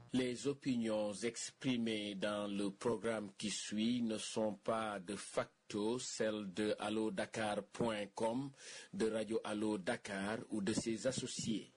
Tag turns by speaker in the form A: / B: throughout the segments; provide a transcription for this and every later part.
A: Les opinions exprimées dans le programme qui suit ne sont pas de facto celles de allodakar.com, de Radio Allo Dakar ou de ses associés.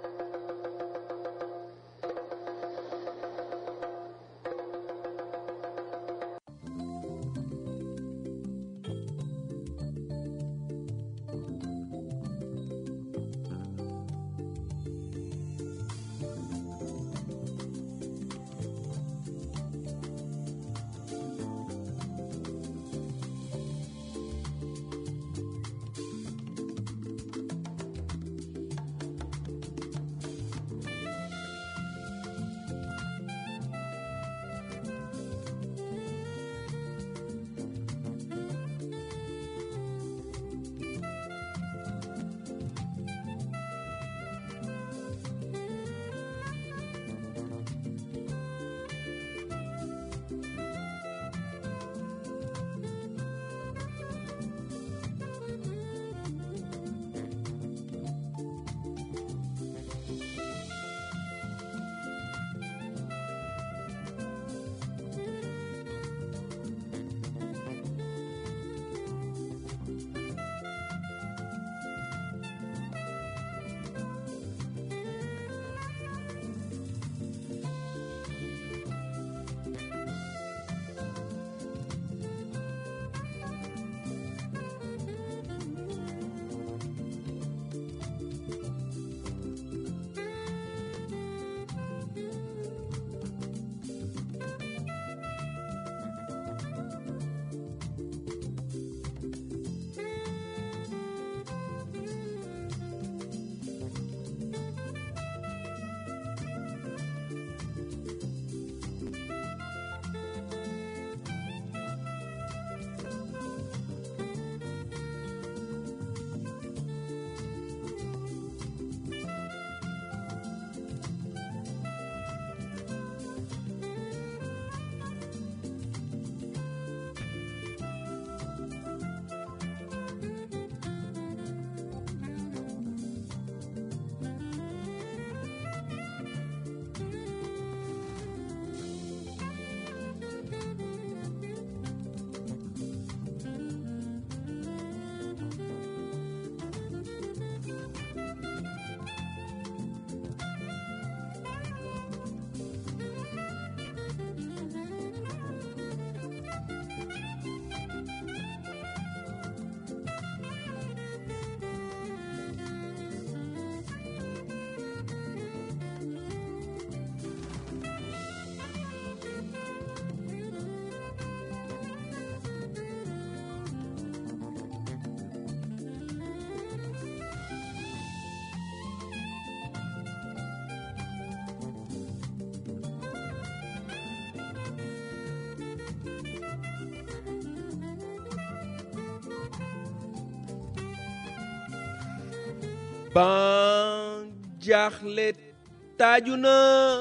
B: ban jaaxle taaju na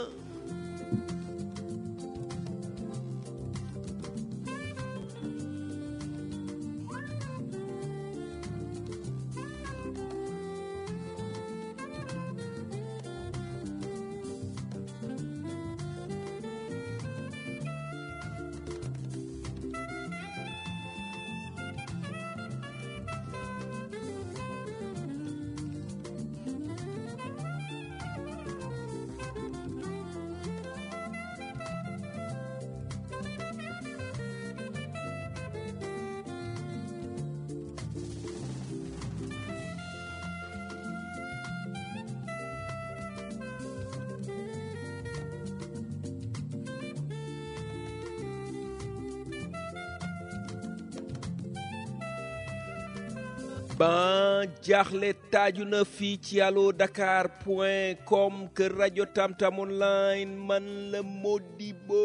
B: ban jaaxle taaju na fii ci allodakar.com kër rajo Tamtam online man la Modibo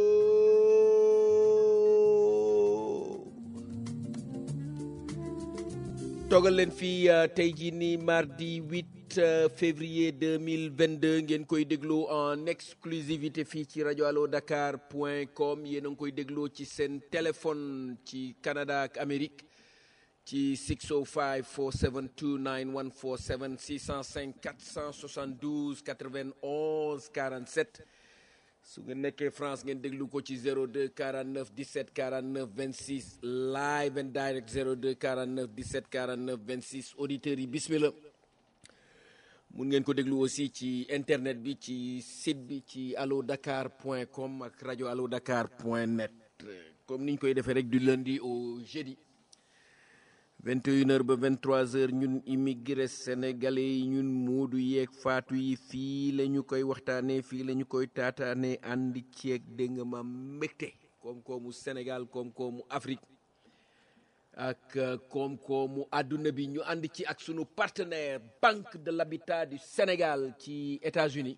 B: toogal leen fii tey jii ni mardi 8 février 2022 ngeen koy déglu en exclusivité fii ci rajo allodakar.com yéen a ngi koy dégloo ci seen téléphone ci Canada ak Amérique ci 605 472 9147 605 472 91 47 su ngeen nekkee France ngeen déglu ko ci 02 49 17 49 26 live and direct 02 49 17 49 26 auditeurs yi bismillah mun ngeen ko déglu aussi ci internet bi ci site bi ci allodakar.com ak rajo allodakar.net comme niñ koy defee rek du lundi au jeudi 21h ba 23h ñun immigré sénégalais yi ñun moodu yeeg faatu yi fii la ñu koy waxtaanee fii la ñu koy taataanee ànd ceeg dégg nga ma mbégte koom-koomu Sénégal koom-koomu Afrique ak koom-koomu àdduna bi ñu ànd ci ak sunu partenaire Banque de l'Habitat du Sénégal ci États-Unis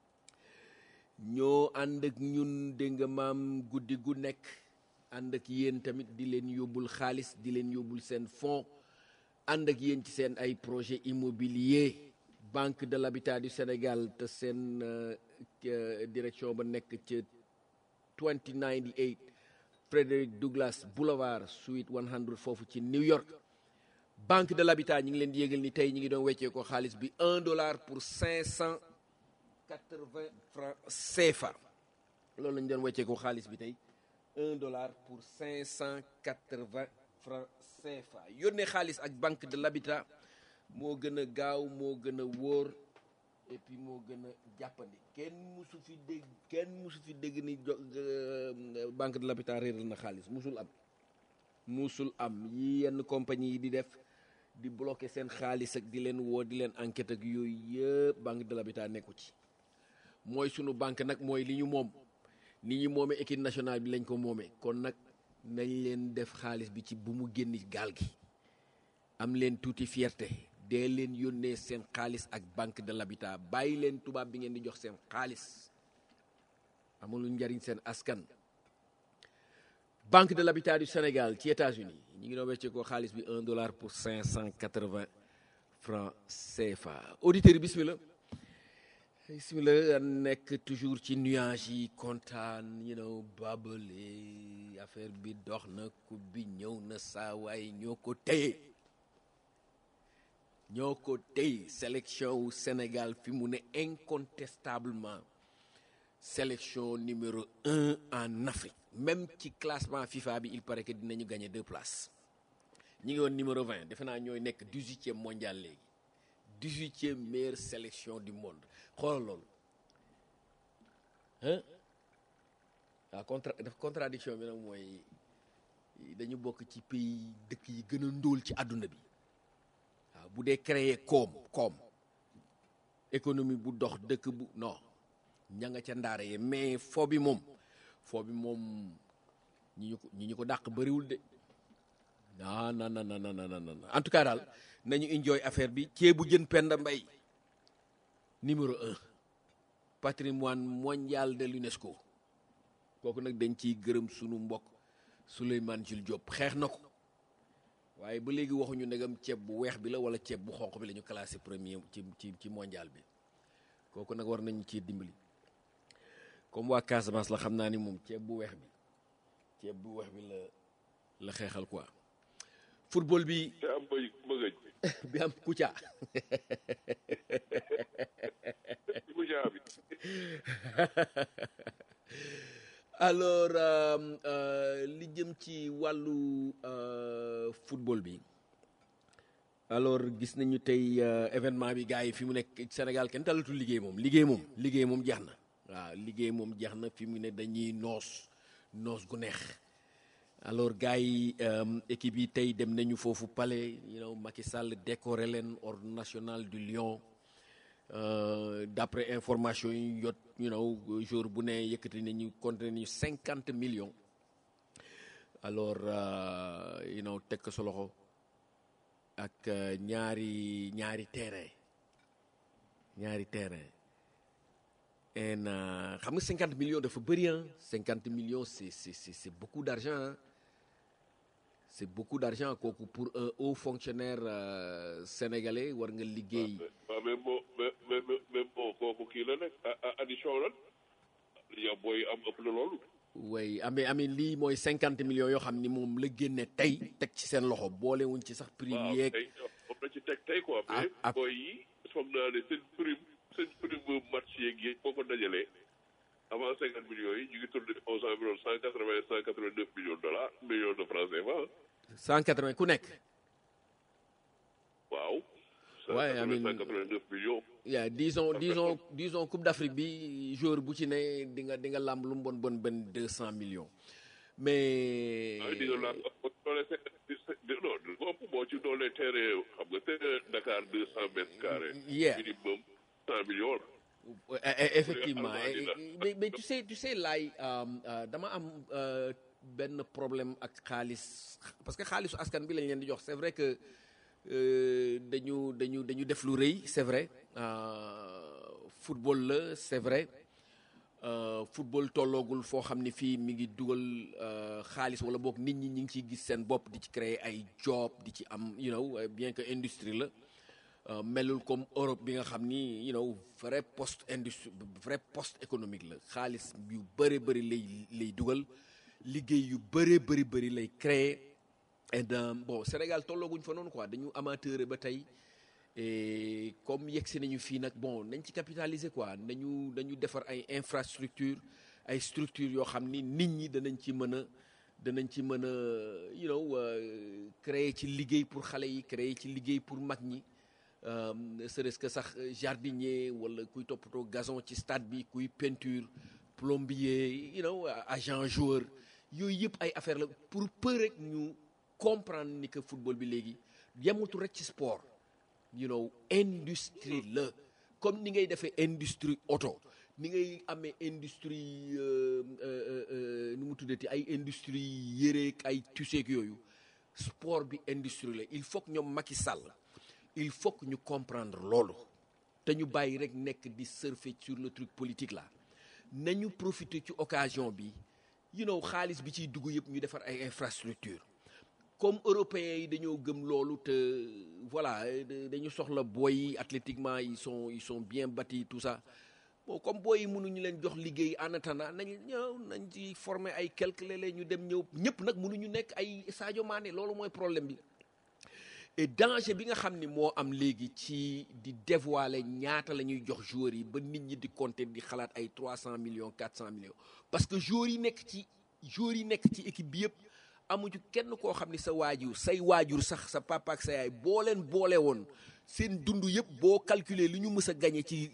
B: ñoo ànd ak ñun dégg nga maam guddi gu nekk ànd ak yéen tamit di leen yóbbul xaalis di leen yóbbul seen fonds ànd ak yéen ci seen ay projet immobilier Banque de l'Habitat du Sénégal te seen direction ba nekk ca 2098 Frederick Douglass Boulevard Suite 100 foofu ci New York Banque de l'Habitat ñi ngi leen di yégal ni tey ñi ngi doon weccee ko xaalis bi $1 pour 580 francs CFA loolu lañu doon weccee ko xaalis bi tey $1 pour 580 francs CFA yónnee xaalis ak Banque de l'Habitat moo gën a gaaw moo gën a wóor et puis moo gën a jàppandi kenn musu fi dégg ni Banque de l'Habitat réeral na xaalis musul am yi yenn compagnie yi di def di bloquer seen xaalis ak di leen woo di leen enquête ak yooyu yëpp Banque de l'Habitat nekku ci mooy sunu banque nag mooy li ñu moom ni ñu moomee équipe nationale bi lañ ko moomee kon nag nañ leen def xaalis bi ci bu mu génn gaal gi am leen tuuti fierté dee leen yónnee seen xaalis ak Banque de l'Habitat bàyyi leen tubaab bi ngeen di jox seen xaalis amul njariñ seen askan Banque de l'Habitat du Sénégal ci États-Unis ñu ngi doon weccee ko xaalis bi $1 pour 580 francs CFA auditeurs yi bismillah nekk toujours ci nuage yi kontaan babale affaire bi dox na coupe bi ñëw na saawaay ñoo ko téye sélection wu Sénégal fi mu ne incontestablement sélection numéro 1 en Afrique même ci classement FIFA bi il paraît que dinañu gagner 2 places ñi ngi woon numéro 20 defe naa ñooy nekk 18e mondial léegi 18e meilleure sélection du monde xoolal loolu contradiction bi nag mooy dañu bokk ci pays dëkk yi gën a ndóol ci àdduna bi waaw bu dee créer koom économie bu dox dëkk bu non ña nga ca ndaare yi mais foo bi moom ñi ñu ko dàq bëriwul de non en tout cas daal nañu enjoy affaire bi ceebu jën Penda Mbaye numéro 1 patrimoine mondial de l'UNESCO kooku nag dañ ciy gërëm sunu mbokk Souleymane Jules Diop xeex na ko waaye ba léegi waxuñu ndegam ceeb bu weex bi la wala ceeb bu xonq bi la ñu classé premier ci mondial bi kooku nag war nañu ci dimbali comme waa Casamance la xam naa ni moom ceeb bu weex bi la xeexal quoi football bi
C: te am bëgg
B: bi am Kouthia
C: bi
B: alors li jëm ci wàllu football bi alors gis nañu tey événement bi gars yi fi mu nekk Sénégal kenn talatul liggéey moom jeex na waaw liggéey moom jeex na fi mu ne dañuy noos gu neex alors gars yi équipe yi tey dem nañu foofu palais Macky Sall décoré leen ordre national du Lion d'après information yi jot jour bu ne yëkkati nañu compté nañu 50 millions alors teg ko sa loxo ak ñaari terrain en xam nga 50 millions dafa bëri 50 millions c'est beaucoup d'argent c'est beaucoup d'argent kooku pour un haut fonctionnaire sénégalais war nga liggéey.
C: waaw mais bon kooku kii la nag addition la yow booy am ëpp na loolu.
B: oui amee lii mooy 50 millions yoo xam ni moom la génne tey teg ci seen loxo boolewuñ ci sax prime yeeg.
C: waaw tey moom la ci teg tey quoi. mais booy yi foog naa ne seen prime match yeeg boo ko dajalee avant 50 millions yi ñu ngi tourné aux environs 189 millions de francs CFA.
B: 180 ku nekk.
C: waaw.
B: Ouais, I mean,
C: 189 millions.
B: yeah, disons Coupe d'Afrique bi joueur bu ci ne di nga lamb lu mu bon 200 millions. Mais
C: di nga lamb non boo ci doole terrain xam nga terrain Dakar 200 mètres carrés.
B: Yeah.
C: minimum 100 millions.
B: Effectivement. Mais tu sais laay dama am benn problème ak xaalis parce que xaalisu askan bi lañ leen di jox c'est vrai que dañu def lu rëy c'est vrai football la c'est vrai football tolloogul foo xam ne fii mi ngi dugal xaalis wala boog nit ñi ngi ciy gis seen bopp di ci créer ay job di ci am bien que industrie la melul comme Europe bi nga xam ni vrai post économique la xaalis yu bëri lay dugal liggéey yu bëri lay créer et bon Sénégal tollooguñ fa noonu quoi dañu amateur ba tey et comme yegsi nañu fii nag bon nañ ci capitaliser quoi nañu defar ay infrastructure ay structure yoo xam ni nit ñi danañ ci mën a créer ci liggéey pour xale yi créer ci liggéey pour mag ñi serait-ce que sax jardinier wala kuy toppatoo gazon ci stade bi kuy peinture plombier agent joueur yooyu yëpp ay affaire la pour peu rek ñu comprendre ni que football bi léegi yemutu rek ci sport industrie la comme ni ngay defee industrie auto ni ngay amee industrie nu mu tuddati ay industrie yëreeg ay tuseeg yooyu sport bi industrie la il faut que ñoom Macky Sall il faut que ñu comprendre loolu te ñu bàyyi rek nekk di surfer sur le truc politique là nañu profiter ci occasion bi xaalis bi ciy dugg yëpp ñu defar ay infrastructure comme européens yi dañoo gëm loolu te voilà dañu soxla booy yi athlétiquement ils sont bien bâtis tout ça bon comme booy yi mënuñu leen jox liggéey en attendant nañ ci former ay quelques léeg-léeg ñu dem ñëw ñëpp nag mënuñu nekk ay Sadio Mané loolu mooy problème bi et danger bi nga xam ni moo am léegi ci di dévoiler ñaata la ñuy jox joueurs yi ba nit ñi di compter di xalaat ay 300 millions 400 millions parce que joueurs yi nekk ci équipe bi yëpp amuñu kenn koo xam ni say waajur sax sa papa ak sa yaay boo leen boole woon seen dund yëpp boo calculer li ñu mës a gagné ci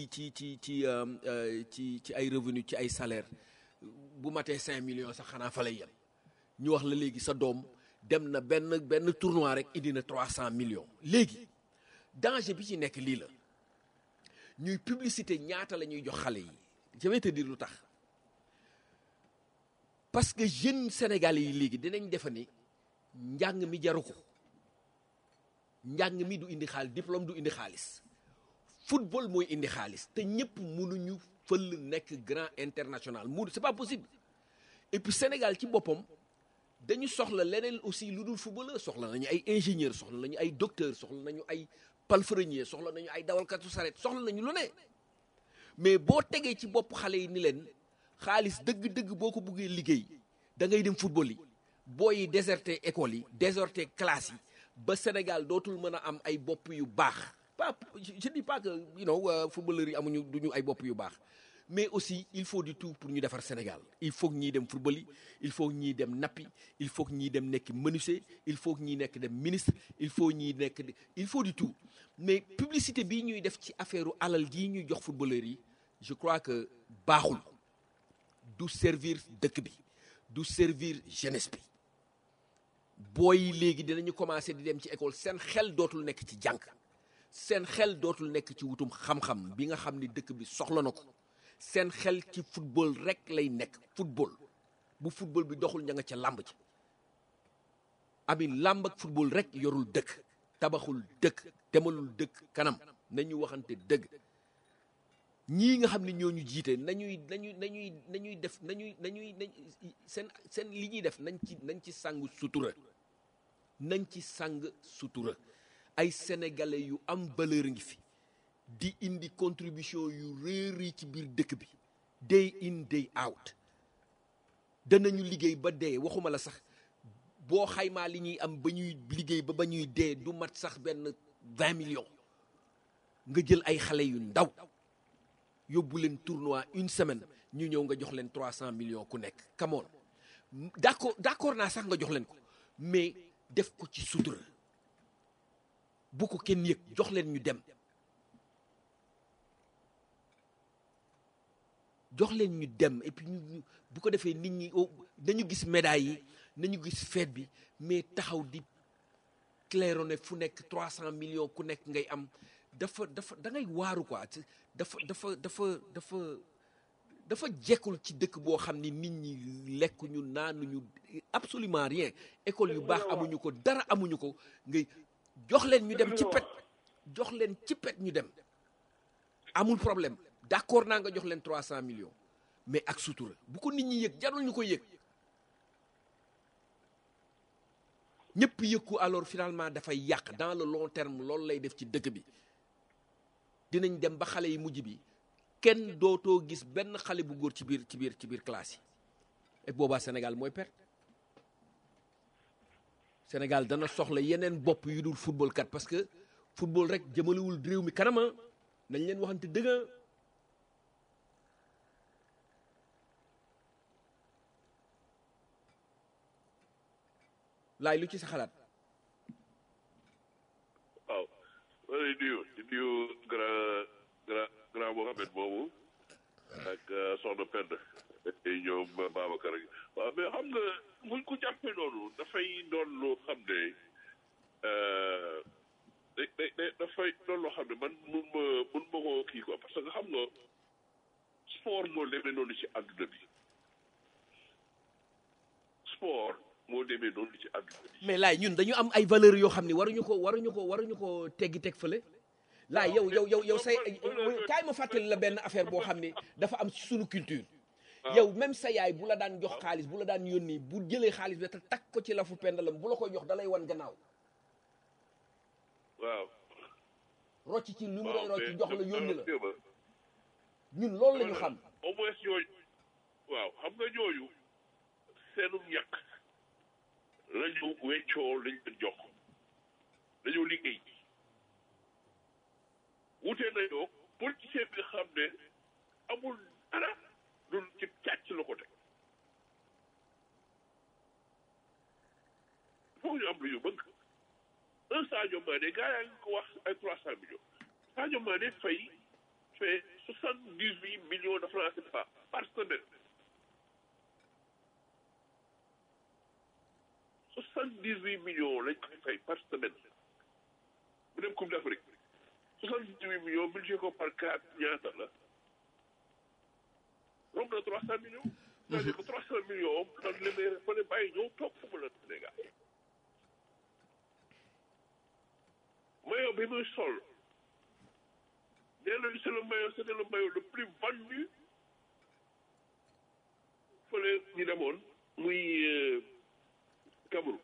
B: ay revenu ci ay salaire bu matee 5 millions sax xanaa fa lay yem ñu wax la léegi sa doom dem na benn tournoi rek indi na 300 millions léegi danger bi ci nekk lii la ñuy publicité ñaata la ñuy jox xale yi je vais te dire lu tax parce que jeunes sénégalais yi léegi dinañ defe ni njàng mi jaru ko njàng mi du indi xaalis diplôme du indi xaalis football mooy indi xaalis te ñëpp mënuñu fël nekk grand international c'est pas possible et puis Sénégal ci boppam dañu soxla leneen aussi lu dul footballeur soxla nañu ay ingénieur soxla nañu ay docteur soxla nañu ay palefrenier soxla nañu ay dawalkatu saret soxla nañu lu ne mais boo tegee ci bopp xale yi ni leen xaalis dëgg-dëgg boo ko buggee liggéey da ngay dem football yi booy yi déserté école yi déserté classe yi ba Sénégal dootul mën a am ay bopp yu baax pas je dis pas que footballeurs yi amuñu duñu ay bopp yu baax mais aussi il faut du tout pour ñu defar Sénégal il faut que ñiy dem football yi il faut que ñiy dem nappi il faut que ñiy dem nekk menuisier il faut que ñiy nekk dem ministre il faut du tout mais publicité bii ñuy def ci affaire alal gii ñuy jox footballeurs yi je crois que baaxul du servir dëkk bi du servir jeunesse bi booy yi léegi dinañu commencé di dem ci école seen xel dootul nekk ci jàng seen xel dootul nekk ci wutum xam-xam bi nga xam ni dëkk bi soxla na ko seen xel ci football rek lay nekk football bu football bi doxul ña nga ca làmb ci amin làmb ak football rek yorul dëkk tabaxul dëkk demalul dëkk kanam nañu waxante dëgg ñii nga xam ne ñoo ñu jiite nañuy def seen li ñuy def nañ ci sang sutura ay sénégalais yu am valeur ngi fi di indi contribution yu réeri ci biir dëkk bi day in day out danañu liggéey ba dee waxuma la sax boo xaymaa li ñuy am ba ñuy liggéey ba ñuy dee du mat sax benn 20 millions nga jël ay xale yu ndaw yóbbu leen tournoi une semaine ñu ñëw nga jox leen 300 millions ku nekk come on d'accord naa sax nga jox leen ko mais def ko ci sutura bu ko kenn yëg jox leen ñu dem et puis ñu bu ko defee nit ñi nañu gis médaille yi nañu gis fête bi mais taxaw di claironné fu nekk 300 millions ku nekk ngay am dafa da ngay waaru quoi dafa jekkul ci dëkk boo xam ni nit ñi lekkuñu naanuñu absolument rien école yu baax amuñu ko dara amuñu ko ngay jox leen ñu dem ci pet ñu dem amul problème d'accord naa nga jox leen 300 millions mais ak sutura bu ko nit ñi yëg jarul ñu ko yëg ñëpp yëg ko alors finalement dafay yàq dans le long terme loolu lay def ci dëkk bi dinañ dem ba xale yi mujj bi kenn dootoo gis benn xale bu góor ci biir classe yi et boobaa Sénégal mooy perte Sénégal dana soxla yeneen bopp yu dul football kat parce que football rek jëmalewul réew mi kanama nañ leen waxante dëgg laay lu ci sa xalaat.
C: waaw di nuyu grand Mohamed boobu ak soxna Penda ñoom Babacar waaw mais xam nga buñ ko jàppee noonu dafay doon loo xam ne dafay doon loo xam ne man mun ma ko kii quoi parce que xam nga sport moo demee noonu ci àdduna bi sport moo demee noonu ci àdduna bi.
B: mais laay ñun dañu am ay valeurs yoo xam ne waruñu ko teggi teg fële. laay yow say kaay ma fàttali la benn affaire boo xam ne dafa am ci sunu culture. yow même sa yaay bu la daan jox xaalis bu la daan yónni bu jëlee xaalis bi te takk ko ci lafu pendalam bu la koy jox dalay wan gannaaw.
C: waaw.
B: rocc ci lu mu doon rocc jox la yónni la. ñun loolu la ñu xam.
C: au moins ñooñu waaw xam nga ñooñu seenu ñàkk lañu weccoo lañ leen jox dañoo liggéey wute nañoo politicien bi nga xam ne amul dara loolu ci càcc la ko teg foog ñu am lu ñu bëgg un Sadio Mané gars yaa ngi ko wax ay 300 millions Sadio Mané fait 78 millions de francs CFA par semaine 78 millions lañ koy fay par semaine bu dem Coupe d'Afrique 78 millions multiplié ko par 4 ñaata la romb na 300 millions. c'est-à-dire que 300 millions dañ leen fa ne bàyyi ñëw toog fu mu la Sénégal. maillot bi muy sol nee nañu c'était le maillot le plus vendu fële ñu demoon muy Cameroun.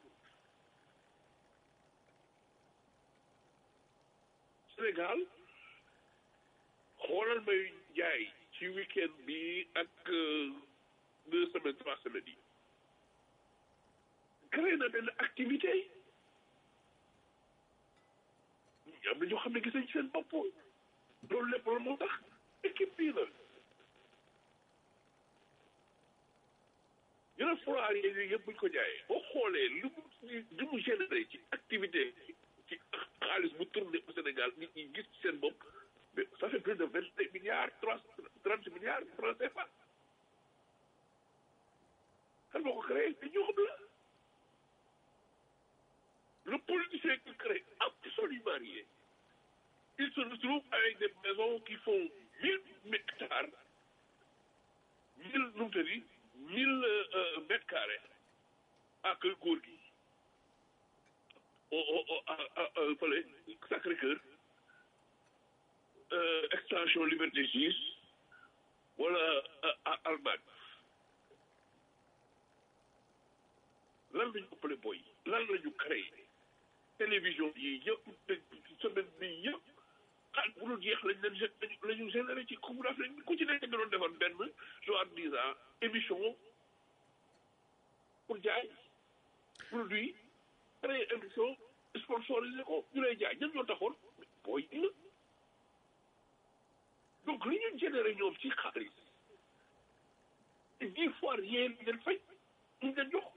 C: Sénégal xoolal may jaay ci week-end bi ak 2 semaines 3 semaines yi créé na benn activité am na ñoo xam ne gis nañ ci seen bopp loolu lépp la moo tax équipe bii la ñu ne foire yooyu yëpp buñ ko jaayee boo xoolee li mu généré ci activité ci xaalis bu tourné au Sénégal nit ñi gis ci seen bopp mais ça fait plus de 25 milliards 30 milliards de francs CFA kan moo ko créé te ñoo xam la le politicien qui crée absolument rien il se retrouve avec des maisons qui font 1000 hectares 1000 mètres carrés ak góor gi fële Sacré-Cœur extension Liberté 6 wala Allemagne lan la ñu ëppale boy lan la ñu créé télévision yi yëpp semaine bi yëpp xaalis bu dul jeex la ñu généré ci Coupe d'Afrique ku ci nekk nga doon defar benn soi-disant émission pour jaay produit créé émission sponsorisé ko ñu lay jaay ñan ñoo taxoon booy yi la donc li ñu généré ñoom ci xaalis 10 fois rien ngeen fay ñu ngeen jox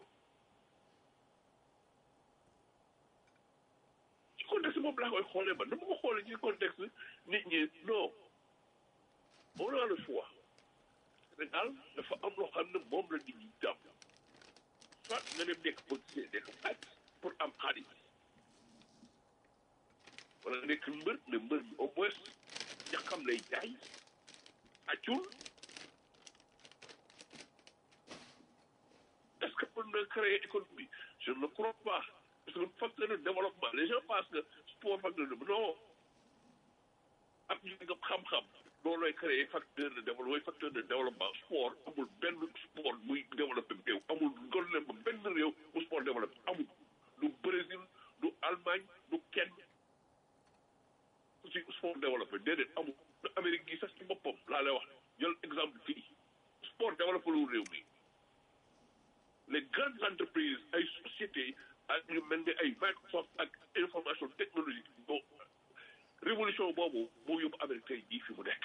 C: ci contexte boobu laa koy xoolee ba dama ko xoolee ci contexte nit ñi non on a le choix Sénégal dafa am loo xam ne moom la nit ñi jàpp soit nga dem nekk politicien nekk fàcc pour am xaalis wala nga nekk mbër ne mbër bi au moins ñaxam lay jaay accul est-ce que mën na créer économie je ne crois pas parce que facteur de développement les gens pensent que sport facteur de non am ñu nga xam-xam loolu lay créer facteur de développement facteur de développement sport amul benn sport buy développé réew amul gën leen ba benn réew bu sport développé amul du Brésil du Allemagne du kenn ci sport développé déedéet amul Amérique gi sax ci boppam laa lay wax jël exemple fii sport développé lu réew mi les grandes entreprises ay sociétés ak ñu mel ni ay Microsoft ak information technologique bon révolution boobu moo yóbbu Amérique tey jii fi mu nekk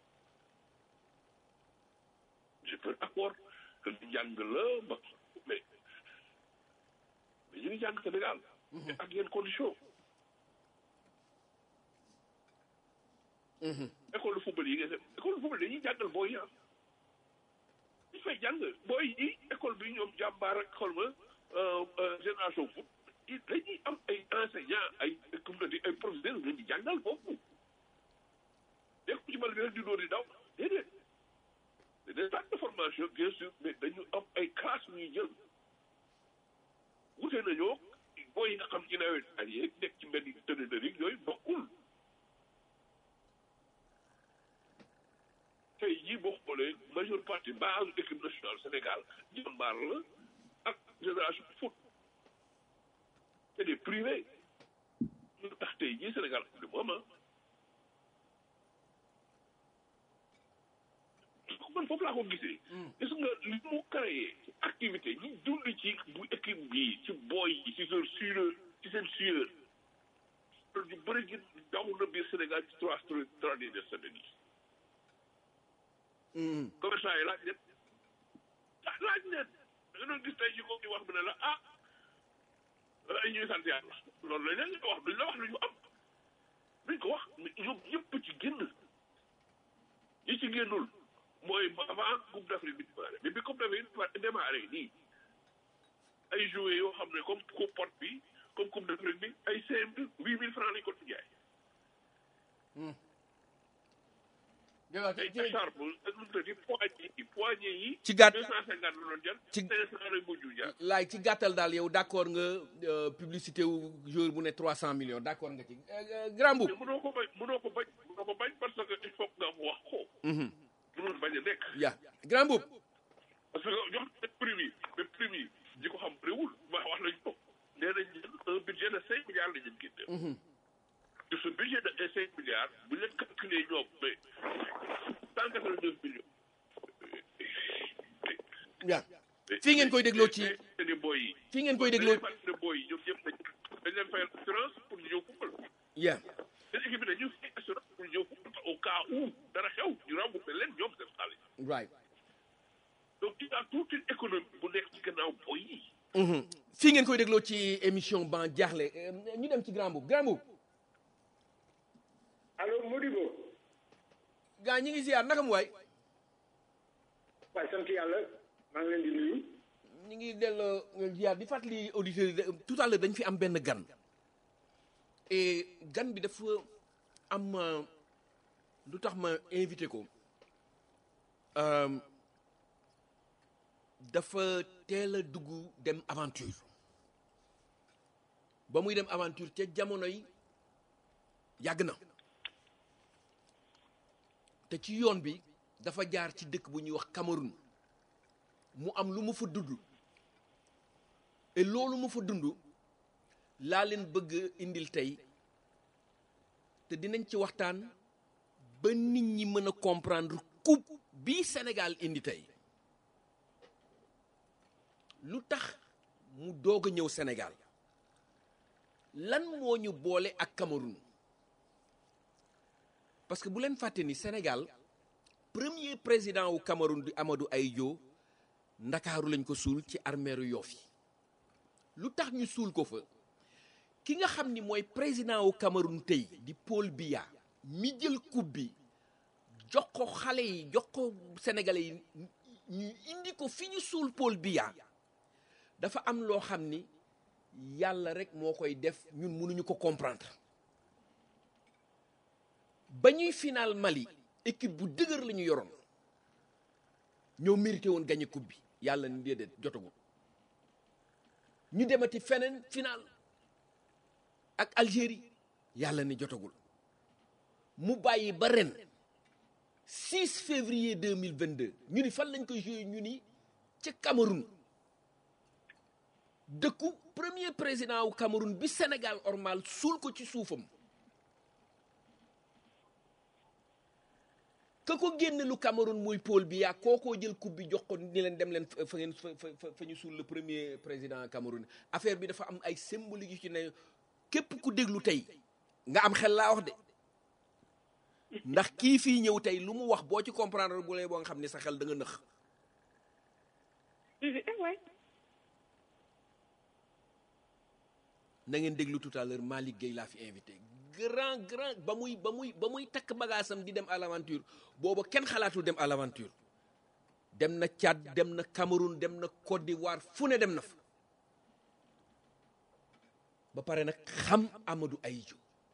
C: je peux d'accord que ñu jàng la ba mais ñu ngi jàng Sénégal ak yenn condition école de football yi nga def école de football dañuy jàngal booy yi ñu fay jàng booy yi école bi ñoom jàmbaar ak xol ma génération foot dañuy am ay enseignants ay communauté ay professeurs dañuy jàngal foofu nekk ci mal bi rek di dóor di daw déedéet des centres de formation bien sûr mais dañu am ay classes ñuy jël wute nañoo booy yi nga xam ci nawet ak yeeg nekk ci mbedd tëddëri yooyu bokkul tey jii boo xoolee majeure partie base équipe nationale Sénégal jàmbaar la ak génération foot c'est des privés ñu tax tey jii Sénégal am na moom man foofu laa ko gisee. gis nga li mu créé ci activité ñi dund ci bu équipe bii ci booy yi ci seen sueur ci seen sueur loolu ñu bëri gi daw na biir Sénégal ci trois dernières semaines yi. commerçant yi laaj leen laaj leen da nga doon gis tey jii ko di wax mu ne la ay ñuy sant yàlla loolu lañ leen wax duñ la wax lu ñu am duñ ko wax ñoom ñëpp ci génn ñi ci génnul mooy avant Coupe d'Afrique bi démarré mais bi Coupe d'Afrique démarré nii ay joueurs yoo xam ne comme coupe pot bi comme Coupe d'Afrique bi ay CM2 8 000 francs lañ ko jaay. ay écharpe poignée yi.
B: ci gàtt
C: 250 la doon jar. ci 500 lay mujj jar.
B: laay ci gàttal daal yow d'accord nga publicité wu joueur bu ne 300 millions d'accord nga ci grand boub.
C: mënoo ko bañ parce que il faut nga wax ko. mënul bañ a nekk.
B: yaa grand boub.
C: parce que jox prix yi mais prix yi ñi ko xam réewul wax lañu ko nee nañ un budget de 5 milliards la ñu génne. de ce budget de 5 milliards bu leen calculer ñoom mais 189 millions.
B: yaa fii ngeen koy dégloo ci
C: boy yi.
B: fii ngeen koy dégloo
C: boy yi ñoom ñëpp dañ leen fayal assurance pour ñu ñëw football.
B: yaa
C: seen équipe bi dañuy fay assurance pour ñu ñëw football au cas où dara xew ñu remboursé leen ñoom seen xaalis.
B: right.
C: donc il y a toute une économie bu nekk ci gannaaw boy yi.
B: fii ngeen koy dégloo ci émission ban jaaxle ñu dem ci grand boub grand boub.
D: allo Modibo.
B: gaa ñi ngi ziar naka mu waay.
D: waaye sant yàlla maa ngi leen di nuyu.
B: ñu ngi delloo ziar di fàttali auditeurs yi tout à l'heure dañ fi am benn gan. et gan bi dafa am lu tax ma invité ko dafa teel a dugg dem aventure ba muy dem aventure ca jamono yi yàgg na. te ci yoon bi dafa jaar ci dëkk bu ñuy wax Cameroun mu am lu mu fa dund et loolu mu fa dund laa leen bëgg indil tey te dinañ ci waxtaan ba nit ñi mën a comprendre coupe bi Sénégal indi tey lu tax mu doog a ñëw Sénégal lan moo ñu boole ak Cameroun parce que bu leen fàtte ni Sénégal premier président wu Cameroun di Amadou Ahidjo ndakaaru lañ ko suul ci armeeru Yoff yi lu tax ñu suul ko fa ki nga xam ni mooy président wu Cameroun tey di Paul Biya mi jël coupe bi jox ko xale yi jox ko sénégalais yi ñu indi ko fi ñu suul Paul Biya dafa am loo xam ni yàlla rek moo koy def ñun mënuñu ko comprendre ba ñuy final Mali équipe bu dëgër la ñu yoroon ñoo mérité woon gagné coupe bi yàlla ni déedéet jotagul ñu demati feneen final ak Algérie yàlla ni jotagul mu bàyyi ba ren 6 février 2022 ñu ni fan lañ koy joué ñu ni ca Cameroun dëkku premier président wu Cameroun bi Sénégal ormal suul ko ci suufam ka ko génne lu Cameroun muy Paul Biya kookoo jël coupe bi jox ko ni leen dem leen fa ngeen fa ñu suul le premier président Cameroun affaire bi dafa am ay symbolique yu ci ne képp ku déglu tey nga am xel laa wax de ndax kii fii ñëw tey lu mu wax boo ci comprendre bu lay boo nga xam ne sa xel da nga nëx na ngeen déglu tout à l'heure Malick Gueye laa fi invité grand ba muy takk bagaasam di dem à l'aventure booba kenn xalaatul dem à l'aventure dem na Tchad dem na Cameroun dem na Côte d'Ivoire fu ne dem na fa ba pare nag xam Amadou Ahidjo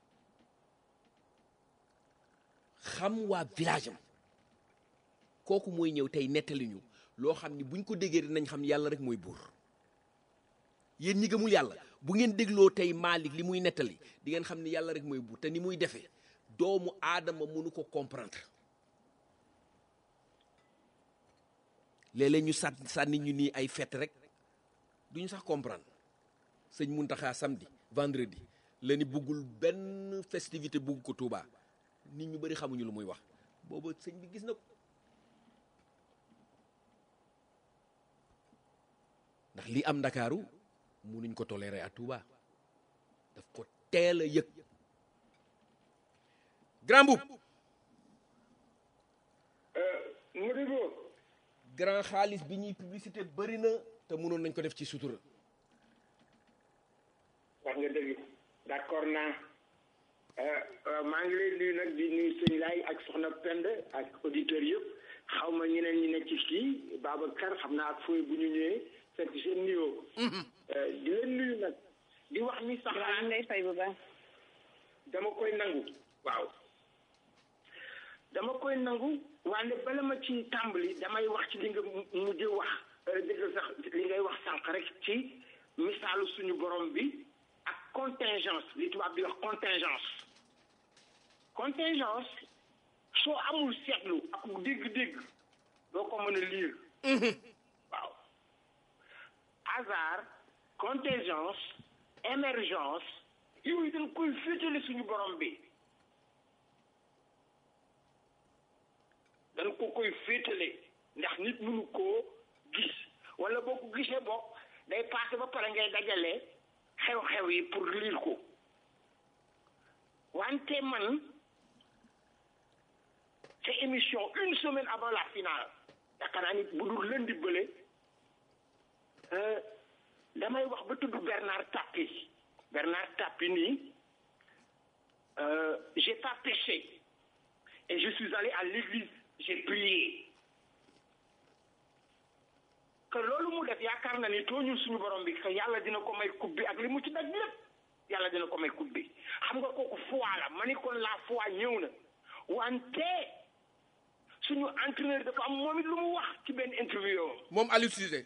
B: xam waa village am kooku mooy ñëw tey nettali ñu loo xam ni buñ ko déggee dinañ xam yàlla rek mooy buur yéen ñi gëmul yàlla bu ngeen dégloo tey Malick li muy nettali di ngeen xam ni yàlla rek mooy buur te ni muy defee doomu aadama mënu ko comprendre léeg-léeg ñu sànni ñu nii ay fête rek duñu sax comprendre sëñ Muntaxa samedi vendredi la ni buggul benn festivité bugg ko Touba nit ñu bëri xamuñu lu muy wax booba sëñ bi gis na ko ndax li am Ndakaaru mënuñ ko tolérer à Touba daf ko teel a yëg grand boub
D: Modibo
B: grand xaalis bi ñuy publicité bëri na te mënoon nañ ko def ci sutura
D: wax nga dëgg d'accord naa maa ngi lay nuyu nag di nuyu sëñ Laay ak soxna Pend ak auditeurs yëpp xaw ma ñeneen ñi nekk ci kii Babacar xam naa ak fooy bu ñu ñëwee fekk seen nuyoo di leen nuyu nag di wax ni sax
E: am ngay fay bu baax
D: dama koy nangu waaw dama koy nangu wante bala ma ci tàmbali damay wax ci li nga mujj wax dëgg sax li ngay wax sànq rek ci misaalu suñu borom bi ak contingence li tubaab di wax contingence soo amul seetlu ak dégg-dégg doo ko mën a lire waaw hasard contingence émergence yooyu dañ koy féetale suñu borom bi dañ ko koy féetale ndax nit mënu koo gis wala boo ko gisee bokk day passé ba pare ngay dajale xew-xew yi pour lire ko wante man c'est émission une semaine avant la finale yaakaar naa ni bu dul lundi bële damay wax ba tudd Bernard Tapie nii j'ai pas péché et je suis allé à l'église j'ai prié que loolu mu def yaakaar na ni tooñul suñu borom bi que yàlla dina ko may coupe bi ak li mu ci daj lépp yàlla dina ko may coupe bi xam nga kooku foi la ma ni kon la foi ñëw na wante suñu entraîneur dafa am moom it lu mu wax ci benn interview
B: moom Aliou Cissé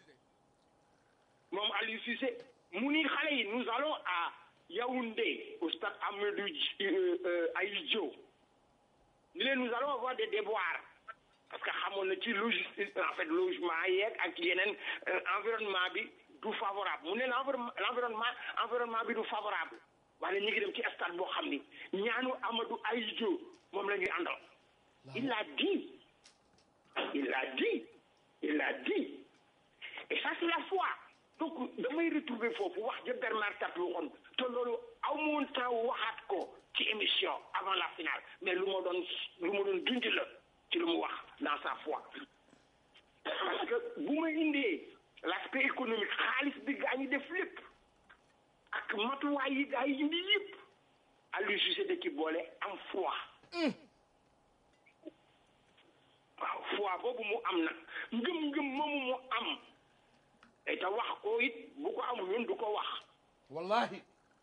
D: mu ni xale yi nous allons à Yaoundé au stade Amadou Ahidjo ni leen nous allons avoir des déboires parce que xamoon na ci logistique en fait logement yeeg ak yeneen environnement bi du favorable mu ne environnement bi du favorable waaye ñu ngi dem ci stade boo xam ni ñaanu Amadou Ahidjo moom la ñuy àndal il l'a dit et ça c'est la foi donc damay retrouver foofu wax ja Bernard Tapie waxoon te loolu aw ma woon temps waxaat ko ci émission avant la finale mais lu ma doon junj la ci lu mu wax dans sa foi parce que bu ma indee l'aspect économique xaalis bi gaa ñi def lépp ak matuwaay yi gaa yi indi yëpp Aliou Cissé da ci boole am foi waaw foi boobu mu am nag ngëm-ngëm moomu mu am te wax ko it bu ko amul yoon du ko wax
B: wallahi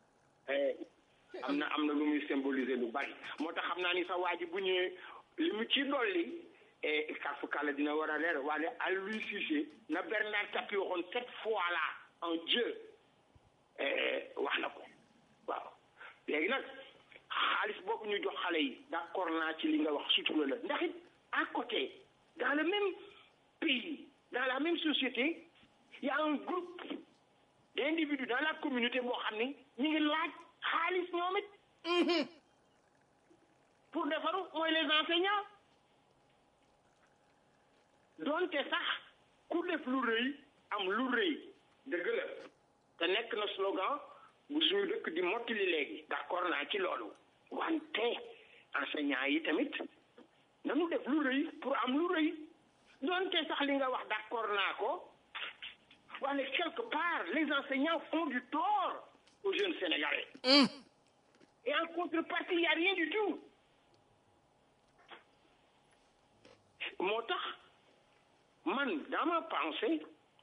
D: am na lu muy symboliser lu bari moo tax xam naa ni sa waa ji bu ñëwee li mu ci dolli kafu kala dina war a leer waaye Aliou Cissé na Bernard Tapie waxoon cette foi-là en Dieu wax na ko waaw léegi nag xaalis boobu ñu jox xale yi d'accord naa ci li nga wax surtout la ndax it à côté dans le même pays dans la même société il y a un groupe d'individus dans la communauté boo xam ne ñu ngi laaj xaalis ñoom it pour defaru mooy les enseignants doonte sax ku def lu rëy am lu rëy dëgg la te nekk na slogan bu suñu dëkk di mottali léegi d'accord naa ci loolu wante enseignants yi tamit nanu def lu rëy pour am lu rëy doonte sax li nga wax d'accord naa ko wala quelque part les enseignants font du tort aux jeunes Sénégalais et en contrepartie il n'y a rien du tout moo tax man dans ma pensée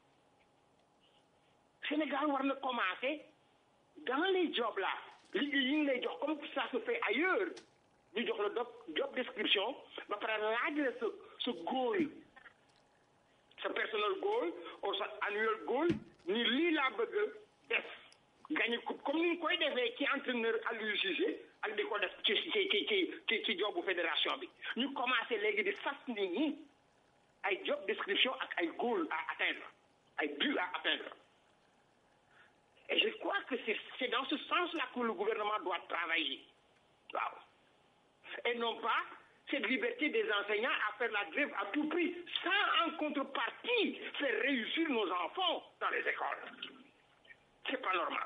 D: Sénégal war na commencer dans les jobs là liggéey yi ngi lay jox comme ça se fait ailleurs ñu jox la job description ba pare laaj la sa goal sa personal goal ou sa annual goal ni lii laa bëgg def gagné coupe comme ni ñu koy defee ci entraîneur Aliou Cissé ak di ko def ci jobu fédération bi ñu commencé léegi di sas nit ñi ay job description ak ay goal à atteindre ay buts à atteindre et je crois que c'est dans ce sens-là que le gouvernement doit travailler waaw et non pas cette liberté des enseignants à faire la grève à tout prix sans en contrepartie faire réussir nos enfants dans les écoles. C'est pas normal.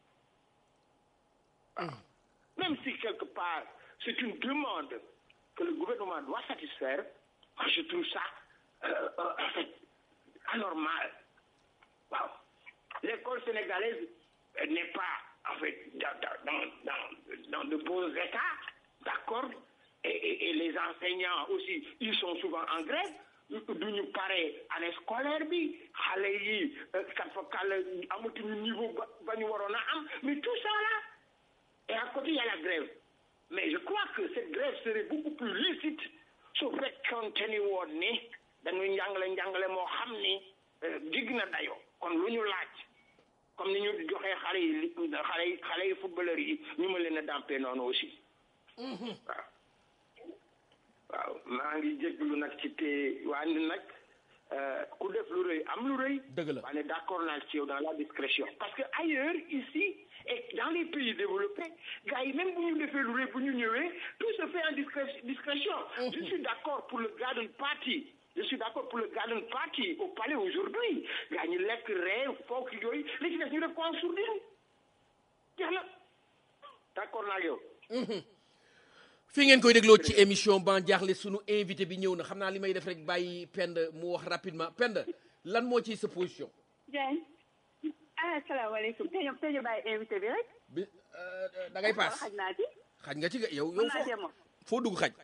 D: Même si quelque part c'est une demande que le gouvernement doit satisfaire, moi je trouve ça en fait anormal. Wow. L'école sénégalaise n'est pas en fait dans de beaux états, d'accord? Et les enseignants aussi, ils sont souvent en grève. duñu pare année scolaire bi xale yi kat fa kàll amatuñu niveau ba ñu waroon a am mais tout ça là et à côté il y a la grève mais je crois que cette grève serait beaucoup plus licite su fekkoonte ni woon ni dañuy njàngale moo xam ni digg na dayoo kon lu ñu laaj comme ni ñu joxee xale yi footballeurs yi ñu ma leen a dampé noonu aussi waaw waaw maa ngi jégalu nag ci te waaye nag ku def lu rëy am lu rëy.
B: dëgg la
D: waaye d'accord naa ci yow dans la discrétion. parce que ailleurs ici et dans les pays développés gars yi même bu ñu defee lu rëy bu ñu ñëwee tout se fait en discrétion. Je suis d'accord pour le garden party. Je suis d'accord pour le garden party au palais aujourd'hui gars ñi lekk ree foog yooyu li ci def ñu def ko en sourdine jeex na d'accord naa yow.
B: fii ngeen koy dégloo ci émission Ban Diakhli sunu invité bi ñëw na xam naa li may def rek bàyyi Penda mu wax rapidement Penda lan moo ciy sa position.
E: Diagne asalaamaaleykum te ñu bàyyi invité bi rek.
B: bi da ngay paas
E: xaj naa ci.
B: xaj nga ci yow foo dugg xaj.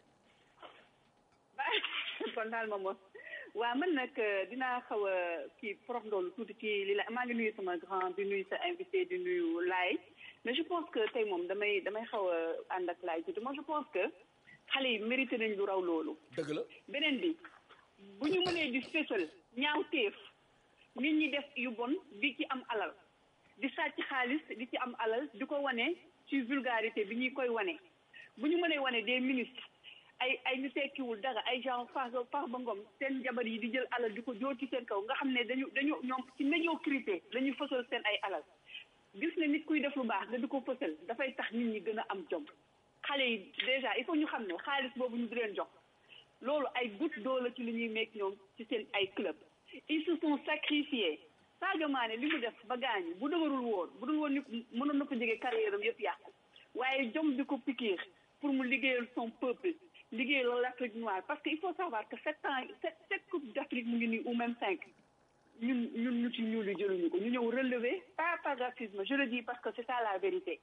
E: kon daal ma moom waaw man nag dinaa xaw a kii prof ndoolu tuuti ci li la maa ngi nuyu sama grand di nuyu sa invité di nuyu Laye. mais je pense que tey moom damay xaw a ànd ak laaj tuuti moi je pense que xale yi mérité nañ lu raw loolu.
B: dëgg la
E: beneen bi bu ñu mënee di fésal ñaaw téef nit ñi def yu bon di ci am alal di sàcc xaalis di ci am alal di ko wane ci vulgarité bi ñuy koy wane bu ñu mënee wane des ministres ay ñu tekkiwul dara ay genre Farba Ngom seen jabar yi di jël alal di ko jóor ci seen kaw nga xam ne dañu ñoom ci médiocrité la ñuy fësal seen ay alal. gis ne nit kuy def lu baax nga di ko fësal dafay tax nit ñi gën a am jom xale yi déjà il faut ñu xam ne xaalis boobu ñu di leen jox loolu ay goutte d'eau la ci li ñuy meeg ñoom ci seen ay club ils se sont sacrifiés Sadio Mané li mu def ba gaañu bu dëgërul woon bu dul woon ni mënoon na ko jege carrière am yëpp yàqu waaye jom di ko piquer pour mu liggéeyal son peuple liggéeyal l'Afrique noire parce que il faut savoir que 7 coupes d'Afrique mu ngi nii ou même 5 ñun ñu ci ñuul yi jëluñu ko ñu ñëw relever pas par racisme je le dis parce que c'est ça la vérité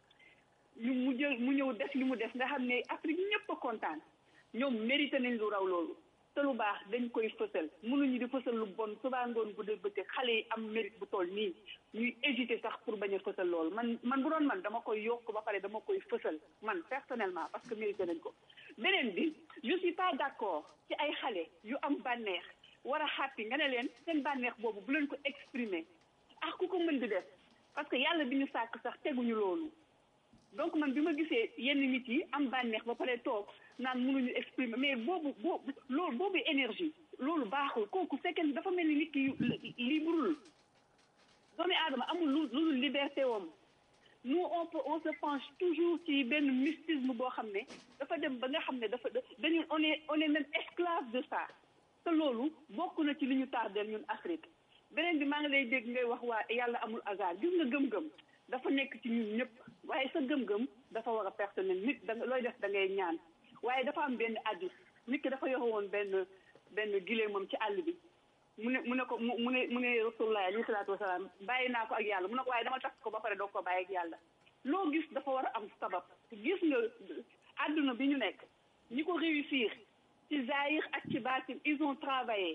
E: mu ñëw def li mu def nga xam ne Afrique ñëpp a kontaan ñoom mérité nañ lu raw loolu te lu baax dañ koy fësal mënuñu di fësal lu bon suba ngoon bu dee bëccëg xale yi am mérite bu toll nii ñuy hésiter sax pour bañ a fësal loolu man bu doon man dama koy yokk ba pare dama koy fësal man personnellement parce que mérité nañ ko beneen bi je suis pas d'accord ci ay xale yu am bànneex war a happy nga ne leen seen bànneex boobu bu leen ko exprimer ak ku ko mën di def parce que yàlla bi ñu sàkk sax teguñu loolu donc man bi ma gisee yenn nit yi am bànneex ba pare toog naan mënuñu exprimer mais boobu énergie loolu baaxul kooku fekkee dafa mel ni nit ki libreul doomu aadama amul lu liberté wam nous on se penche toujours ci benn mystisme boo xam ne dafa dem ba nga xam ne dañu on est même esclave de ça te loolu bokk na ci li ñu tardeel ñun Afrique beneen bi maa ngi lay dégg ngay wax waa yàlla amul hasard gis nga gëm-gëm dafa nekk ci ñun ñëpp waaye sa gëm-gëm dafa war a personnel nit looy def da ngay ñaan waaye dafa am benn addis nit ki dafa yore woon benn gileemam ci àll bi mu ne ko mu ne Rasulullah alayhi salaatu wasalaam bàyyi naa ko ak yàlla mu ne ko waaye dama takk ko ba pare doog ko bàyyi ak yàlla loo gis dafa war a am sabab gis nga àdduna bi ñu nekk ñi ko réussir ci zahir ak ci baatin ils ont travaillé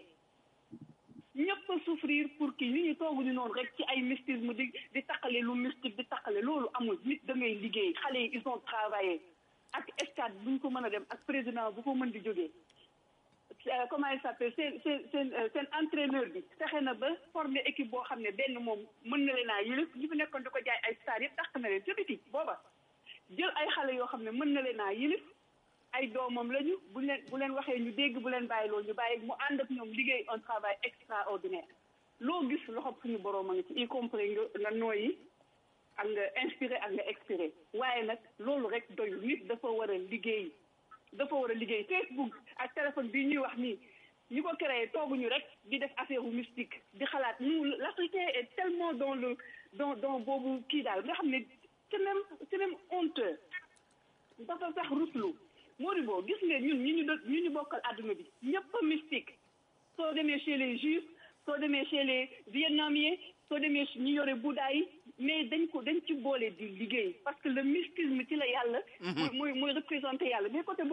E: ñëpp a souffrir pour kii nit ñi tooguñu noonu rek ci ay mystisme di taqale lu mystique di taqale loolu amul nit da ngay liggéey xale yi ils ont travaillé ak stade bu ñu ko mën a dem ak président bu ko mën di jógee comment il s'appelle seen entraîneur bi fexe na ba former équipe boo xam ne benn moom mën na leen a yëlëf ñi fi nekkoon di ko jaay ay stars yëpp dàq na leen ca biti booba jël ay xale yoo xam ne mën na leen a yëlëf ay doomam lañu bu leen waxee ñu dégg bu leen bàyyi loolu ñu bàyyi mu ànd ak ñoom liggéey un travail extraordinaire loo gis loxob suñu borom a ngi ci y compris nga nooyi ak nga inspiré ak nga expiré waaye nag loolu rek doyul nit dafa war a liggéey Facebook ak téléphone bii ñuy wax nii ñi ko créé tooguñu rek di def affaire mystique di xalaat nous l'Africain est tellement dans boobu kii daal nga xam ne c'est même honteux dafa sax ruslu Modibo gis nga ñun ñi ñu bokkal àdduna bi ñëpp a mystique soo demee chez les juifs soo demee chez les vietnamiens soo demee ñi yore Bouddha yi mais dañ ci boole di liggéey parce que le mystisme ci la yàlla mooy représenté yàlla mais côté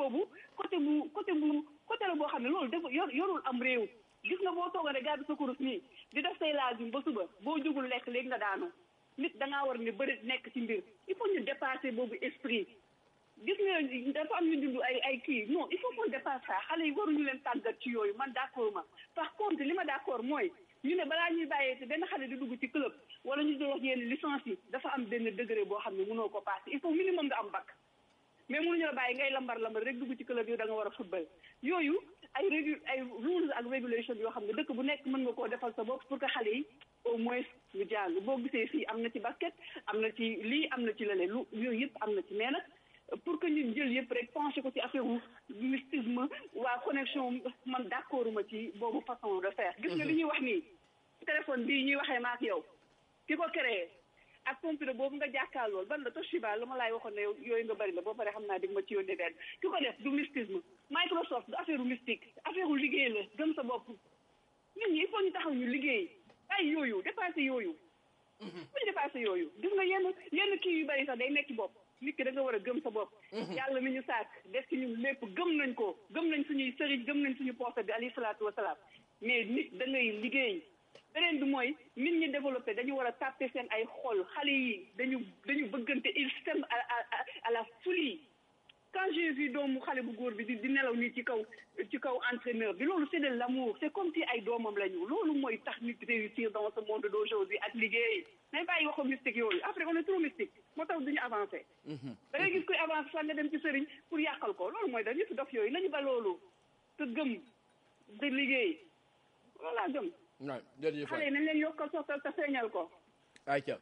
E: la boo xam ne loolu dafa yorul am réew gis nga boo tooga rek gàddu sa kurus nii di def say laajum ba suba boo jugul lekk léegi nga daanu nit dangaa war ne bëri nekk ci mbir il faut ñu dépasser boobu esprit gis nga dafa am ñu dund ay kii non il faut qu'on dépasse ça xale yi waruñu leen tàggat ci yooyu man d'accord ma par contre li ma d'accord mooy ñu ne balaa ñuy bàyyee te benn xale di dugg ci club wala ñu di wax yenn licence yi dafa am benn degré boo xam ne mënoo ko passé il faut minimum nga am bac mais mënuñu la bàyyi ngay lambar rek dugg ci club yi da nga war a football yooyu ay rules ak regulation yoo xam ne dëkk bu nekk mën nga koo defal sa bopp pour que xale yi au moins ñu jàng boo gisee fii am na ci basket am na ci lii am na ci lële lu yooyu yëpp am na ci mais nag pour que ñu jël yëpp rek penché ko ci affaire mystisme waa connexion man d'accord ma ci boobu façon de faire gis nga li ñuy wax nii téléphone bii ñuy waxee ma ak yow ki ko créé ak computer boobu nga jàkkaarlool ban la Toshiba la ma laay waxoon ne yooyu nga bari la boo pare xam naa dig ma ci yónnee benn ki ko def du mystisme Microsoft du affaire mystique affaire liggéey la gëm sa bopp nit ñi il faut ñu taxaw ñu liggéey ay yooyu dépassé yooyu buñu dépassé yooyu gis nga yenn kii yu bari sax day nekk ci bopp nit ki da nga war a gëm sa bopp yàlla mi ñu sàkk def ci ñun lépp gëm nañ ko gëm nañ suñuy sëriñ gëm nañ suñu prophète bi alayhi salaatu wasalaam mais nit da ngay liggéey beneen bi mooy nit ñi développé dañu war a tàppe seen ay xol xale yi dañu bëggante ils s'aiment à la folie quand j'ai vu doomu xale bu góor bi di nelaw nii ci kaw entraîneur bi loolu c'est de l'amour c'est comme si ay doomam lañu loolu mooy tax nit réussir dans ce monde d'aujourd'hui ak liggéey nañ bàyyi waxu mystique yooyu après on est trop mystique moo tax duñu avancé da ngay gis koy avancé sax nga dem ci sëriñ pour yàqal ko loolu mooy da yëpp dof yooyu nañu ba loolu te gëm de liggéey loolu laa gëm
B: waaw jërëjëf
E: xale yi nañ leen yokkal sottal te feeñal ko
B: ayca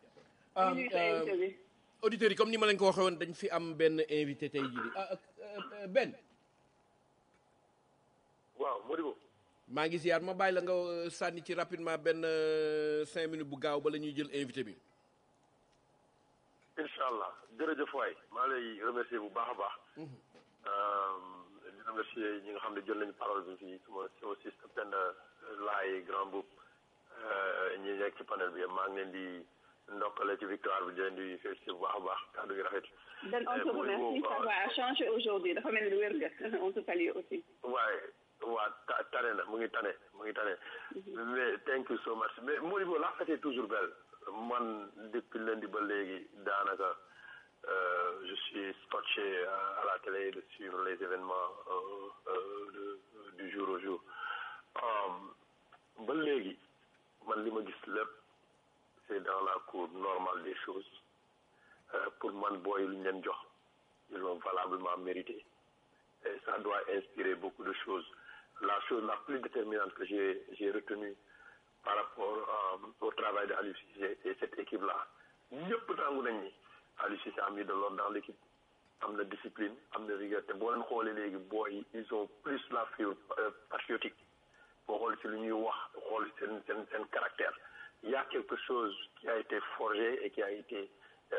E: bi
B: auditeurs yi comme ni ma leen ko waxee woon dañ fi am benn invité tey jii Ben
C: waaw Modibo
B: maa ngi ziar ma bàyyi la nga sànni ci rapidement benn 5 minutes bu gaaw ba la ñuy jël invité bi.
F: incha allah jërëjëf waay maa lay remercier bu baax a baax. di remercier ñi nga xam ne jël nañu parole bi fii sama système benn laay grand boub ñi nekk ci panel bi maa ngi leen di ndokkale ci victoire bi di leen di féliciter bu baax a baax kàddu gi rafet.
E: Dan on te remercie, ça va changer aujourd'hui dafa mel ni wér nga on te salue aussi.
F: waaye waa tane na mu ngi tane. mais thank you so much mais Modibo la fête est toujours belle man depuis lundi ba léegi daanaka je suis scotché à la télé de suivre les événements du jour au jour ba léegi man li ma gis lépp c'est dans la cour normale des choses pour man booy lu ñu leen jox ils l'ont valablement mérité et ça doit inspirer beaucoup de choses. La chose la plus déterminante que j'ai retenue par rapport au travail de Aliou Cissé et cette équipe-là ñëpp nangu nañ ni Aliou Cissé a mis de l'ordre dans l'équipe am na discipline am na rigueur te boo leen xoolee léegi booy ils ont plus la fibre patriotique boo xool ci lu ñuy wax xool seen caractère il y a quelque chose qui a été forgé et qui a été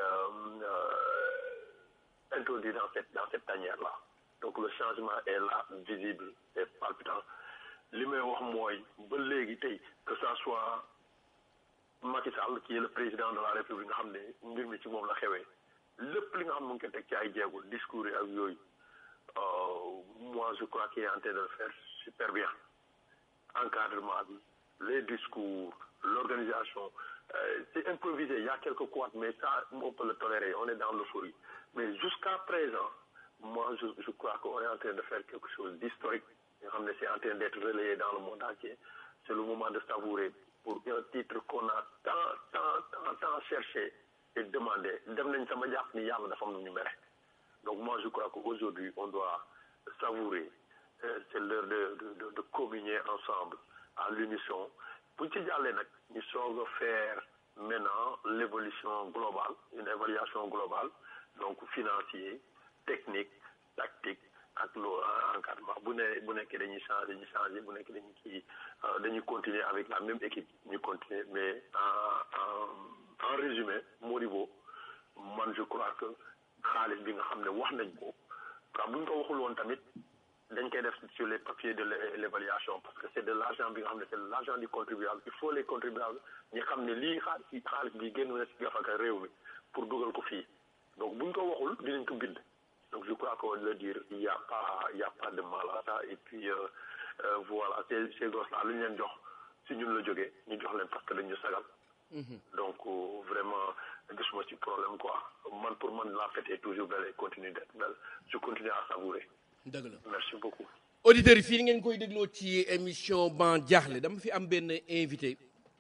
F: introduit dans cette tanière-là. Donc le changement est là, visible et palpitant. li may wax mooy ba léegi tey que ça soit Macky Sall qui est le président de la République nga xam ne mbir mi ci moom la xewee lépp li nga xam ne mu ngi koy teg ci ay jéego discours yi ak yooyu moi je crois qu'il est en train de le faire super bien encadrement bi les discours l'organisation c'est improvisé il y a quelques couacs mais ça on peut le tolérer on est dans l'euphorie mais jusqu'à présent moi je crois qu'on est en train de faire quelque chose d'historique nga xam ne c'est en train d'être relayé dans le monde entier c'est le moment de savourer pour un titre qu'on a tant cherché et demandé dem nañ sama jàpp ni yàlla dafa am lu ñu mere donc moi je crois qu'aujourd'hui on doit savourer c'est l'heure de communier ensemble à l'unisson bu ñu ci jàllee nag ñu soog a faire maintenant l'évolution globale une évaluation globale donc financier technique tactique ak loo encadrement bu nekkee dañuy changer bu nekkee dañuy continuer avec la même équipe ñu continuer mais en résumé Modibo man je crois que xaalis bi nga xam ne wax nañ ko quoi bu ñu ko waxul woon tamit dañ koy def sur les papiers de l'évaluation parce que c'est de l'argent bi nga xam ne c'est de l'argent du contribuable il faut les contribuables ñu xam ne lii xaalis bi génn na ci gafaka réew mi pour dugal ko fii donc bu ñu ko waxul dinañ ko bind. Donc je crois qu'on le dire il y a pas de mal à ça et puis voilà ces gosses-là lu ñu leen jox si ñun la jógee ñu jox leen parce que dañu sagal. Donc vraiment gisuma ci problème quoi man pour man la fête est toujours belle et continue d'être belle je continue à savourer.
B: dëgg la
F: merci beaucoup.
B: auditeurs yi fii ngeen koy dégloo ci émission Ban Diakhli dama fi am benn invité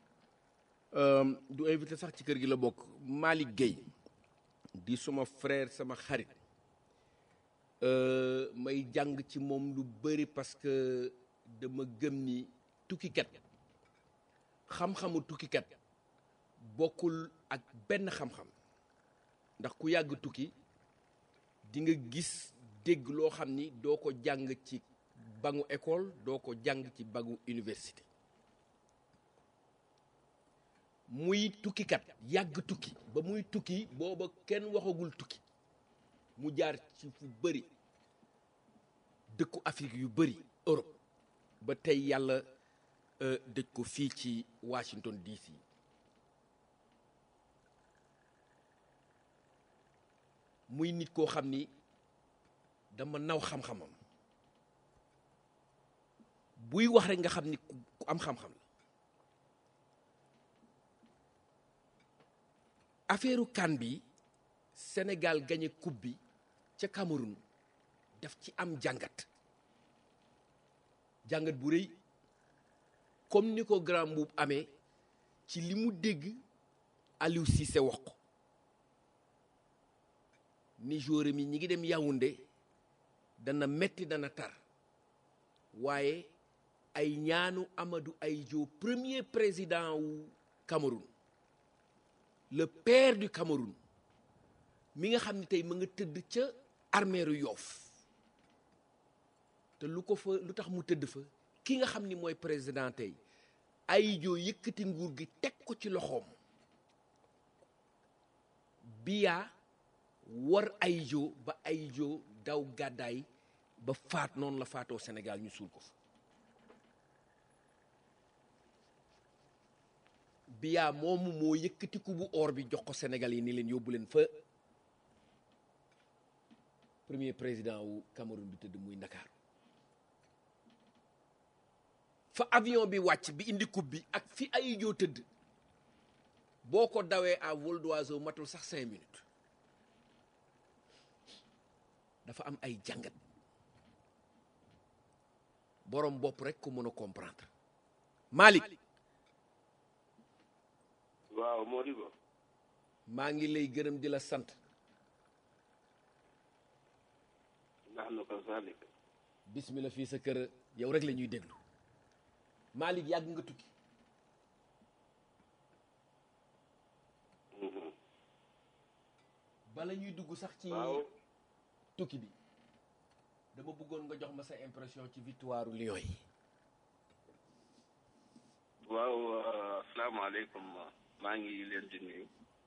B: du invité sax ci kër gi la bokk Malick Gueye di suma frère sama xarit. may jàng ci moom lu bëri parce que dama gëm ni tukkikat xam-xamu tukkikat bokkul ak benn xam-xam ndax ku yàgg tukki di nga gis dégg loo xam ni doo ko jàng ci bangu école doo ko jàng ci bangu université muy tukkikat yàgg tukki ba muy tukki booba kenn waxagul tukki mu jaar ci fu bëri dëkku Afrique yu bëri Europe ba tey yàlla dëj ko fii ci Washington DC muy nit koo xam ni dama naw xam-xamam buy wax rek nga xam ni ku am xam-xam la affaire CAN bi Sénégal gagné coupe bi ca Cameroun daf ci am jàngat bu rëy comme ni ko grand Mboup amee ci li mu dégg Aliou Cissé wax ko ni joueur mi ñi ngi dem Yaoundé dana metti dana tar waaye ay ñaanu Amadou Ahidjo premier président wu Cameroun le père du Cameroun mi nga xam ne tey ma nga tëdd ca armeeru Yoff te lu tax mu tëdd fa ki nga xam ni mooy président tey Ahidjo yëkkati nguur gi teg ko ci loxoom Biya war Ahidjo ba Ahidjo daw gàddaay ba faat noonu la faatoo Sénégal ñu suul ko fa Biya moomu moo yëkkati ku bu or bi jox ko Sénégal yi ni leen yóbbu leen fa premier président wu Cameroun bi tëdd muy Ndakaaru fa avion bi wàcc bi indi coupe bi ak fi Ahidjo tëdd boo ko dawee à vol d'oiseau matul sax 5 minutes dafa am ay jàngat borom bopp rek ko mën a comprendre Malick
C: waaw Modibo
B: maa ngi lay gërëm di la sant
C: ndax na ko salik
B: bismillah fii sa kër yow rek la ñuy déglu Malick yàgg nga tukki bala ñuy dugg sax ci tukki bi dama bëggoon nga jox ma sa impression ci victoire u Lions yi
C: waaw asalaamaaleykum maa ngi leen di nuyu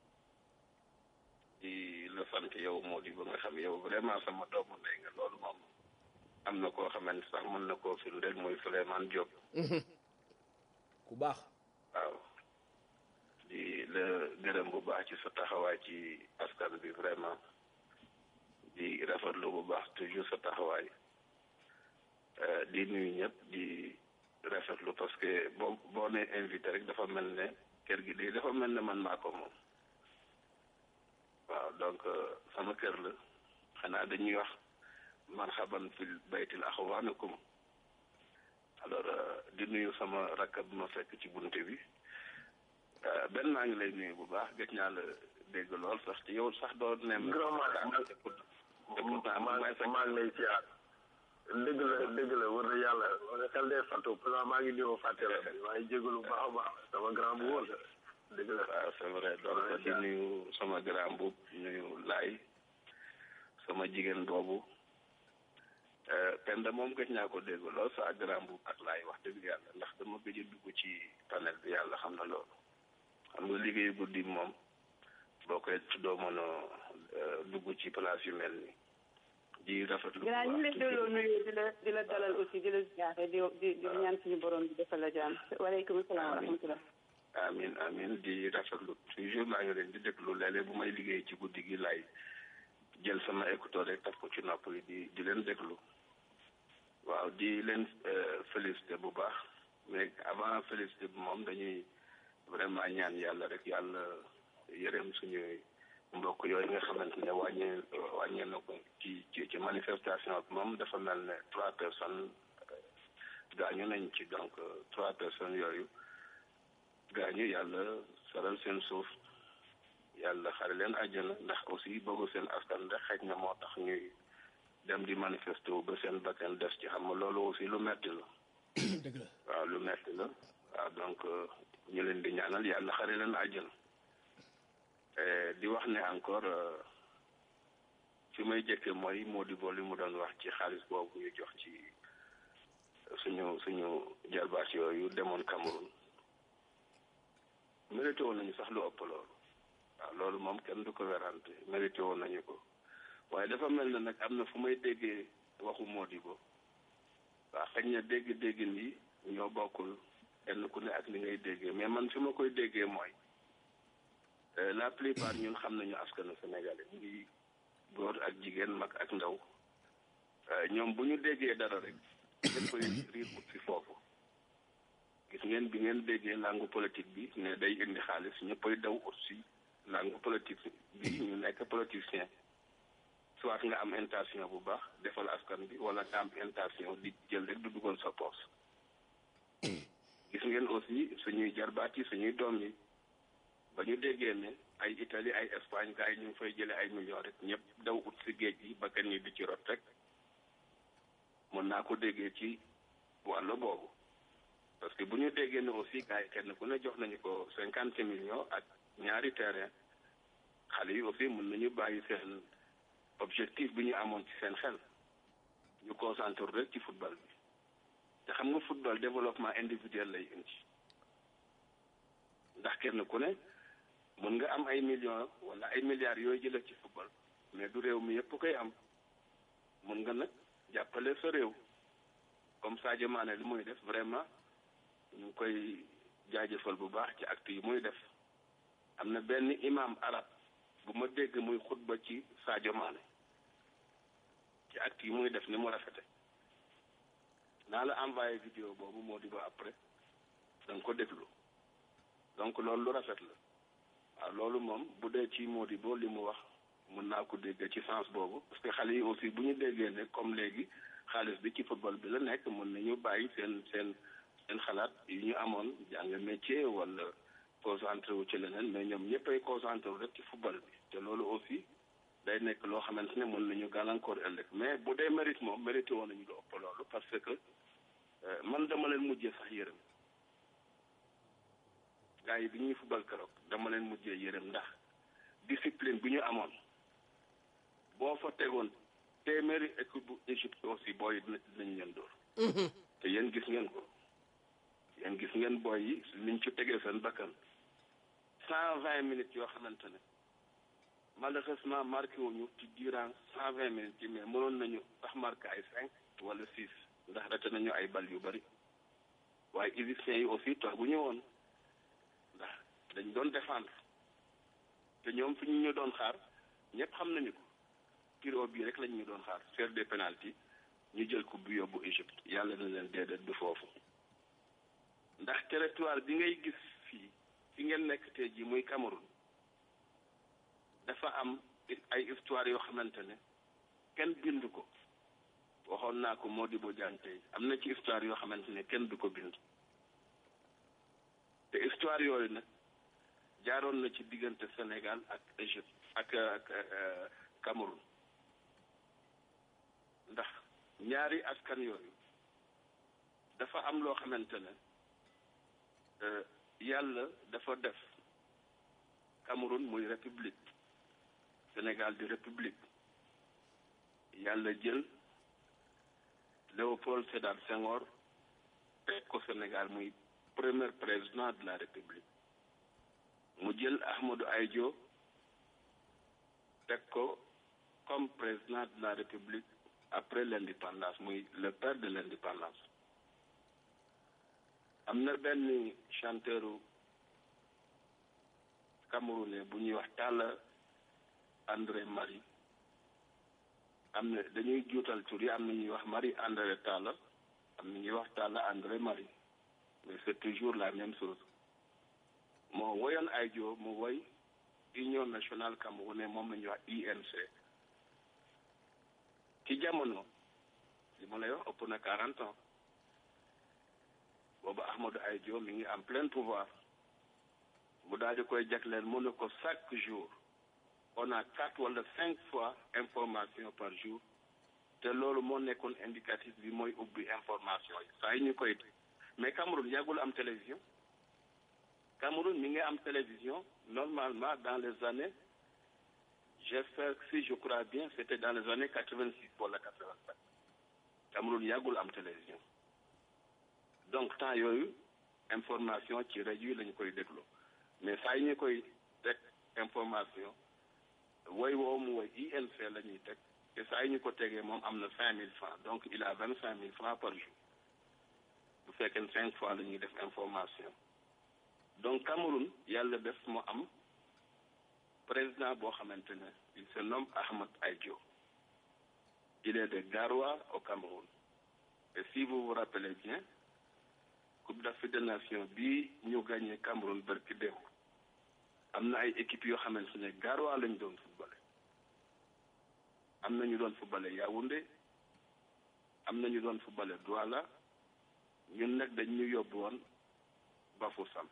C: di la sant yow Modibo nga xam yow vraiment sama doomu ndey nga loolu moom am na koo xamante sax mën na koo firndeel mooy Souleymane Diop
B: ku baax
C: waaw di la gërëm bu baax ci sa taxawaay ci askan bi vraiment di rafetlu bu baax toujours sa taxawaay di nuyu ñëpp di rafetlu parce que boo nee invité rek dafa mel ne kër gi de dafa mel ne man maa ko moom waaw donc sama kër la xanaa dañuy wax marhaban fil baytil axwaanakum alors di nuyu sama rakk bi ma fekk ci bunte bi benn maa ngi lay nuyu bu baax gëj naa la dégg lool sax ci yow sax doo nem
F: maa ngi lay siyaar dëgg la war na yàlla xel day fàttu parce que maa ngi nii ma fàtte la maa ngi jégalu baax a baax sama grand bu wóor dëgg la
C: waaw c'est vrai donc di nuyu sama grand bu nuyu laay sama jigéen boobu Penda moom gëj naa ko dégg lool sa grand bu ak laay wax dëgg yàlla ndax dama gëj a dugg ci panel bi yàlla xam na loolu xam nga liggéeyu guddi moom boo koy doo mën a dugg ci place yu mel ni di rafetlu bu baax
E: ñu ngi delloo nuyu di la dalal aussi di la ziare di ñaan suñu borom bi defal la jàmm waaleykum salaam wa rahmatulah.
C: amin di rafetlu toujours maa ngi leen di déglu léeg-léeg bu may liggéey ci guddi gi laay jël sama écouteur rek taf ko ci nopp yi di leen déglu waaw di leen félicité bu baax mais avant félicité bi moom dañuy vraiment ñaan yàlla rek yàlla yërëm suñuy mbokk yooyu nga xamante ne wàññee na ko ci manifestation bi moom dafa mel ne 3 personnes gaañu nañ ci donc 3 personnes yooyu gaañu yàlla saral seen suuf yàlla xare leen àjjana ndax aussi bëggu seen askan rek xëj na moo tax ñuy dem di manifester wu ba seen bakkan des ci xam nga loolu aussi lu metti la
B: dëgg la
C: waaw lu metti la waaw donc ñu leen di ñaanal yàlla xare leen àjjana di wax ne encore fi may jëkke mooy Modibo li mu doon wax ci xaalis boobu ñu jox ci suñu jarbaas yooyu demoon Cameroun mérité woon nañu sax lu ëpp loolu waaw loolu moom kenn du ko werante mérité woon nañu ko waaye dafa mel na nag am na fu may déggee waxu Modibo waaw xëy na dégg ni ñoo bokkul kenn ku ne ak ni ngay déggee mais man fi ma koy déggee mooy la plupart ñun xam nañu askanu sénégalais ngi góor ak jigéen mag ak ndaw ñoom bu ñu déggee dara rek ñëppay riir ut si foofu gis ngeen bi ngeen déggee langue politique bi ne day indi xaalis ñëppay daw ut si langue politique bi ñu nekk politicien soit nga am intention bu baax defal askan bi wala nga am intention di jël rek du dugal sa poos gis ngeen aussi suñuy jarbaat yi suñuy doom yi ba ñu déggee ne ay Italie ay Espagne gars yi ñu ngi fay jëlee ay millions rek ñëpp daw ut si géej gi ba kenn ñi di ci rot rek mën naa ko déggee ci wàllu boobu parce que bu ñu déggee ne aussi gars yi kenn ku ne jox nañu ko 50 millions ak ñaari terrain xale yi aussi mën nañu bàyyi seen objectif bi ñu amoon ci seen xel ñu concentré rek ci football bi te xam
G: xam nga football développement individuel lay indi ndax kenn ku ne mën nga am ay millions wala ay milliards yooyu jëlee ci football mais du réew mi yëpp koy am mën nga nag jàppale sa réew comme Sadio Mané li muy def vraiment ñu ngi koy jaajëfal bu baax ci acte yi muy def am na benn imam arab bu ma dégg muy xutba ci Sadio Mané ci acte yi muy def ni mu rafete naa la envoyé vidéo boobu moo di ba après da nga ko déglu donc loolu lu rafet la waaw loolu moom bu dee ci moo di boo li mu wax mën naa ko dégg ci sens boobu parce que xale yi aussi bu ñu déggee ne comme léegi xaalis bi ci football bi la nekk mën nañu bàyyi seen xalaat yu ñu amoon jàng métier wala concentré wu ci leneen mais ñoom ñëppay concentré wu rek ci football bi te loolu aussi day nekk loo xamante ne mën nañu gàllankoor ëllëg mais bu dee mérite moom mérité woon nañu lu ëpp loolu parce que man dama leen mujjee sax yërëm gars yi bi ñuy football keroog dama leen mujjee yërëm ndax discipline bi ñu amoon boo fa tegoon téeméeri équipe bu Égypte aussi booy dinañ leen dóor te yéen gis ngeen ko yéen gis ngeen booy yi niñ ci tegee seen bakkan 120 minutes yoo xamante ne malheureusement marqué wuñu ci durant 120 minutes yi mais mënoon nañu sax marqué ay 5 wala 6 ndax rate nañu ay bal yu bari waaye égyptiens yi aussi toog bu ñu woon ndax dañ doon défendre te ñoom fi ñu doon xaar ñëpp xam nañu ko tiro bii rek lañ ñu doon xaar faire des pénalty ñu jël ko bu yóbbu Égypte yàlla na leen déedéet du foofu ndax territoire bi ngay gis fii fi ngeen nekk tey jii muy Cameroun dafa am ay histoire yoo xamante ne kenn bind ko waxoon naa ko Modibo Diagne tey am na ci histoire yoo xamante ne kenn du ko bind te histoire yooyu nag jaaroon na ci diggante Sénégal ak Égypte ak Cameroun ndax ñaari askan yooyu dafa am loo xamante ne yàlla dafa def Cameroun muy république Sénégal di république yàlla jël Léopold Sédar Senghor teg ko Sénégal muy premier président de la république mu jël Ahmadou Ahidjo teg ko comme président de la république après l'indépendance muy le père de l'indépendance am na benn chanteuru camerounais bu ñuy wax Talla André Marie am na dañuy juutal tur yi am na ñuy wax Marie André Talla am na ñuy wax Talla André Marie mais c'est toujours la même chose moo woyoon Ahidjo mu woy Union nationale camerounaise moom la ñuy wax UNC ci jamono li ma lay wax ëpp na 40 ans boobu Ahmadou Ahidjo mi ngi en plein pouvoir mu daal di koy jagleel mu ne ko chaque jour on a 4 wala 5 fois information par jour te loolu moo nekkoon indicatif bi mooy ubbi information yi saa yi ñu koy mais Cameroun yàggul am télévision Cameroun mi ngi am télévision normalement dans les années j'espère que si je crois bien c'était dans les années 86 wala 87 Cameroun yàggul am télévision donc temps yooyu information ci rajo yi lañu koy déglu mais saa yi ñu koy teg information woy woo mu woy INC la ñuy teg te saa yi ñu ko tegee moom am na 5000 francs donc il a 25000 francs par jour bu fekkee 5 fois la ñuy def information donc Cameroun yàlla def mu am président boo xamante ne il se nomme Ahmed Ahidjo il est de Garoua au Cameroun et si vous vous rappelez bien Coupe d'Afrique des Nations bii ñu gagné Cameroun barki démb am na ay équipes yoo xamante ne Garoua lañ doon footballé am na ñu doon footballé Yaoundé am na ñu doon footballé Douala ñun nag dañ ñu yóbbu woon Bafoussam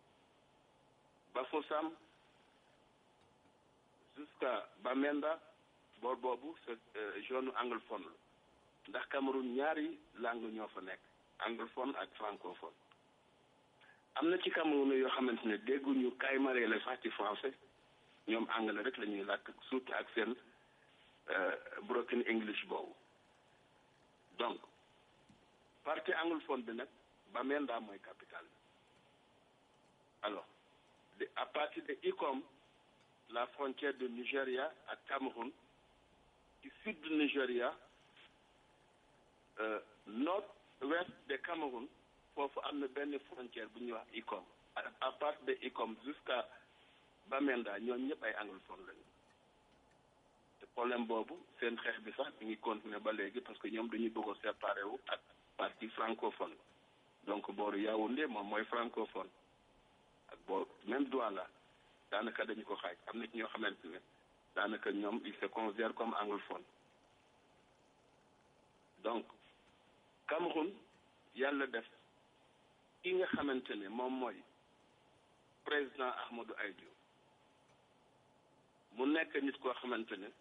G: jusqu'à Bamenda boor boobu c'est zone anglophone la ndax Cameroun ñaari langue ñoo fa nekk anglophone ak francophone am na ci Cameroun yoo xamante ne dégguñu kaymaree la sax ci français ñoom anglais rek la ñuy làkk surtout ak seen broken English boobu donc partie anglophone bi nag Bamenda mooy capitale bi alors à partir de Ikom la frontière de Nigeria ak Cameroun ci sud du Nigeria nord-ouest de Cameroun foofu am na benn frontière bu ñuy wax Ikom à partir de Ikom jusqu'à Bamenda ñoom ñëpp ay anglophone lañu te problème boobu seen xeex bi sax mi ngi continuer ba léegi parce que ñoom dañuy bëgg a séparé wu ak partie francophone donc booru Yaoundé moom mooy francophone ak booru même Douala daanaka dañu ko xaaj am na ci ñoo xamante ne daanaka ñoom ils se considèrent comme anglophone donc Cameroun yàlla def ki nga xamante ne moom mooy président Ahmadou Ahidjo mu nekk nit koo xamante ne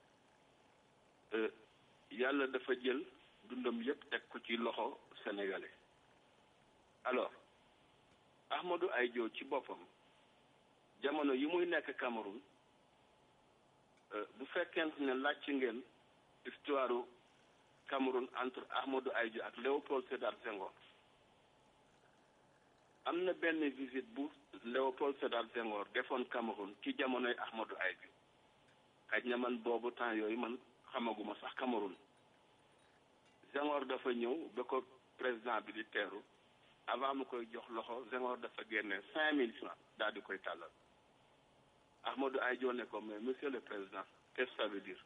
G: yàlla dafa jël dundam yépp teg ko ci loxo sénégalais alors Ahmadou Ahidjo ci boppam jamono yi muy nekk Cameroun bu fekkente ne laajte ngeen histoire Cameroun entre Ahmadou Ahidjo ak Léopold Sédar Senghor am na benn visite bu Léopold Sédar Senghor defoon Cameroun ci jamonoy Ahmadou Ahidjo xaj na man boobu temps yooyu man xamaguma sax Cameroun Senghor dafa ñëw ba ko président bi di teeru avant mu koy jox loxo Senghor dafa génne 5000 francs daal di koy tàllal Ahmadou Ahidjo ne ko mais monsieur le président qu'est-ce que ça veut dire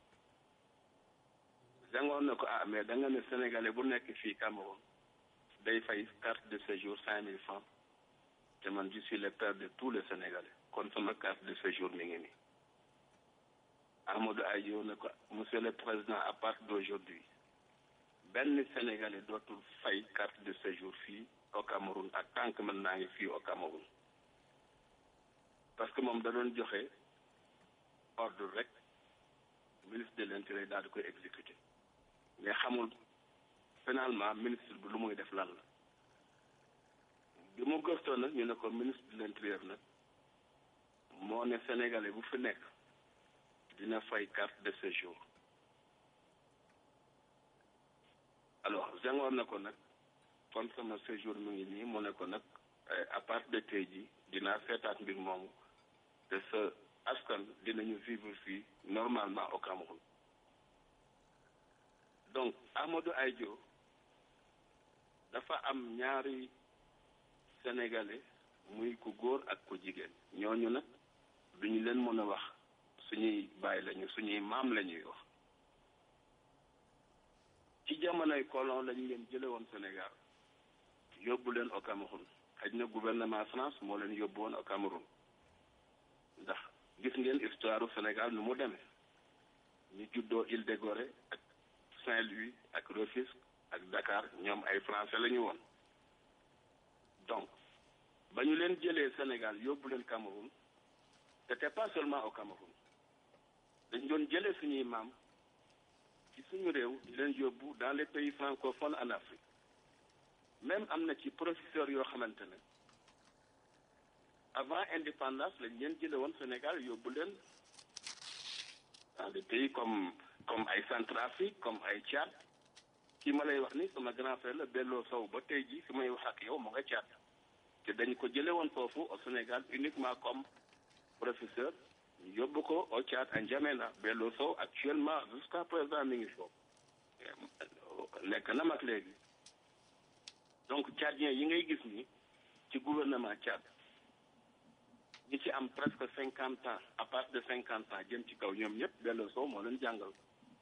G: Senghor ne ko mais da nga ne sénégalais bu nekk fii Cameroun day fay carte de séjour 5000 francs te man je suis le père de tous les sénégalais kon sama carte de séjour mi ngi nii Ahmadou Ahidjo ne ko monsieur le président à partir d'aujourd'hui benn sénégalais dootul fay carte de séjour fii au Cameroun ak tant que man naa ngi fii au Cameroun parce que moom da doon joxe ordre rek ministre de l'intérieur daal di koy exécuter mais xamul finalement ministre bi lu muy def lan la bi mu gëstoo nag ñu ne ko ministre de l'intérieur nag moo ne sénégalais bu fi nekk dina fay carte de séjour alors Senghor ne ko nag kon sama séjour mu ngi nii mu ne ko nag à partir de tey jii dinaa seetaat mbir moomu te sa askan dinañu vivre fii normalement au Cameroun donc Ahmadou Ahidjo dafa am ñaari sénégalais muy ku góor ak ku jigéen ñooñu nag duñu leen mën a wax suñuy baay lañu suñuy maam la ñuy wax ci jamonoy colon lañu leen jële woon Sénégal yóbbu leen au Cameroun xëy na gouvernement France moo leen yóbbu woon au Cameroun ndax gis ngeen histoire Sénégal nu mu demee ñu juddoo Île de Gorée ak Saint-Louis ak Rufisque ak Dakar ñoom ay français la ñu woon donc ba ñu leen jëlee Sénégal yóbbu leen Cameroun c'était pas seulement au Cameroun dañ doon jëlee suñuy maam ci suñu réew di leen yóbbu dans les pays francophones en Afrique même am na ci professeur yoo xamante ne avant indépendance lañ leen jële woon Sénégal yóbbu leen dans des pays comme ay Centrafrique comme ay Tchad kii ma lay wax ni sama grand frère la Bello Sow ba tey jii fi may wax ak yow mu nga Tchad te dañ ko jële woon foofu au Sénégal uniquement comme professeur ñu yóbbu ko au Tchad à N'Djamena Bello Sow actuellement jusqu'à présent mi ngi foofu nekk na mag léegi donc tchadien yi ngay gis ni ci gouvernement Tchad ñi ci am presque 50 ans à partir de 50 ans jëm ci kaw ñoom ñëpp Bello Sow moo leen jàngal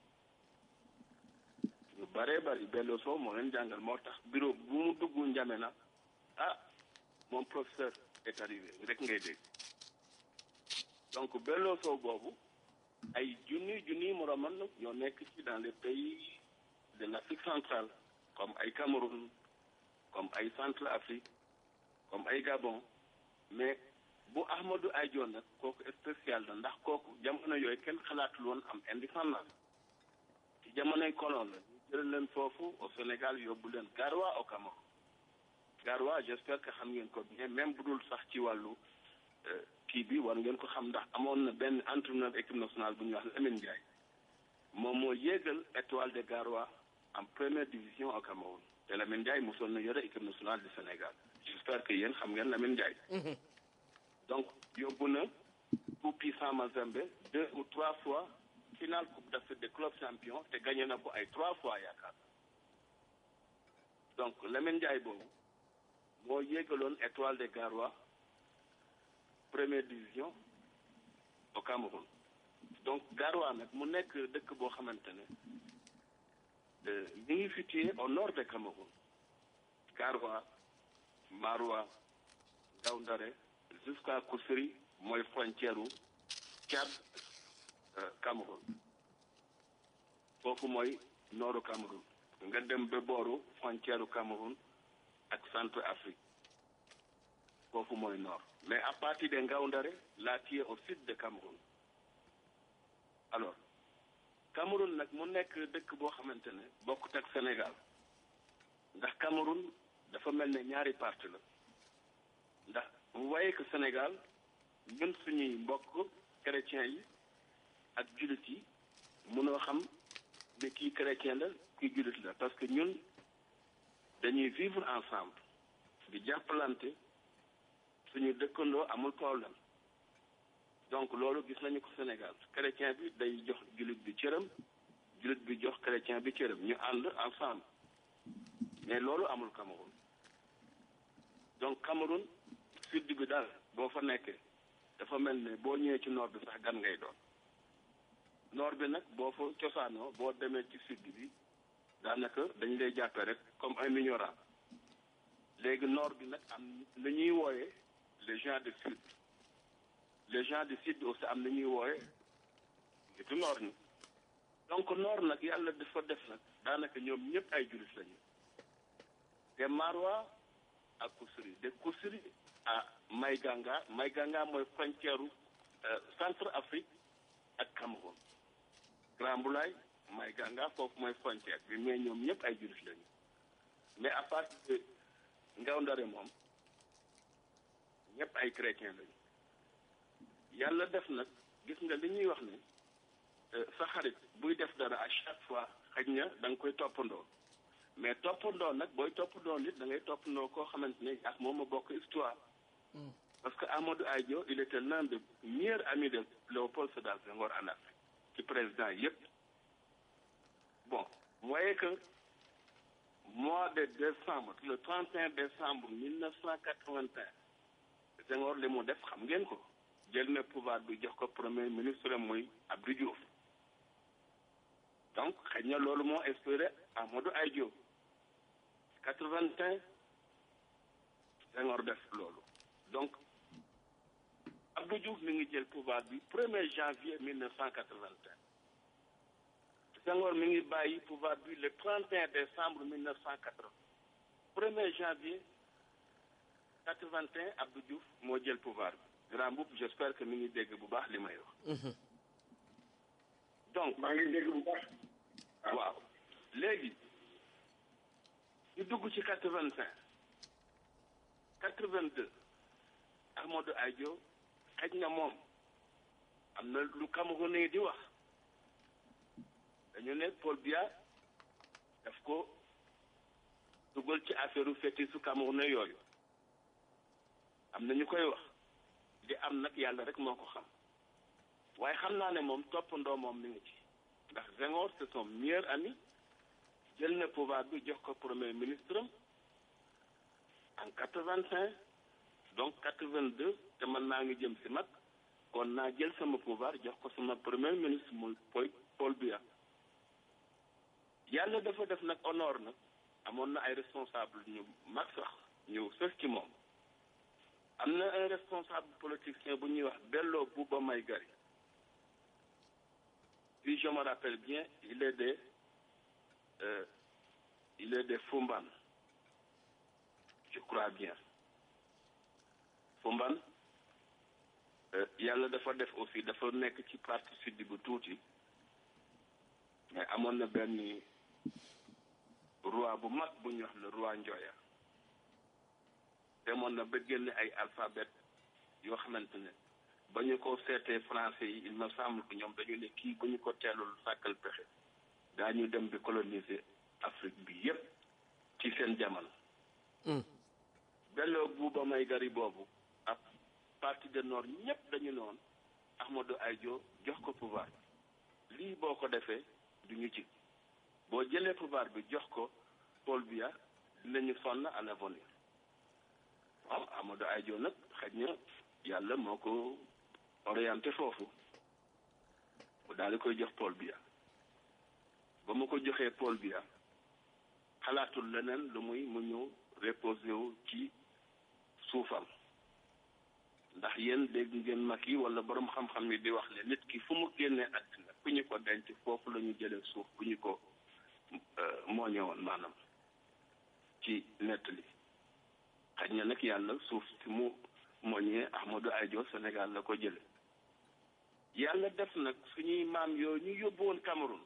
G: ñu bëree bëri Bello Sow moo leen jàngal moo tax bureau bu mu dugg N'Djamena mon professeur est arrivé rek ngay dégg donc Bello Sow boobu ay junni moroomam nag ñoo nekk ci dans les pays de l'Afrique centrale comme ay Cameroun comme ay Centrafrique comme ay Gabon mais bu Ahmadou Ahidjo nag kooku spécial la ndax kooku jamono yooyu kenn xalaatul woon am indépendance ci jamonoy colon la ñu jël leen foofu au Sénégal yóbbu leen Garoua au Cameroun Garoua j'espère que xam ngeen ko bien même bu dul sax ci wàllu kii bi war ngeen ko xam ndax amoon na benn entraîneur équipe nationale bu ñuy wax Lamine Ndiaye moom moo yéegal Étoile de Garoua en première division au Cameroun te Lamine Ndiaye mosoon na yore équipe nationale du Sénégal j'espère que yéen xam ngeen Lamine Ndiaye. donc yóbbu na tout puissant Mazembe 2 ou 3 fois finale coupe d'Afrique des clubs champions te gagné na ko ay 3 fois yaakaar donc Lamine Ndiaye boobu moo yéegaloon Étoile des Garois première division au Cameroun donc Garoua nag mu nekk dëkk boo xamante ne mi ngi situé au nord de Cameroun Garoua Maroua Ngaoundéré jusqu'à Koussiri mooy frontière u Tchad Cameroun foofu mooy nooru Cameroun nga dem ba booru frontière u Cameroun ak centre Afrique foofu mooy nord mais à partir de Ngaoundéré là tu es au sud de Cameroun alors Cameroun nag mu nekk dëkk boo xamante ne bokkut ak Sénégal ndax Cameroun dafa mel ne ñaari parti la ndax vous voyez que Sénégal ñun suñuy mbokk chrétiens yi ak jullit yi mënoo xam ne kii chrétien la kii jullit la parce que ñun dañuy vivre ensemble di jàppalante suñu dëkkandoo amul problème donc loolu gis nañu ko Sénégal chrétien bi day jox jullit bi cëram jullit bi jox chrétien bi cëram ñu ànd ensemble mais loolu amul Cameroun donc Cameroun sud bi daal boo fa nekkee dafa mel ne boo ñëwee ci nord bi sax gan ngay doon nord bi nag boo fa cosaanoo boo demee ci sud bi daanaka dañ lay jàppee rek comme un ignorant léegi nord bi nag am lu ñuy wooyee les gens du sud les gens du sud aussi am na ñuy wooyee nitu nord ñi donc nord nag yàlla dafa def nag daanaka ñoom ñëpp ay jullit lañu te Maroua ak Koussiri de Koussiri à Maïganga mooy frontière centre Afrique ak Cameroun Grand Boulaye Maïganga foofu mooy frontière bi mais ñoom ñëpp ay jullit lañu mais à partir de Ngaoundéré moom ñëpp ay chrétien lañu yàlla def nag gis nga li ñuy wax ne sa xarit buy def dara à chaque fois xëy na da nga koy toppandoo mais toppandoo nag booy toppandoo nit da ngay toppandoo koo xamante ne ak moom a bokk histoire parce que Amadou Ahidjo il était l'un des meilleurs amis de Léopold Sédar Senghor en Afrique ci président yëpp bon vous voyez que mois de décembre le 31 décembre 1981 Senghor li mu def xam ngeen ko jël na pouvoir bi jox ko premier ministre muy Abdou Diouf donc xëy na loolu moo inspiré Amadou Ahidjo 81 Senghor def loolu donc Abdou Diouf mi ngi jël pouvoir bi 1er janvier 1981 Senghor mi ngi bàyyi pouvoir bi le 31 décembre 1980 1er janvier 81 Abdou Diouf moo jël pouvoir bi grand boub j'espère que mi ngi dégg bu baax li may wax donc
D: maa ngi dégg bu baax
G: waaw léegi ñu dugg ci 85 82 Amadou Ahidjo xëj na moom am na lu Camerounais di wax dañu ne Paul Biya daf ko dugal ci affaire fétiche su Camerounais yooyu am na ñu koy wax di am nag yàlla rek moo ko xam waaye xam naa ne moom toppandoo moom mi ngi ci ndax Senghor c'est son meilleur ami jël na pouvoir bi jox ko premier ministre en 85 donc 82 te man naa ngi jëm si mag kon naa jël sama pouvoir jox ko sama premier ministre muy Paul Biya yàlla dafa def nag honneur nag amoon na ay responsable ñu mag sax ñu sës ci moom am na un responsable politicien bu ñuy wax Bello Bouba Maïgari puis je me rappelle bien il est de Fumban je crois bien Fumban yàlla dafa def aussi dafa nekk ci partie sud bu tuuti mais amoon na benn roi bu mag bu ñuy wax le roi Njoya demoon na ba génne ay alphabet yoo xamante ne ba ñu ko seetee français yi il me semble que ñoom dañu ne kii bu ñu ko teelul sàkkal pexe daañu dem bi coloniser Afrique bi yépp ci seen jamono Bello Buuba May Gari boobu ak parti de nord ñëpp dañu noon Ahmadou Ahidjo jox ko pouvoir lii boo ko defee du ñu ci boo jëlee pouvoir bi jox ko Paul Biya dinañu sonn à l'avenir waaw Ahmadou Ahidjo nag xëy na yàlla moo ko orienté foofu mu daal di koy jox Paul Biya ba mu ko joxee Paul Biya xalaatul leneen lu muy mu ñëw reposé wu ci suufam ndax yéen dégg ngeen mag yi wala borom xam-xam yi di wax ne nit ki fu mu génnee àddina fu ñu ko denc foofu la ñu jëlee suuf bu ñu ko mooñe woon maanaam ci nettali xaj na nag yàlla suuf si mu mooñee Ahmadou Ahidjo Sénégal la ko jële yàlla def nag suñuy maam yooyu ñu yóbbu woon Cameroun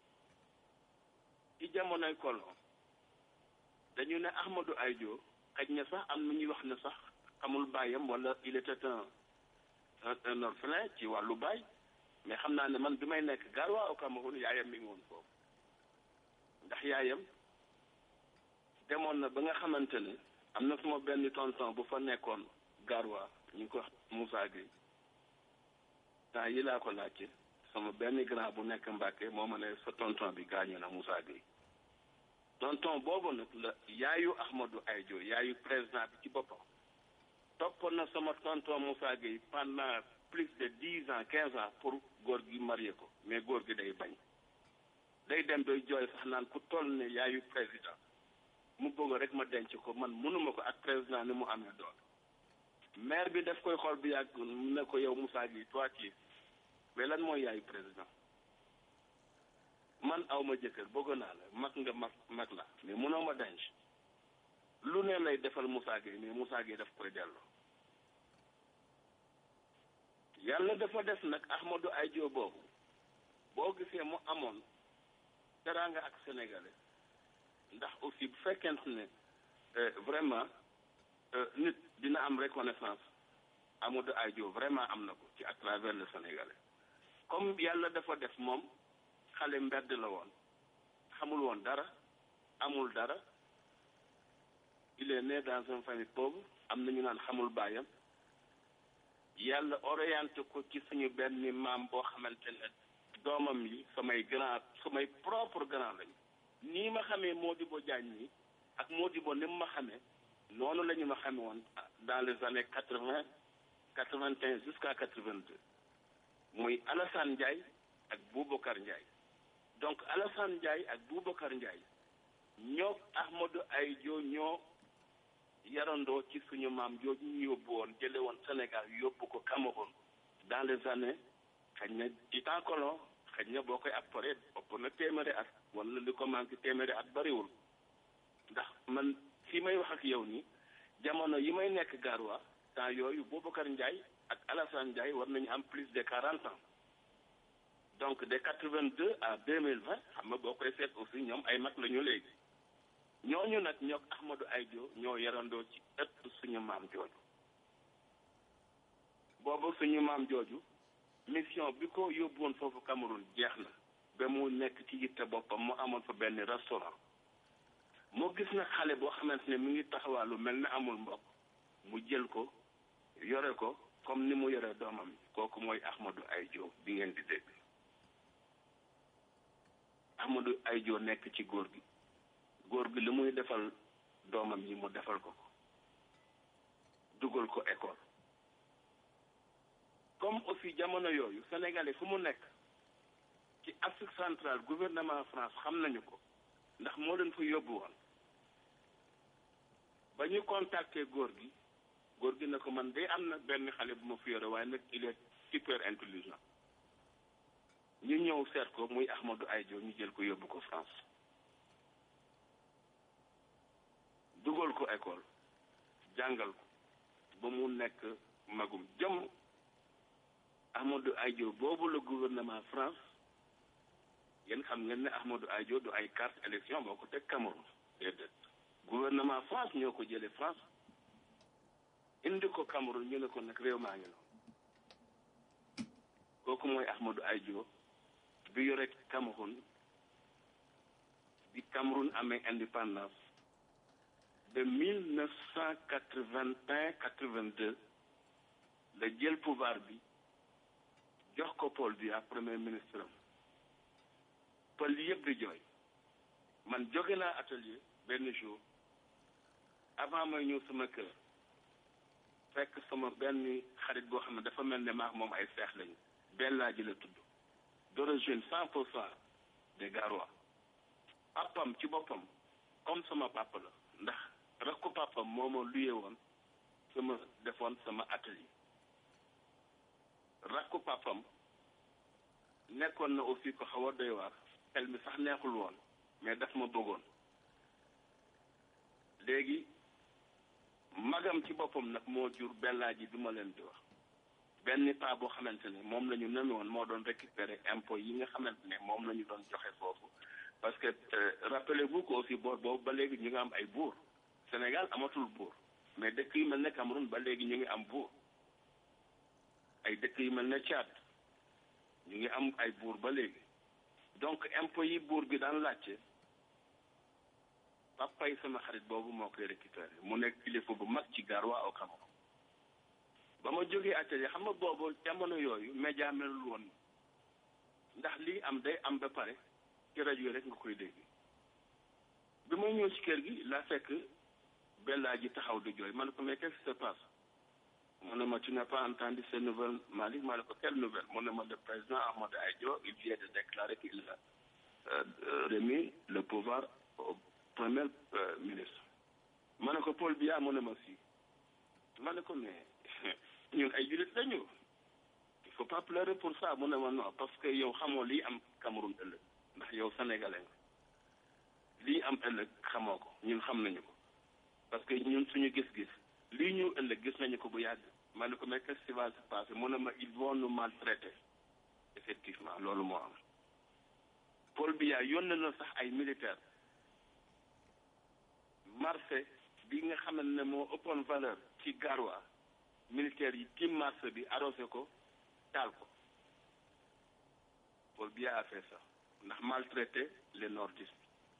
G: ci jamonoy colon dañu ne Ahmadou Ahidjo xaj na sax am na ñuy wax ne sax amul baayam wala il était un orphelin ci wàllu baay mais xam naa ne man bi may nekk Garoua au Cameroun yaayam mi ngi woon foofu ndax yaayam demoon na ba nga xamante ne am na suma benn tonton bu fa nekkoon Garoua ñu ngi ko wax Moussa Gueye temps yi laa ko laajte sama benn grand bu nekk Mbàkke moo ma ne sa tonton bi gaañu na Moussa Gueye tonton boobu nag la yaayu Ahmadou Ahidjo yaayu président bi ci boppam toppoon na sama tonton Moussa Gueye pendant plus de 10 ans 15 ans pour góor gi marié ko mais góor gi day bañ day dem doy jooy sax naan ku toll ne yaayu président mu bëgg rek ma denc ko man mënuma ko ak président ni mu amee doon maire bi daf koy xool bi yàgg mu ne ko yow Moussa Gueye toi ci mais lan mooy yaayu président man aw ma jëkkër bëgg naa la mag nga mag la mais mënoo ma denc lu ne lay defal Moussa Gueye mais Moussa Gueye daf koy delloo yàlla dafa def nag Ahmadou Ahidjo boobu boo gisee mu amoon teraanga ak sénégalais ndax aussi bu fekkente ne vraiment nit dina am reconnaissance Ahmadou Ahidjo vraiment am na ko ci à travers le sénégalais comme yàlla dafa def moom xale mbedd la woon xamul woon dara amul dara il est né dans une famille pauvre am na ñu naan xamul baayam yàlla orienté ko ci suñu benn maam boo xamante ne doomam yi samay propre grand lañu nii ma xamee Modibo Diagne nii ak Modibo ni mu ma xamee noonu la ñu ma xamee woon dans les années 81 jusqu'à 82 muy Alassane Ndiaye ak Boubacar Ndiaye donc Alassane Ndiaye ak Boubacar Ndiaye ñoo Ahmadou Ahidjo ñoo yarandoo ci suñu maam jooju ñu yóbbu woon jële woon Sénégal yóbbu ko Cameroun dans les années xëy na ci temps colon xëy na boo koy apporé ëpp na téeméeri at wala li ko manqué téeméeri at bariwul ndax man fi may wax ak yow nii jamono yi may nekk Garoua temps yooyu Boubacar Ndiaye ak Alassane Ndiaye war nañu am plus de 40 ans donc de 82 à 2020 xam nga boo koy seet aussi ñoom ay mag la ñu léegi ñooñu nag ñoo Ahmadou Ahidjo ñoo yarandoo ci ëtt suñu maam jooju boobu suñu maam jooju mission bi ko yóbbu woon foofu Cameroun jeex na ba mu nekk ci yitte boppam mu amoon fa benn restaurant moo gis na xale boo xamante ne mi ngi taxawaalu mel ne amul mbokk mu jël ko yore ko comme ni mu yore doomam kooku mooy Ahmadou Ahidjo bi ngeen di dégg Ahmadou Ahidjo nekk ci góor gi li muy defal doomam yi mu defal ko dugal ko école comme aussi jamono yooyu sénégalais fu mu nekk ci Afrique centrale gouvernement France xam nañu ko ndax moo leen fa yóbbu woon ba ñu contacté góor gi ne ko man de am na benn xale bu ma fi yore waaye nag il est super intelligent ñu ñëw seet ko muy Ahmadou Ahidjo ñu jël ko yóbbu ko France dugal ko école jàngal ko ba mu nekk magum jëm Ahmadou Ahidjo boobu la gouvernement France yéen xam ngeen ne Ahmadou Ahidjo du ay carte élection moo ko teg Cameroun déedéet gouvernement France ñoo ko jëlee France indi ko Cameroun ñu ne ko nag réew maa ngi noonu kooku mooy Ahmadou Ahidjo bi yore Cameroun bi Cameroun amee indépendance de 1981-82 la jël pouvoir bi jox ko Paul Biya premier ministre am Paul yëpp di jooy man jóge naa atelier benn jour avant may ñëw sama kër fekk sama benn xarit boo xam ne dafa mel ne maak moom ay seex lañu Bella ji la tudd d'origine 100% des Garois papam ci boppam comme sama papa la ndax rakku papam moo ma luyee woon sama defoon sama atelier rakku papam nekkoon na aussi ko xaw a doy waar xel mi sax neexul woon mais daf ma bëggoon léegi magam ci boppam nag moo jur Bella ji bi ma leen di wax benn paa boo xamante ne moom la ñu neme woon moo doon récupérer impôt yi nga xamante ne moom la ñu doon joxe foofu parce que rappelez-vous que aussi boor boobu ba léegi ñu ngi am ay buur Sénégal amatul buur mais dëkk yu mel ne Cameroun ba léegi ñu ngi am buur ay dëkk yu mel ne Tchad ñu ngi am ay buur ba léegi donc impôt yi buur bi daan laajte papay sama xarit boobu moo koy récupérer mu nekk kilifa bu mag ci Garoua au Cameroun ba ma jógee atelier xam nga boobu jamono yooyu média melul woon ndax lii am day am ba pare ci rajo yi rek nga koy dégg bi may ñëw ci kër gi la fekk Bella ji taxaw di jooy ma ne ko mais qu'est-ce qui se passe mu ne ma tu n'as pas entendu ces nouvelles Malick ma ne ko quelle nouvelle mu ne ma le président Ahmadou Ahidjo il vient de déclarer qu'il a remis le pouvoir au premier ministre ma ne ko Paul Biya mu ne ma si ma ne ko mais ñun ay jullit lañu il faut pas pleurer pour ça mu ne ma non parce que yow xamoo lii am Cameroun ëllëg ndax yow sénégalais nga lii am ëllëg xamoo ko ñun xam nañu ko parce que ñun suñu gis-gis lii ñu ëllëg gis nañu ko bu yàgg ma ne ko mais qu'est-ce qui va se passer mu ne ma ils vont nous maltraiter effectivement loolu moo am Paul Biya yónnee na sax ay militaires marché bi nga xamante ne moo ëppoon valeur ci Garoua militaires yi tiim marché bi arrosé ko taal ko Paul Biya a fait ça ndax maltraité les nordistes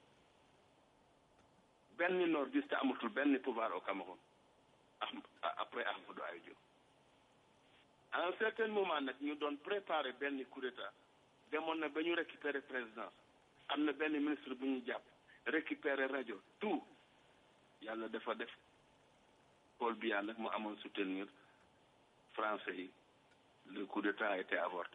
G: benn nordiste amatul benn pouvoir au Cameroun après Ahmadou Ahidjo à un certain moment nag ñu doon préparer benn coup d'état demoon na ba ñu récupérer présidence am na benn ministre bu ñu jàpp récupérer rajo tout yàlla dafa def Paul Biya nag mu amoon soutenir français yi le coup d'état a été avorté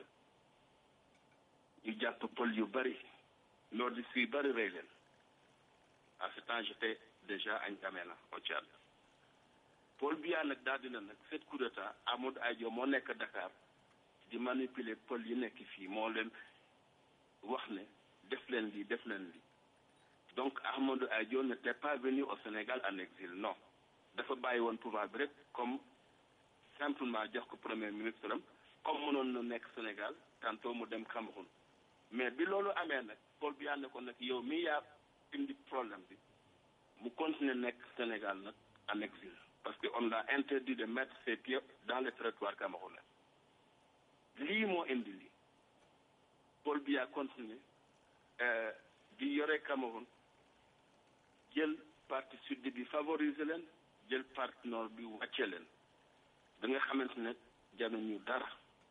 G: ñu jàpp pël yu bëri nordistes yu bëri rey leen à ce temps j'étais déjà à N'Djamena au Tchad Paul Biya nag daal dina nag cette coup d'état Ahmadou Ahidjo moo nekk Dakar di manipuler pël yi nekk fii moo leen wax ne def leen lii def leen lii donc Ahmadou Ahidjo n'était pas venu au Sénégal en exil non dafa bàyyi woon pouvoir bi rek comme simplement jox ko premier ministre am comme mënoon na nekk Sénégal tantôt mu dem Cameroun mais bi loolu amee nag Paul Biya ne ko nag yow mi yaa indi problème bi mu continuer nekk Sénégal nag en exil parce que on l'a interdit de mettre ses pieds dans le territoire camerounais lii moo indi lii Paul Biya continuer di yore Cameroun jël partie sud bi favoriser leen jël partie nord bi wàcce leen da nga xamante ne januñu dara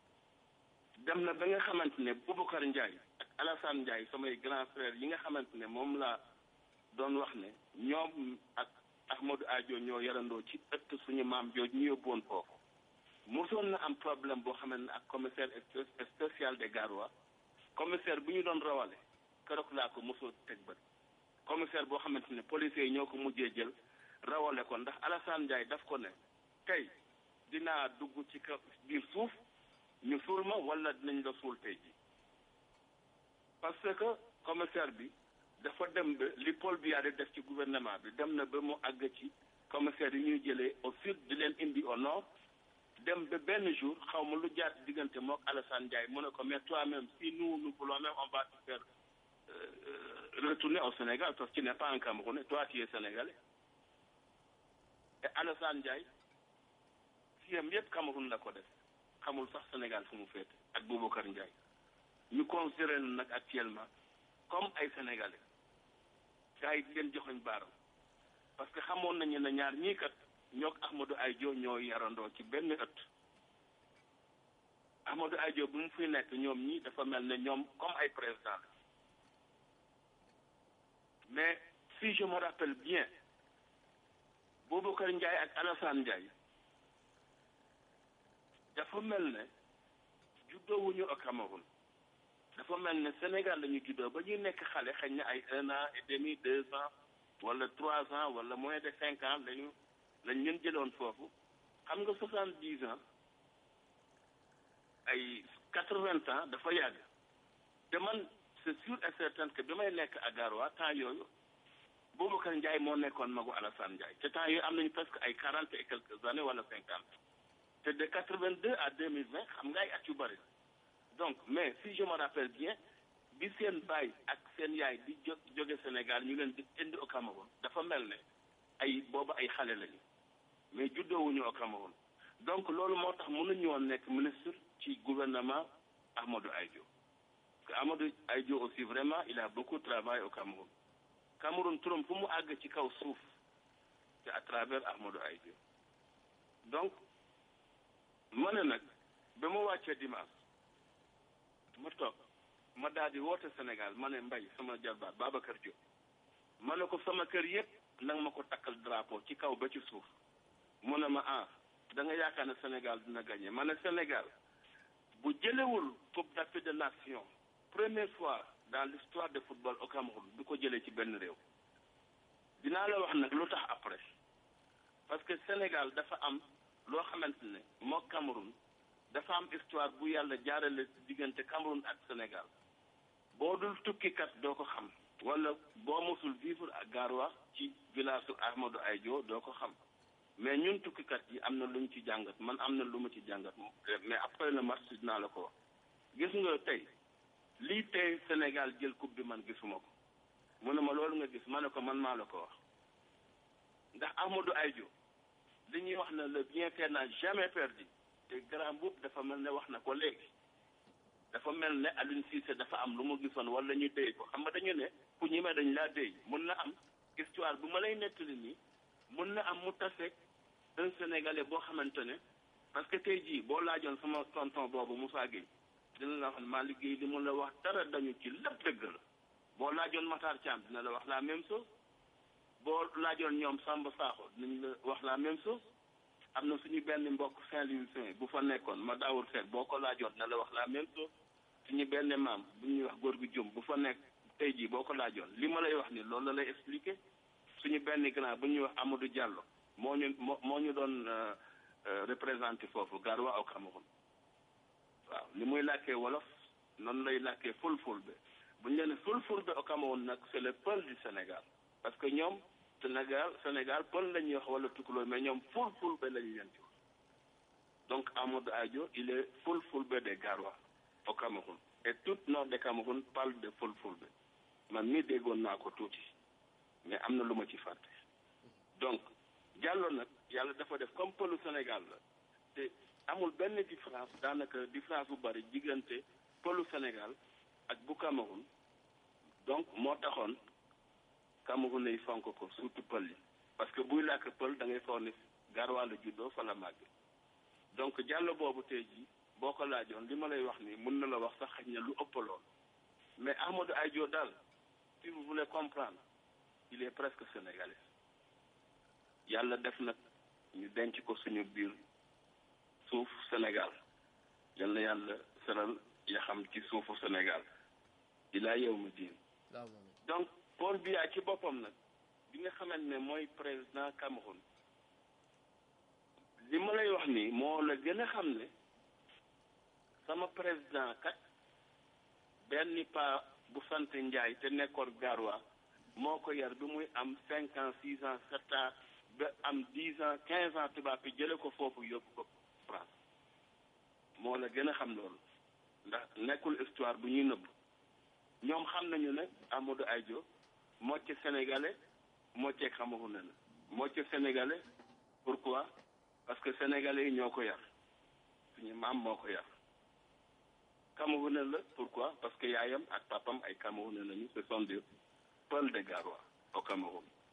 G: dem na ba nga xamante ne Boubacar Ndiaye ak Alassane Ndiaye samay grand frère yi nga xamante ne moom laa doon wax ne ñoom ak Ahmadou Ahidjo ñoo yarandoo ci ëtt suñu maam jooju ñu yóbbuwoon foofu mosoon na am problème boo xamante ne ak commissaire spécial des Garoua commissaire bu ñu doon rawale keroog laa ko mosoo teg bët commissaire boo xamante ne policiers yi ñoo ko mujjee jël rawale ko ndax Alassane Ndiaye daf ko ne tey dinaa dugg ci kaw biir suuf ñu suul ma wala dinañ la suul tey ji parce que commissaire bi dafa dem ba li Paul Biya di def ci gouvernement bi dem na ba mu àgg ci commissaire yi ñuy jëlee au sud di leen indi au nord dem ba benn jour xaw ma lu jaar diggante mook Alassane Ndiaye mu ne ko mais toi-même si nous voulons même on va te faire retourner au Sénégal parce que tu n'es pas un Camerounais toi tu es sénégalais et Alassane Ndiaye fiyam yëpp Cameroun la ko def xamul sax Sénégal fu mu féete ak Boubacar Ndiaye ñu considéré nag actuellement comme ay sénégalais gars yi di leen joxoñ baaram parce que xamoon nañu ne ñaar ñii kat ñoog Ahmadou Aïdjo ñoo yarandoo ci benn ëtt Ahmadou Aïdjo bu mu fi nekk ñoom ñii dafa mel ne ñoom comme ay président mais si je me rappelle bien Boubacar Ndiaye ak Alassane Ndiaye dafa mel ne juddoowuñu au Cameroun dafa mel ne Sénégal la ñu juddoo ba ñuy nekk xale xëy na ay 1 an et demi 2 ans wala 3 ans wala moins de 5 ans lañ leen jëloon foofu xam nga 70 ans ay 80 ans dafa yàgg te man c'est sûr et certain que bi may nekk à Garoua temps yooyu Boubacar Ndiaye moo nekkoon magu Alassane Ndiaye te temps yooyu am nañu presque ay 40 et quelques années wala 50 te de 82 à 2020 xam nga ay at yu bëri donc mais si je me rappelle bien bi seen baay ak seen yaay di jóge Sénégal ñu leen di indi au Cameroun dafa mel ne ay booba ay xale lañu mais juddoowuñu au Cameroun donc loolu moo tax mënuñu woon nekk ministre ci gouvernement Ahmadou Aïdjo parce que Ahmadou Aïdjo aussi vraiment il a beaucoup travaillé au Cameroun Cameroun turam fu mu àgg ci kaw suuf c'est à travers Ahmadou Aïdjo donc ma ne nag ba ma wàccee dimanche ma toog ma daal di woote Sénégal ma ne Mbaye sama jarbaat Babacar Diop ma ne ko sama kër yëpp nang ma ko takkal drapeau ci kaw ba ci suuf mu ne ma da nga yaakaar ne Sénégal dina gagné ma ne Sénégal bu jëlewul Coupe d'Afrique des Nations première fois dans l'histoire de football au Cameroun du ko jëlee ci benn réew dinaa la wax nag lu tax après parce que Sénégal dafa am loo xamante ne moo Cameroun dafa am histoire bu yàlla jaarale diggante Cameroun ak Sénégal boo dul tukkikat doo ko xam wala boo mosul vivre ak Garoua ci village su Ahmadou Aïdjo doo ko xam mais ñun tukkikat yi am na lu ñu ci jàngat man am na lu ma ci jàngat mais après le match dinaa la ko wax gis nga tey lii tey Sénégal jël coupe bi man gisuma ko mu ne ma loolu nga gis ma ne ko man maa la ko wax ndax Ahmadou Aïdjo li ñuy wax na le bienfait n'a jamais perdu te grand boub dafa mel ne wax na ko léegi dafa mel ne Aliou Cissé dafa am lu mu gisoon wala ñu déy ko xam nga dañu ne ku ñemee dañ laa déy mun na am histoire bu ma lay nettali nii mun na am mu tase un Sénégalais boo xamante ne parce que tey jii boo laajoon sama tonton boobu Moussa Gueye dina la wax maa liggéey li mun la wax dara dañu ci lépp dëgg la boo laajoon Matar Thiam dina la wax la même chose boo laajoon ñoom Samba Sakho dinañ la wax la même chose am na suñu benn mbokk Saint-Louisien bu fa nekkoon ma daawul seet boo ko laajoon dina la wax la même chose suñu benn maam bu ñuy wax góor gu jum bu fa nekk tey jii boo ko laajoon li ma lay wax ni loolu la lay expliquer suñu benn grand bu ñuy wax Amadou Diallo moo ñu doon représenté foofu Garoua au Cameroun waaw li muy làkkee wolof noonu lay làkkee fulfulde bu ñu leen fulfulde au Cameroun nag c'est le peul du Sénégal parce que ñoom Sénégal peul la ñuy wax wala tukulóor mais ñoom fulfulde la ñu leen di wax donc Ahmadou Aïdjo il est fulfulde des Garoua au Cameroun et toute nord de Cameroun parle de fulfulde man mii déggoon naa ko tuuti mais am na lu ma ci fàtte donc Diallo nag yàlla dafa def comme pëlu Sénégal la te amul benn différence daanaka différence bu bari diggante pëlu Sénégal ak bu Cameroun donc moo taxoon Cameroun yi fonk ko surtout pël yi parce que buy làkk pël da ngay foog ne Garoua la juddoo fa la màgg donc Diallo boobu tey jii boo ko laajoon li ma lay wax nii mën na la wax sax xëy na lu ëpp lool mais Ahmadou Aïdjo daal si vous voulez comprendre il est presque sénégalais yàlla def nag ñu denc ko suñu biir suuf Sénégal yal na yàlla seral ya xam ci suufu Sénégal ilaa yow mi diin donc Paul Biya ci boppam nag bi nga xamante ne mooy président Cameroun li ma lay wax nii moo la gën a xam ne sama président kat benn pa bu sant Ndiaye te nekkoon Garoua moo ko yar bi muy am 5 ans 6 ans 7 ans ba am 10 ans 15 ans tubaab bi jële ko foofu yóbbu ko France moo la gën a xam loolu ndax nekkul histoire bu ñuy nëbb ñoom xam nañu ne Ahmadou Aïdjo moitié sénégalais moitié camerounais la moitié sénégalais pourquoi parce que sénégalais yi ñoo ko yar suñu maam moo ko yar camerounais la pourquoi parce que yaayam ak papam ay camerounais lañu ce sont des Peuls de Garoua au Cameroun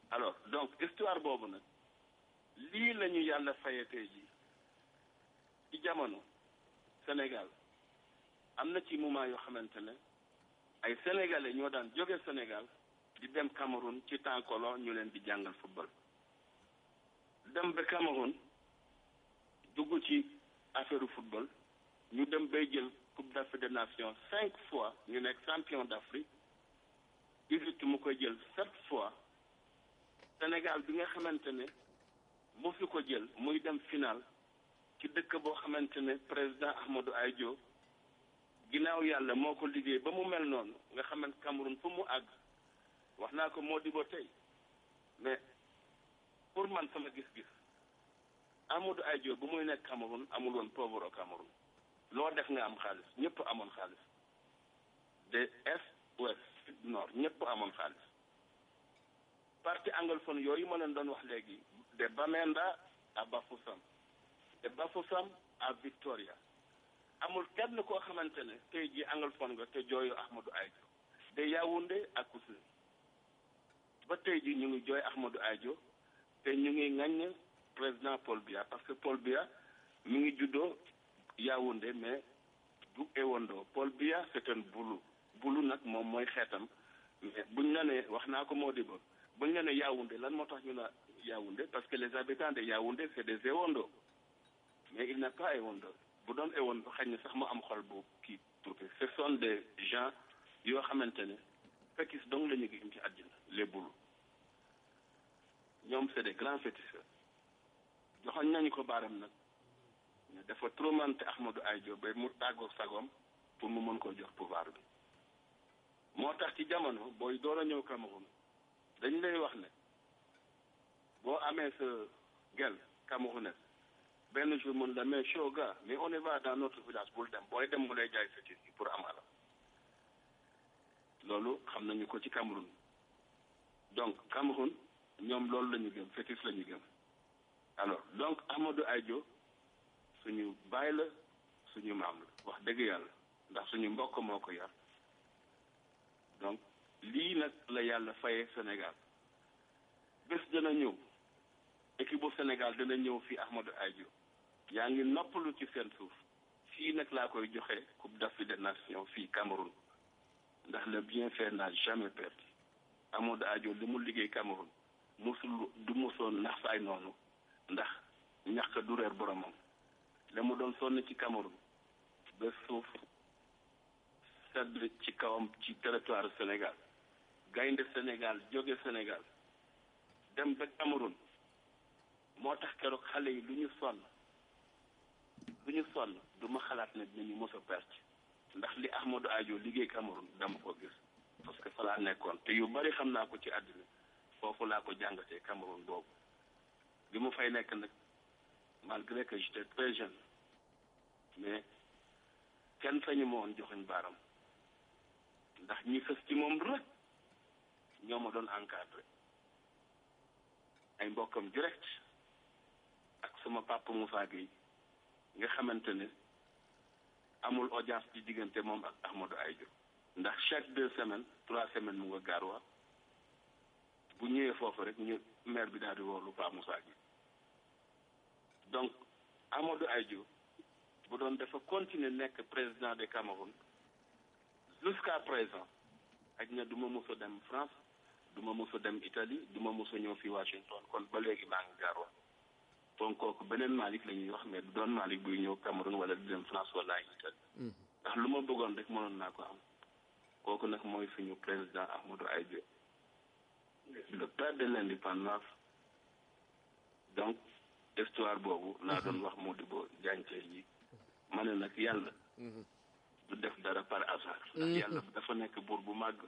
G: alors donc histoire boobu nag lii la ñu yàlla fayee tey jii ci jamono Sénégal am na ci moment yoo xamante ne ay sénégalais ñoo daan jóge Sénégal di dem Cameroun ci temps colon ñu leen di jàngal football dem ba Cameroun dugg ci affaire football ñu dem bay jël coupe d'Afrique des nations 5 fois ñu nekk champion d'Afrique Égypte mu koy jël 7 fois Sénégal bi nga xamante ne mu fi ko jël muy dem final ci dëkk boo xamante ne président Ahmadou Ahidjo ginnaaw yàlla moo ko liggéey ba mu mel noonu nga xamante Cameroun fu mu àgg wax naa ko Modibo tey mais pour man sama gis-gis Ahmadou Ahidjo bu muy nekk Cameroun amul woon pauvre au Cameroun loo def nga am xaalis ñëpp amoon xaalis de est ouest sud nord ñëpp amoon xaalis parti anglophone yooyu ma leen doon wax léegi de Bamenda à Bafoussam de Bafoussam à Victoria amul kenn koo xamante ne tey jii anglophone nga te jooyu Ahmadou Ahidjo de Yaoundé ak Oussouye ba tey jii ñu ngi jooy Ahmadou Ahidjo te ñu ngi ŋaññ président Paul Biya parce que Paul Biya mi ngi juddoo Yaoundé mais du Ewondo Paul Biya c'est un Bulu nag moom mooy xeetam mais buñ la ne wax naa ko Modibo buñ la ne Yaoundé lan moo tax ñu la Yaoundé parce que les habitants de Yaoundé c'est des Ewondo mais il n'est pas Ewondo bu doon Ewondo xëy na sax mu am xol bu kii tuuti ce sont des gens yoo xamante ne fekkis dong la ñu gis ci àddina les Bulu ñoom c'est des grands féticheurs joxoon nañu ko baaram nag mais dafa tourmenté Ahmadou Ahidjo ba mu tàggoog sagoom pour mu mën koo jox pouvoir bi moo tax ci jamono booy door a ñëw Cameroun dañ lay wax ne boo amee sa gel camerounaise benn jour mën la mais show gars mais on y va dans notre village bul dem booy dem mu lay jaay fétiche yi pour am alal loolu xam nañu ko ci Cameroun donc Cameroun ñoom loolu la ñu gëm fétiche la ñu gëm alors donc Ahmadou Ahidjo suñu baay la suñu maam la wax dëgg yàlla ndax suñu mbokk moo ko yar donc lii nag la yàlla fayee Sénégal bés dana ñëw équipe bu Sénégal dana ñëw fii Ahmadou Ahidjo yaa ngi noppalu ci seen suuf fii nag laa koy joxe coupe d'Afrique des nations fii Cameroun ndax le bienfait n'a jamais perdu Ahmadou Ahidjo li mu liggéey Cameroun du mosoon nax saay noonu ndax ñàkk du reer boromam la mu doon sonn ci Cameroun ba suuf sedd ci kawam ci territoire Sénégal gaynde Sénégal jóge Sénégal dem ba Cameroun moo tax keroog xale yi lu ñu sonn du ma xalaat ne dinañu mos a perte ndax li Ahmadou Ahidjo liggéey Cameroun dama ko gis parce que fa laa nekkoon te yu bari xam naa ko ci àddina foofu laa ko jàngatee Cameroun boobu bi mu fay nekk nag malgré que j'étais très jeune mais kenn sañu ma woon joxuñ baaram ndax ñi sës ci moom rek ñoo ma doon encadré ay mbokkam direct ak sama papa Moussa Gueye nga xamante ne amul audience ci diggante moom ak Ahmadou Ahidjo ndax chaque 2 semaines 3 semaines mu nga gaarwaa bu ñëwee foofu rek ñu maire bi daal di woolu Pa Moussa Gueye donc Ahmadou Ahidjo bu doon dafa continuer nekk président de Cameroun jusqu'à présent ak na du ma mos a dem France du ma mos a dem Italie du ma mos a ñëw fii Washington kon ba léegi maa ngi gaarwaa donc kooku beneen Malick la ñuy wax mais du doon Malick buy ñëw Cameroun wala di dem France wala ay Italie ndax lu ma bëggoon rek mënoon naa ko am kooku nag mooy suñu président Ahmadou Ahidjo le père de l'indépendance donc histoire boobu laa doon wax Modibo Diagne yi ma ne nag yàlla du def dara par hasard ndax yàlla dafa nekk buur bu màgg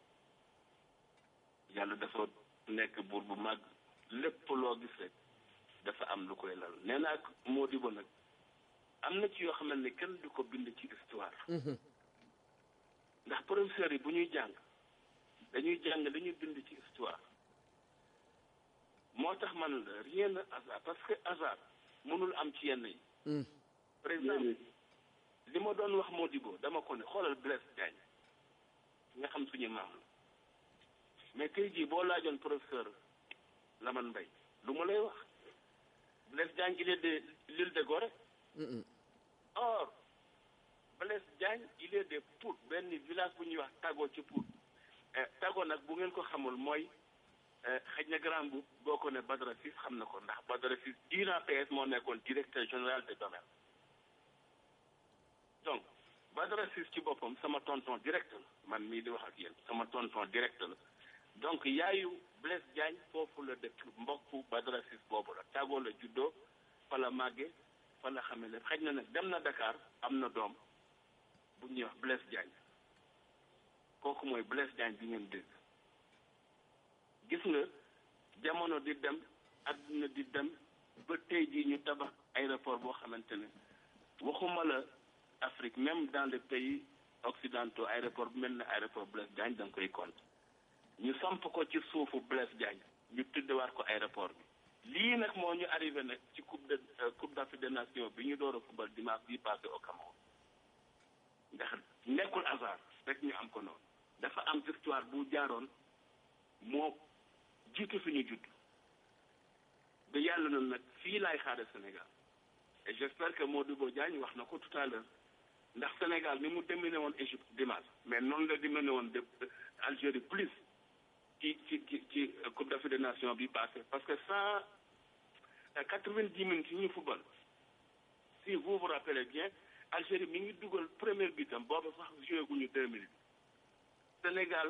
G: yàlla dafa nekk buur bu màgg lépp loo gis rek dafa am lu koy lal nee naa Modibo nag am na ci yoo xam ne kenn du ko bind ci histoire ndax professeurs yi bu ñuy jàng dañuy jàng dañuy bind ci histoire moo tax man la rien ne hasard parce que hasard mënul am ci yenn yi par exemple li ma doon wax Modibo dama ko ne xoolal Blaise Diagne nga xam suñu maam la mais tey jii boo laajoon professeur Lamane Mbaye lu ma lay wax Blaise Diagne il est de l'île de Gorée. Or Blaise Diagne il est de Pout benn village bu ñuy wax Tago ci Pout Tago nag bu ngeen ko xamul mooy xëj na grand bu boo ko ne Badara Ciss xam na ko ndax Badara Ciss durant PS moo nekkoon directeur général des domaines donc Badara Ciss ci boppam sama tonton direct la man mii di wax ak yéen sama tonton direct la donc yaayu Blaise Diagne foofu la dëkk mbokku Badara Ciss boobu la Tago la juddoo fa la màggee fa la xamee lépp xëj na nag dem na Dakar am na doom bu ñuy wax Blaise Diagne kooku mooy Blaise Diagne bi ngeen dégg gis nga jamono di dem adduna di dem ba tey jii ñu tabax aéroport boo xamante ne waxuma la Afrique même dans les pays occidentaux aéroport bu mel ne aéroport Blaise Diagne da nga koy compte ñu samp ko ci suufu Blaise Diagne ñu tuddewaat ko aéroport bi lii nag moo ñu arrivé nag ci coupe d'Afrique des Nations bi ñu door a football dimanche bi passé au Cameroun ndax nekkul hasard rek ñu am ko noonu dafa am histoire bu jaaroon moo jiitu fi ñu judd ba yàlla na nag fii laay xaare Sénégal et j'espère que Modibo Diagne wax na ko tout à l'heure ndax Sénégal ni mu dominé woon Égypte dimanche mais noonu la dominé woon Algérie plus ci Coupe d'Afrique des Nations bi passé parce que 190 minutes yi ñu football si vous vous rappelez bien Algérie mi ngi dugal première bitam booba sax joué guñu 2 minutes Sénégal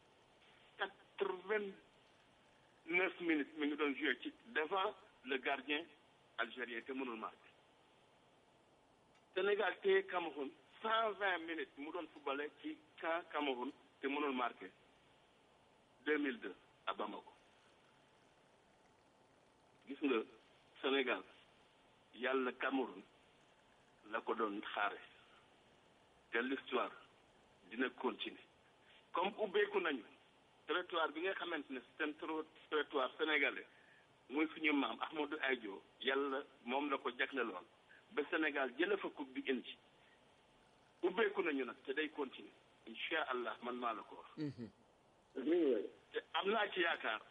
G: 89 minutes mi ngi doon joué ci devant le gardien algérien te mënul marqué Sénégal te Cameroun 120 minutes mu doon footballé ci camp Cameroun te mënul marqué 2002 à Bamako gis nga Sénégal yàlla Cameroun la ko doon xaare te l'histoire dina continuer comme ubbeeku nañu territoire bi nga xamante ne c'est un territoire sénégalais muy suñu maam Ahmadou Ahidjo yàlla moom la ko jagleloon ba Sénégal jële fa coupe bi indi ubbeeku nañu nag te day continuer incha allah man maa la ko wax. te am naa ci yaakaar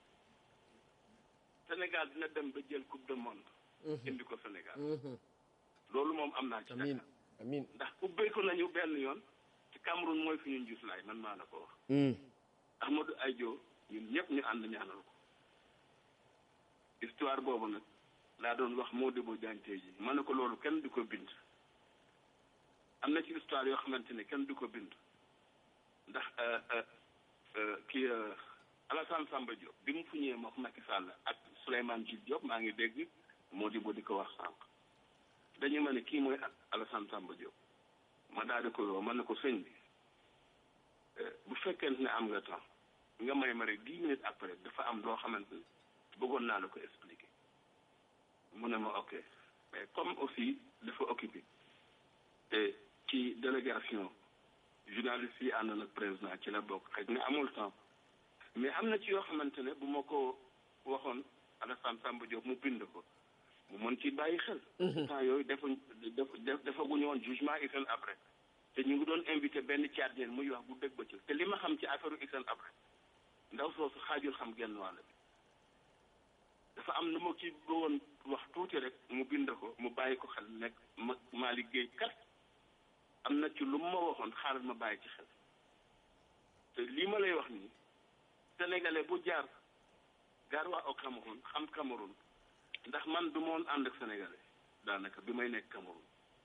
G: Sénégal dina dem ba jël coupe du monde. indi ko Sénégal. loolu moom am naa ci yaakaar.
B: amiin
G: ndax ubbeeku nañu benn yoon ci Cameroun mooy suñu njuslaay man maa la ko wax. Ahmadou Ahidjo ñun ñëpp ñu ànd ñaanal ko histoire boobu nag laa doon wax Modibo Diagne tey ji ma ne ko loolu kenn du ko bind am na ci histoire yoo xamante ne kenn du ko bind ndax kii Alassane Samba Diop bi mu fu ñëwee moom Macky Sall ak Souleymane Jules Diop maa ngi dégg Modibo di ko wax sànq dañu ma ne kii mooy Alassane Samba Diop ma daal di ko woo ma ne ko sëñ bi bu fekkente ne am nga temps nga may ma rek 10 minutes après dafa am loo xamante ne bëggoon naa la ko expliquer mu ne ma ok mais comme aussi dafa occupé te ci délégation journaliste yi ànd nag président ci la bokk xëy na amul temps mais am na ci yoo xamante ne bu ma ko waxoon Alassane Samba Diop mu bind ko mu mën ci bàyyi xel. temps yooyu defaguñu woon jugement Hissène Habré te ñu ngi doon invité benn Tchadien muy wax bu dëgg ba ci te li ma xam ci affaire Hissène Habré ndaw soosu xaajul xam genn wàll bi dafa am lu ma ci bëggoon wax tuuti rek mu bind ko mu bàyyi ko xel nekk ma liggéey kat am na ci lu ma waxoon xaaral ma bàyyi ci xel te lii ma lay wax nii sénégalais bu jaar waa au Cameroun xam Cameroun ndax man du moon ànd ak sénégalais daanaka bi may nekk Cameroun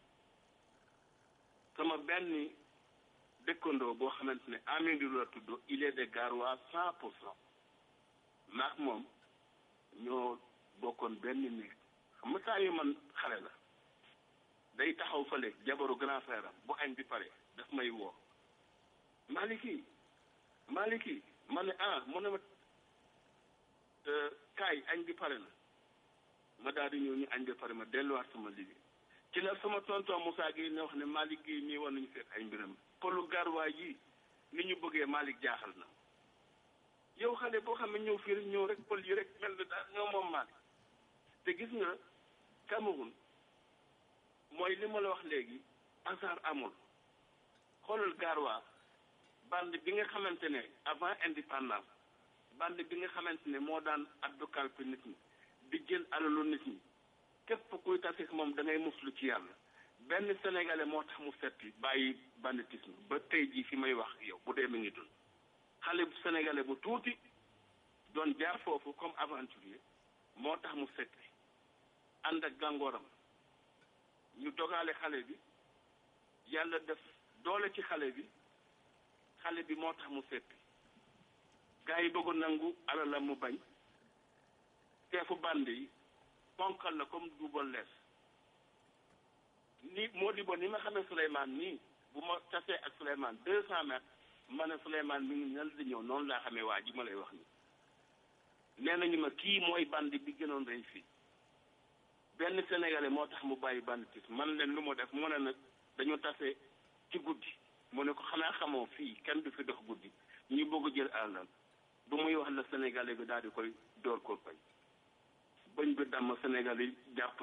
G: sama benn dëkkandoo boo xamante ne Amidou la tudd il est de Garoua 100% maak moom ñoo bokkoon benn néeg xam nga saa yu man xale la day taxaw fële jabaru grand frère am bu añ bi pare daf may woo Maliki ma ne mu ne ma kaay añ bi pare na ma daal di ñëw ñu añ bi pare ma delluwaat sama liggéey ci la sama tonton Moussa Gueye ne wax ne Malick Gueye mii war nañu seet ay mbiram polu garwaay yi ni ñu bëggee Malick jaaxal na yow xale boo xam ne ñëw fii rek ñëw rek pël yi rek mel na daal ñoo moom Malick te gis nga Cameroun mooy li ma la wax léegi hasard amul xoolal garwaa bande bi nga xamante ne avant indépendance bande bi nga xamante ne moo daan addu kalpe nit ñi di jël alalu nit ñi képp kuy taseeg moom da ngay muslu ci yàlla benn sénégalais moo tax mu seppi bàyyi banditisme ba tey jii fi may wax yow bu dee mi ngi dund xale bu sénégalais bu tuuti doon jaar foofu comme aventurier moo tax mu seppi ànd ak gàngooram ñu dogale xale bi yàlla def doole ci xale bi moo tax mu seppi gars yi bëgg nangu alalam mu bañ teefu bande yi ponkal la comme Double Less ni moo di bon ni ma xamee Souleymane nii bu ma tasee ak Souleymane 200 mètres ma ne Souleymane mi ngi nel di ñëw noonu laa xamee waa ji ma lay wax ni nee nañu ma kii mooy bandi bi gënoon rëy fii benn sénégalais moo tax mu bàyyi banditisme man leen lu mu def mu ne nag dañu tase ci guddi mu ne ko xanaa xamoo fii kenn du fi dox guddi ñu bëgg jël àllam bu muy wax la sénégalais bi daal di koy door ko bañ bi damm sénégalais yi jàpp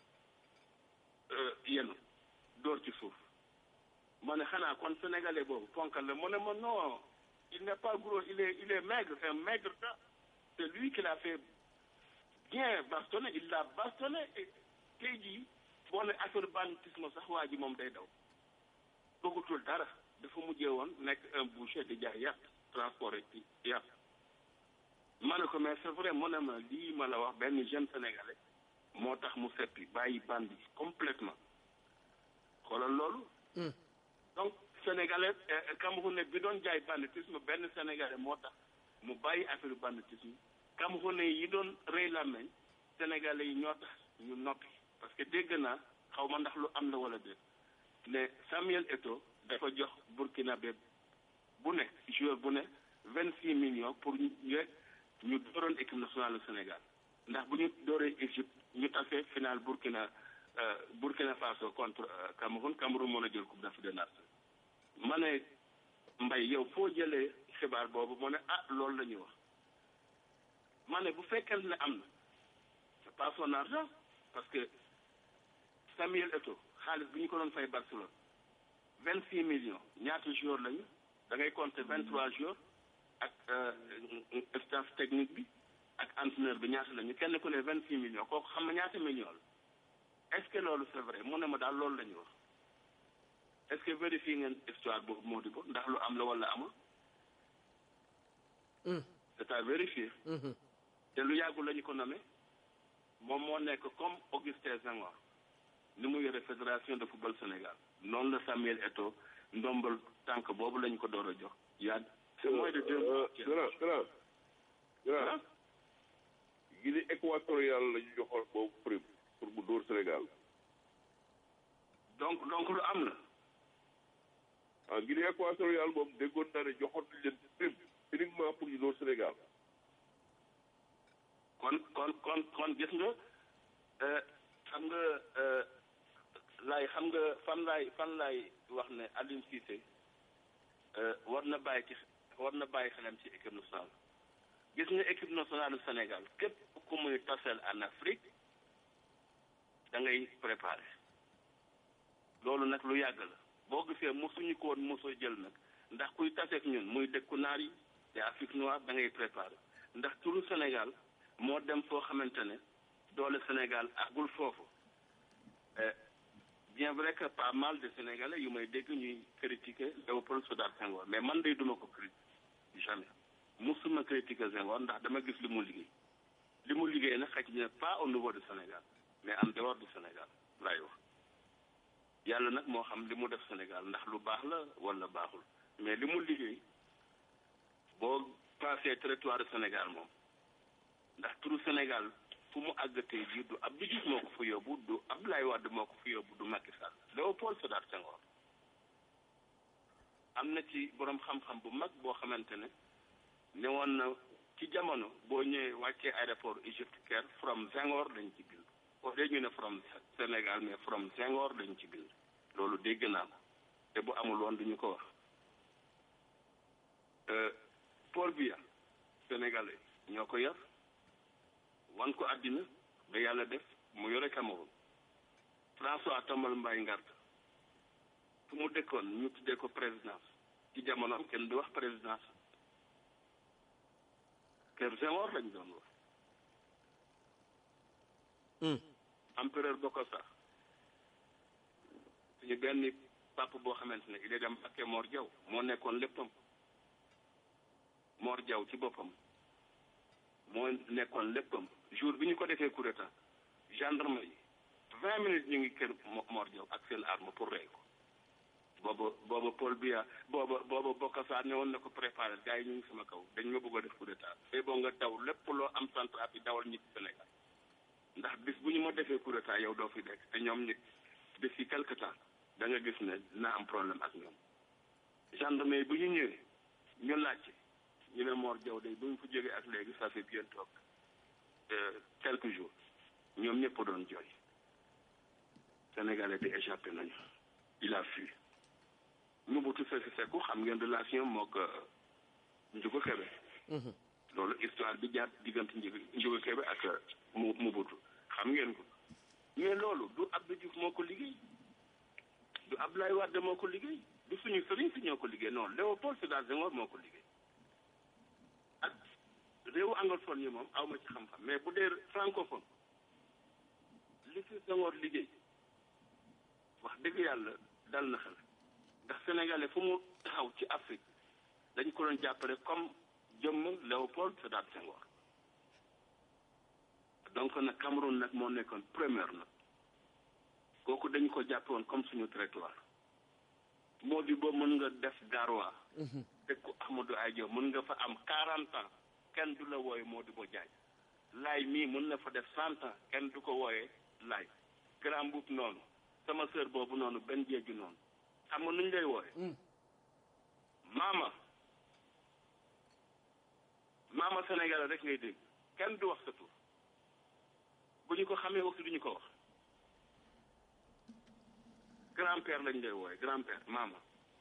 G: yenu door ci suuf ma ne xanaa kon sénégalais boobu ponkal la mu ne ma non il n'est pas gros il est maigre c'est un maigre ça c'est lui qui l'a fait bien bastonné il l'a bastonné et tey jii boo ne affaire banditisme sax waa ji moom day daw bëggutul dara dafa mujjee woon nekk un boucher di jaay yàpp transport ci yàpp ma ne ko mais c'est vrai mu ne ma lii ma la wax benn jeune sénégalais moo tax mu seppi bàyyi bandi complètement xoolal loolu donc sénégalais camerounais bi doon jaay banditisme benn sénégalais moo tax mu bàyyi affaire banditisme camerounais yi doon rëy làmmeñ sénégalais yi ñoo tax ñu noppi parce que dégg naa xaw ma ndax lu am la wala déet ne Samuel Eto'o dafa jox burkinabé bu ne joueur bu ne 26 millions pour ñu dooroon équipe nationale du Sénégal ndax bu ñu dooree Égypte ñu tasee final Burkina Faso contre Cameroun mën a jël coupe d'Afrique des Nations ma ne Mbaye yow foo jëlee xibaar boobu mu ne loolu la ñuy wax ma ne bu fekkente ne am na c'est pas son argent parce que Samuel Eto'o xaalis bi ñu ko doon fay Barcelone 26 millions ñaata joueurs lañu da ngay compter 23 joueurs ak staff technique bi ak entraîneur bi ñaata lañu kenn ku ne 26 millions kooku xam nga ñaata millions la est-ce que loolu c'est vrai mu ne ma daal loolu la ñu wax est-ce que vérifié ngeen histoire boobu moo di ko ndax lu am la wala amul. c'est à vérifier. te lu yàggul la ñu ko nommé moom moo nekk comme Augustin Senghor ni mu yore fédération de football Sénégal noonu la Samuel Eto'o ndombal tànk boobu lañu ko door a jox. c'est moins de 2 mois.
C: grand Guinée équatoriale la ñu joxoon boobu prime pour mu dóor Sénégal.
G: donc lu am la.
C: Guinée équatoriale moom déggoon naa ne joxoon nañ leen prime uniquement pour ñu dóor Sénégal.
G: kon gis nga xam nga fan laay wax ne Aliou Cissé war na bàyyi xelam ci équipe nationale gis nga équipe nationale du Sénégal képp ku muy taseel en Afrique da ngay préparer loolu nag lu yàgg la boo gisee mosuñu ko woon mosoo jël nag ndax kuy taseeg ñun muy dëkku naar yi te Afrique noire da ngay préparer ndax turu Sénégal moo dem foo xamante ne doole Sénégal agul foofu bien vrai que pas mal de Sénégalais yu may dégg ñuy critiquer Léopold Sédar Senghor mais man day duma ko critiquer jamais musuma critiquer Senghor ndax dama gis li mu liggéey nag xëy na pas au niveau du Sénégal mais en dehors du Sénégal laay wax yàlla nag moo xam li mu def Sénégal ndax lu baax la wala baaxul mais li mu liggéey boo passé territoire du Sénégal moom ndax turu Sénégal fu mu àggatee ji du Abdou Diouf moo ko fa yóbbu du Abdoulaye Wade moo ko fa yóbbu du Macky Sall Léopold Sédar Senghor am na ci borom xam-xam bu mag boo xamante ne woon na ci jamono boo ñëwee wàccee aéroport Égypte Caire from Senghor lañ ci bind au lieu ñu ne from Sénégal mais from Senghor lañ ci bind loolu dégg naa ko te bu amul woon duñu ko wax Paul Biya sénégalais ñoo ko yor wan ko àddina ba yàlla def mu yore Cameroun François Tombal Mbaye Ngarta fu mu dëkkoon ñu tuddee ko présidence ci jamonoom kenn du wax présidence kër Senghor lañ doon wax empereur Bokassa suñu benn papa boo xamante ne il est dem Mbacké Mor Diaw moo nekkoon léppam Mor Diaw ci boppam moo nekkoon léppam jour bi ñu ko defee coup d'état gendarme yi 20 minutes ñu ngi kër Mor Diaw ak seen arme pour rey ko booba Paul Biya booba Bokassa ne woon na ko préparé gars yi ñu ngi sama kaw dañ ma bëgg a def coup d'état fay boo nga daw lépp loo am central bi dawal ñibbi Sénégal ndax bis bu ñu ma defee coup d'état yow doo fi dekk te ñoom nit depuis quelque temps da nga gis ne dina am problème ak ñoom gendarme yi bu ñu ñëwee ñu laajte ñu ne Mor Diaw day bu ñu fa jógee ak léegi ça fait bientôt quelques jours ñoom ñëpp doon jooy Sénégalais bi échappé nañu il a fui Mobutu Sese Seko xam ngeen relation moo ko Ndiouga Kébé loolu histoire bi jaar diggante Ndiouga Kébé ak Mobutu xam ngeen ko mais loolu du Abdou Diouf moo ko liggéey du Abdoulaye Wade moo ko liggéey du suñu sëriñ si ñoo ko liggéey non Léopold Sédar Senghor moo ko liggéey ak réewu anglophone yi moom aw ma ci xam-xam mais bu dee francophone li fi Senghor liggéey wax dëgg yàlla dal na xel ndax sénégalais fu mu taxaw ci Afrique dañ ko doon jàppale comme jëmm Léopold Sédar Senghor donc nag Cameroun nag moo nekkoon première nag kooku dañ ko jàppe woon comme suñu territoire moo di boo mën nga def Garoua dëkku Ahmadou Aïdjo mën nga fa am 40 ans kenn du la wooye moo di bo jaay laay mii mën na fa def 100 ans kenn du ko wooyee laay Grand Mboup noonu sama sœur boobu noonu benn jeeju noonu xam nga nuñ lay wooye maama Sénégal rek ngay dégg kenn du wax sa tur bu ñu ko xamee aussi duñu ko wax grand-père lañ lay wooye grand-père maama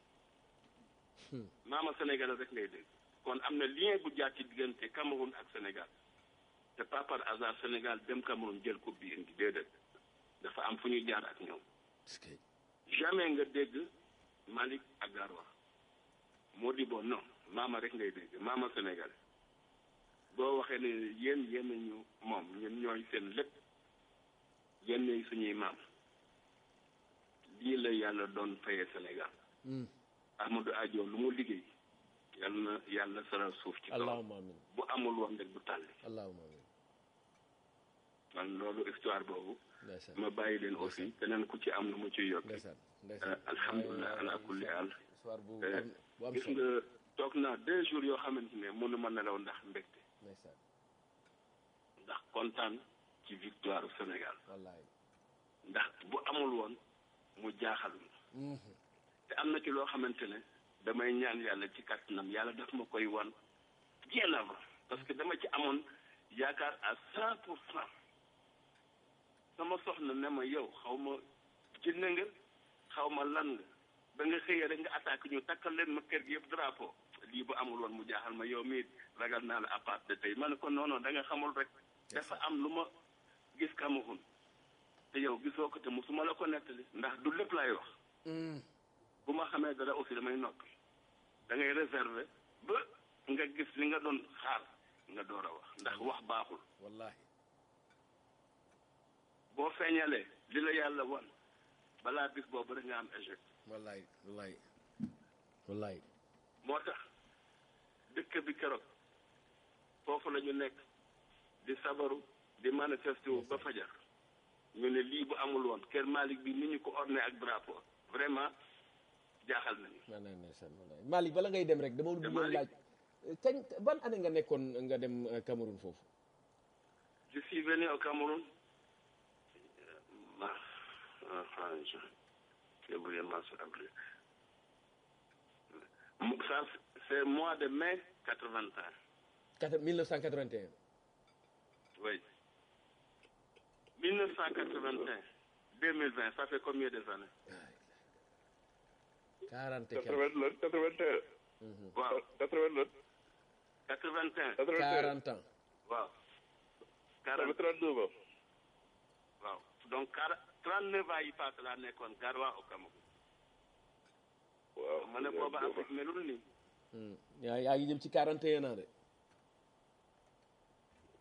G: Sénégal rek ngay dégg kon am na lien bu jaar ci diggante Cameroun ak Sénégal te pas par hasard Sénégal dem Cameroun jël coupe bi indi déedéet dafa am fu ñuy jaar ak ñoom jamais nga dégg Malick ak Garoua Modibo non maama rek ngay dégg maama Sénégal boo waxee ne yéen ñu moom ñun ñooy seen lépp yéen ñooy suñuy maam lii la yàlla doon fayee Sénégal Ahmadou Aïdjo lu mu liggéey yàlla saral suuf ci kaw bu amul woon rek bu tàlli man loolu histoire boobu ma bàyyi leen aussi keneen ku ci am lu mu ciy yokk alhamdulilah ala kulli haal gis nga toog naa 2 jours yoo xamante ne mënu ma nelaw ndax mbégte ndax kontaan ci victoire Sénégal ndax bu amul woon mu jaaxal ma te am na ci loo xamante ne damay ñaan yàlla ci kàttanam yàlla daf ma koy wan bien avant parce que dama ci amoon yaakaar à 100%. sama soxna ne ma yow xaw ma jinne nga xaw ma lan nga ba nga xëyee rek nga attaque ñu takkal leen ma kër gi yëpp drapeau lii bu amul woon mu jaaxal ma yow mii ragal naa la à part de tey ma ne ko non da nga xamul rek dafa am lu ma gis Cameroun te yow gisoo ko te musuma la ko nettali ndax du lépp laay wax bu ma xamee dara aussi damay noppi da ngay réserver ba nga gis li nga doon xaar nga door a wax ndax wax baaxul
B: wallahi
G: boo feeñalee li la yàlla wan balaa bis boobu rek nga am échec
B: wallahi
G: moo tax dëkk bi keroog foofu la ñu nekk di sabaru di manifesté wu ba fajar ñu ne lii bu amul woon Kër Malick bi ni ñu ko orné ak drapeau vraiment jaaxal nañu.
B: Malick bala ngay dem rek dama bëggoon laaj kañ ban année nga nekkoon nga dem Cameroun foofu.
G: Je suis venu au Cameroun février, mars, avril. Ça, c'est mois de mai 81.
B: 1981.
G: Oui. 1981, 2020, ça fait combien des années?
B: 40 et
C: 81.
G: Waaw.
C: 81.
G: 81.
B: 40 ans.
G: Waaw.
C: 39 ans.
G: Waaw. Donc 39 ans yi passé laa nekkoon Garoua au Cameroun.
C: Waaw.
G: ma ne booba Afrique melul nii.
B: yaa ngi jëm ci 41 ans de.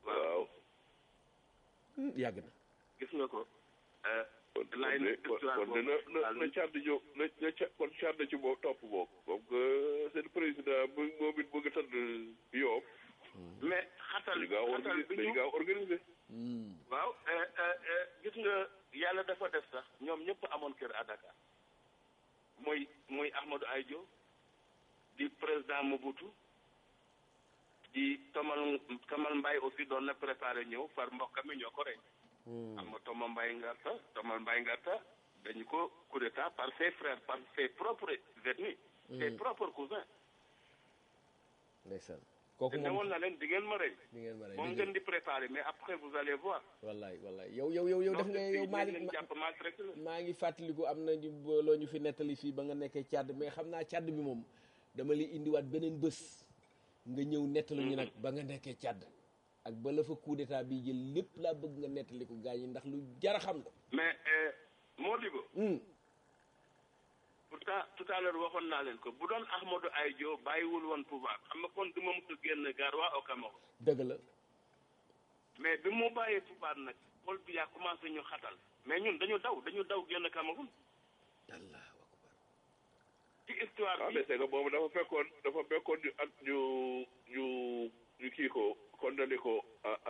C: waaw.
B: yàgg na.
G: gis nga ko.
C: kon na càdd ñëw kon càdd ci moom topp moom comme que seen président moom it bëgg a tëdd Yoff.
G: mais xatal bi
C: dañu gaaw organisé.
G: waaw gis nga yàlla dafa def sax ñoom ñëpp amoon kër à Dakar muy Ahmadou Ahidjo di président Mobutu di Tomal Mbaye aussi doon na préparé ñëw far mbokkam mi ñoo ko rey. am nga Tomal Mbaye Ngarta dañu ko coup d'état par ses frères par ses propres ennemis ses propres cousins.
B: ndeysaan kooku
G: moom newoon na leen di ngeen ma rey. moom ngeen di préparé mais après vous allez voir.
B: wallaay yow def nga yow maa ngi fàttaliku am na loo ñu fi nettali fii ba nga nekkee Tchad mais xam naa Tchad bi moom dama li indiwaat beneen bés nga ñëw nettali ñu nag ba nga nekkee Tchad ak ba la fa coup d'état bi jël lépp laa bëgg nga nettali ko gaañ yi ndax lu jar a xam la.
G: mais Modibo. pourtant tout à l'heure waxoon naa leen ko bu doon Ahmadou Ahidjo bàyyiwul woon pouvoir xam nga kon du ma mën a génn Garoua au Cameroun.
B: dëgg la.
G: mais bi mu bàyyee pouvoir nag xool bi yaa commencé ñu xatal mais ñun dañu daw génn Cameroun.
B: Allahu akbar.
G: ci histoire bi
C: mais c'est que boobu dafa fekkoon ñu kii ko condamné ko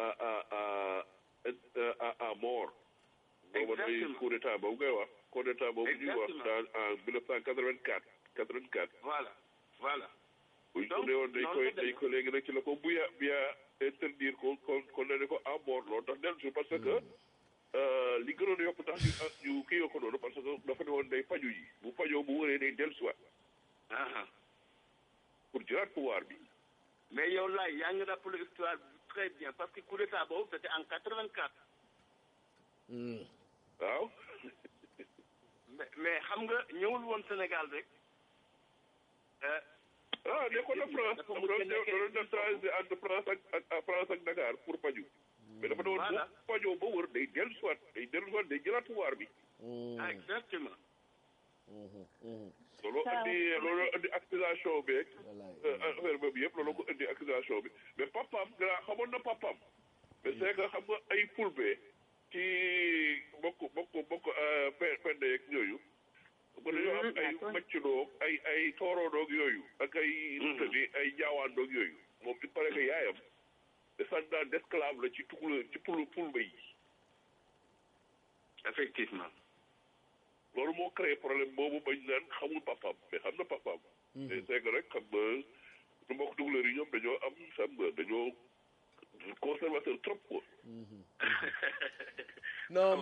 C: à mort. boobu day coup d'état boobu ngay wax. coup d'état boobu ñuy wax en 1984.
G: voilà.
C: bu ñu ko nee woon dañ ko léegi nag ci la ko buya interdire ko condamné ko à mort loolu tax dellu si parce que li gënoon a yokk tax ñu kii ko noonu parce que dafa ne woon day faju yi bu fajoo bu wëree day dellu si waat pour jëlaat pouvoir bi.
G: mais yow laay yaa ngi rappelé histoire bi très bien parce que coup d'état boobu c'était en 84.
C: waaw.
G: mais xam nga ñëwul woon Sénégal rek.
C: nekkoon na France doon def transit entre France ak Dakar pour faju mais dafa ne woon bu fajoo ba wër day dellu si waat day jëlaat pouvoir bi.
G: exactement.
C: loolu indi accusation beeg affaire boobu yëpp loolu ko indi accusation bi mais papaam xamoon na papaam mais c'est que xam nga ay fulbe ci bokk pende yeeg ñooyu ba dañoo am ay maccudoog ay tooroodoog yooyu ak ay jaawaandoog yooyu moom il paraît que yaayam descendant d'esclave la ci fulbe yi
G: effectivement.
C: loolu moo créé problème boobu bañ naan xamul papaam mais xam na papaam. mais c'est que rek xam nga su mbokk tukulóor yi ñoom dañoo am xam nga dañoo conservateur trop quoi.
B: non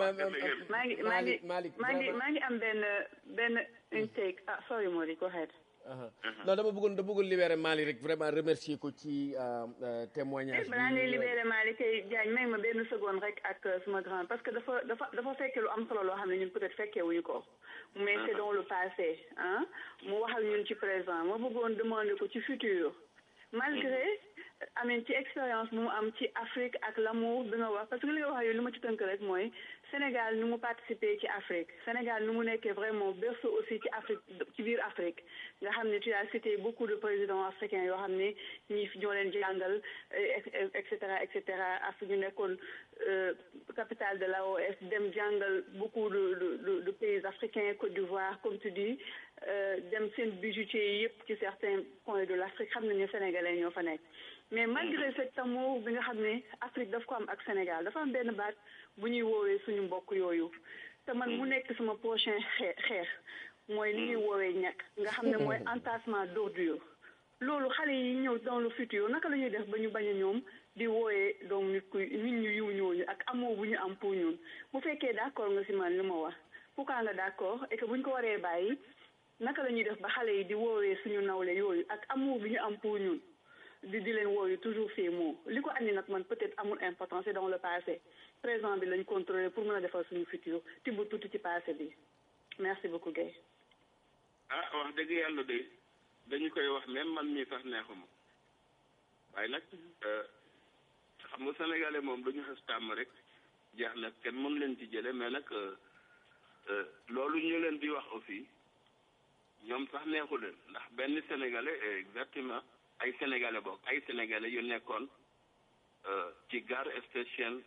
E: maa ngi am benn une take sorry Mody go ahead.
B: non dama bëggoon libérer Mali rek vraiment remercier ko ci témoignage bi.
E: balaa ngay libérer Mali kay Diagne may ma benn seconde rek ak suma grand parce que dafa fekkee lu am solo loo xam ne ñun peut-être fekkee wuñu ko. mais c'est dans le passé mu waxal ñun ci présent ma bëggoon demander ko ci futur malgré ci expérience bu mu am ci Afrique ak l'amour bi nga wax parce que li nga wax yow li ma ci tënk rek mooy Sénégal nu mu participer ci Afrique Sénégal nu mu nekkee vraiment berceau aussi ci Afrique ci biir Afrique nga xam ne tu as cité beaucoup de présidents africains yoo xam ne ñii ñoo leen jàngal et cetera Afrique ñu nekkoon capitale de l'AOF dem jàngal beaucoup de pays africains Côte d'Ivoire comme tu dis dem seen bijoutier yëpp ci certains points de l'Afrique xam nañu Sénégalais ñoo fa nekk mais malgré cet amour bi nga xam ne Afrique daf ko am ak Sénégal dafa am benn baat bu ñuy woowee suñu mbokk yooyu te man mu nekk sama prochain xeex mooy li ñuy woowee ñàkk nga xam ne mooy entassement d'ordure loolu xale yi ñëw dans le futur naka la ñuy def ba ñu bañ a ñoom di wooyee donc nit ñu yiw ñooñu ak amour bu ñu am pour ñun bu fekkee d'accord nga si man li ma wax pourquoi nga d'accord et que bu ñu ko waree bàyyi naka la ñuy def ba xale yi di woowee suñu nawle yooyu ak amour bi ñu am pour ñun di leen wooyu toujours ces mots li ko andi nag man peut-être amul importance c'est dans le passé présent bi lañ contrôler pour mën a defal suñu futur tibb tuuti ci passé bi merci beaucoup Guèye.
G: wax dëgg yàlla de dañu koy wax même man mii sax neexuma waaye nag xam nga sénégalais moom dañu xas tàmm rek jeex nag kenn mën leen ci jële mais nag loolu ñu leen di wax aussi ñoom sax neexu leen ndax benn sénégalais exactement ay sénégalais yu nekkoon ci gare spéciale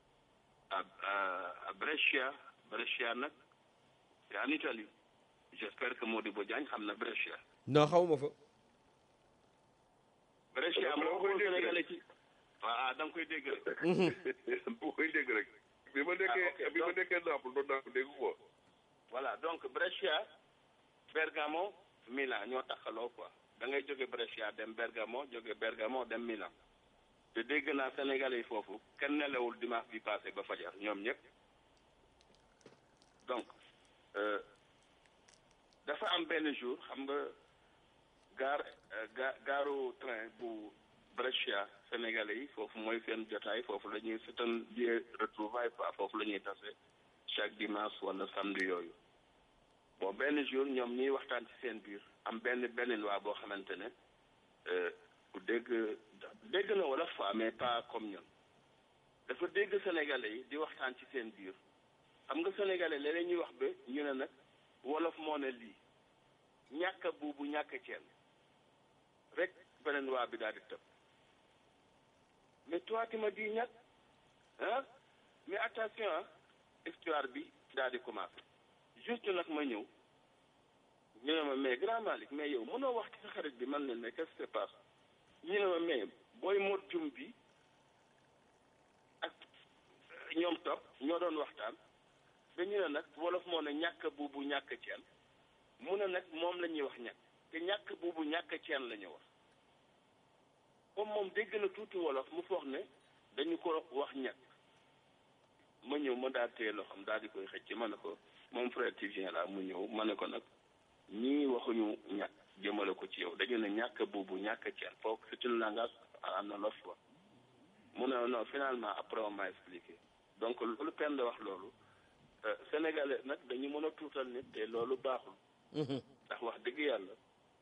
G: à Brescia nag c'est en Italie j'espère que Modibo Diagne xam na Brescia.
B: non xawma fa.
G: Brescia moo ko Sénégalais ci. waaw da nga koy dégg rek.
C: bu koy dégg rek. bi ma nekkee Naples doon naa ko dégg ko.
G: voilà donc Brescia Bergamo Milan ñoo taxaloo quoi da ngay jóge Brescia dem Bergamo jóge Bergamo dem Milan te dégg naa Sénégalais yi foofu kenn nelawul dimanche bi passé ba fajar ñoom ñëpp donc dafa am benn jour xam nga gaaru train bu Brescia Sénégalais yi foofu mooy seen jotaay foofu la ñuy c'est un lieu retrouvaille quoi foofu la ñuy tase chaque dimanche wala samedi yooyu bon benn jour ñoom ñuy waxtaan ci seen biir am benn waa boo xamante ne ku dégg na wolof fa mais pas comme ñun dafa dégg Sénégalais yi di waxtaan ci seen biir xam nga Sénégalais léeg-léeg ñuy wax ba ñu ne nag wolof moo ne lii ñàkk buubu ñàkk ceen rek beneen waa bi daal di tëb mais toi tu m'as dit ñàkk ah mais attention ah histoire bi daal di commencé juste nag ma ñëw ñu ne ma mais grand Malick mais yow mënoo wax ci sa xarit bi man leen mais qu'est-ce qui se passe ñu ne ma mais booy mot jum bi ak ñoom topp ñoo doon waxtaan ba ñu ne nag wolof moo ne ñàkk buubu ñàkk ceen mu ne nag moom la ñuy wax ñàkk te ñàkk buubu ñàkk ceen la ñu wax comme moom dégg na tuuti wolof mu foog ne dañu ko wax ñàkk ma ñëw ma daal téye loxoom daal di koy xëcc ma ne ko moom frère Tivien la mu ñëw ma ne ko nag ñii waxuñu ñàkk jëmale ko ci yow dañu ne ñàkk buubu ñàkk ceen foog c'est une langage analogue quoi mu ne non finalement après on m'a expliqué donc loolu pen de wax loolu sénégalais nag dañu mën a tuutal nit te loolu baaxul ndax wax dëgg yàlla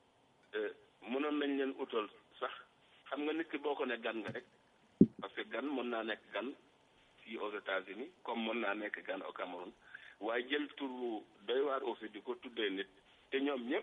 G: mënoon nañ leen utal sax xam nga nit ki boo ko ne gan nga rek parce que gan mën naa nekk gan fii aux États-Unis comme mën naa nekk gan au Cameroun waaye jël turu doy waar aussi di ko tuddee nit te ñoom ñëpp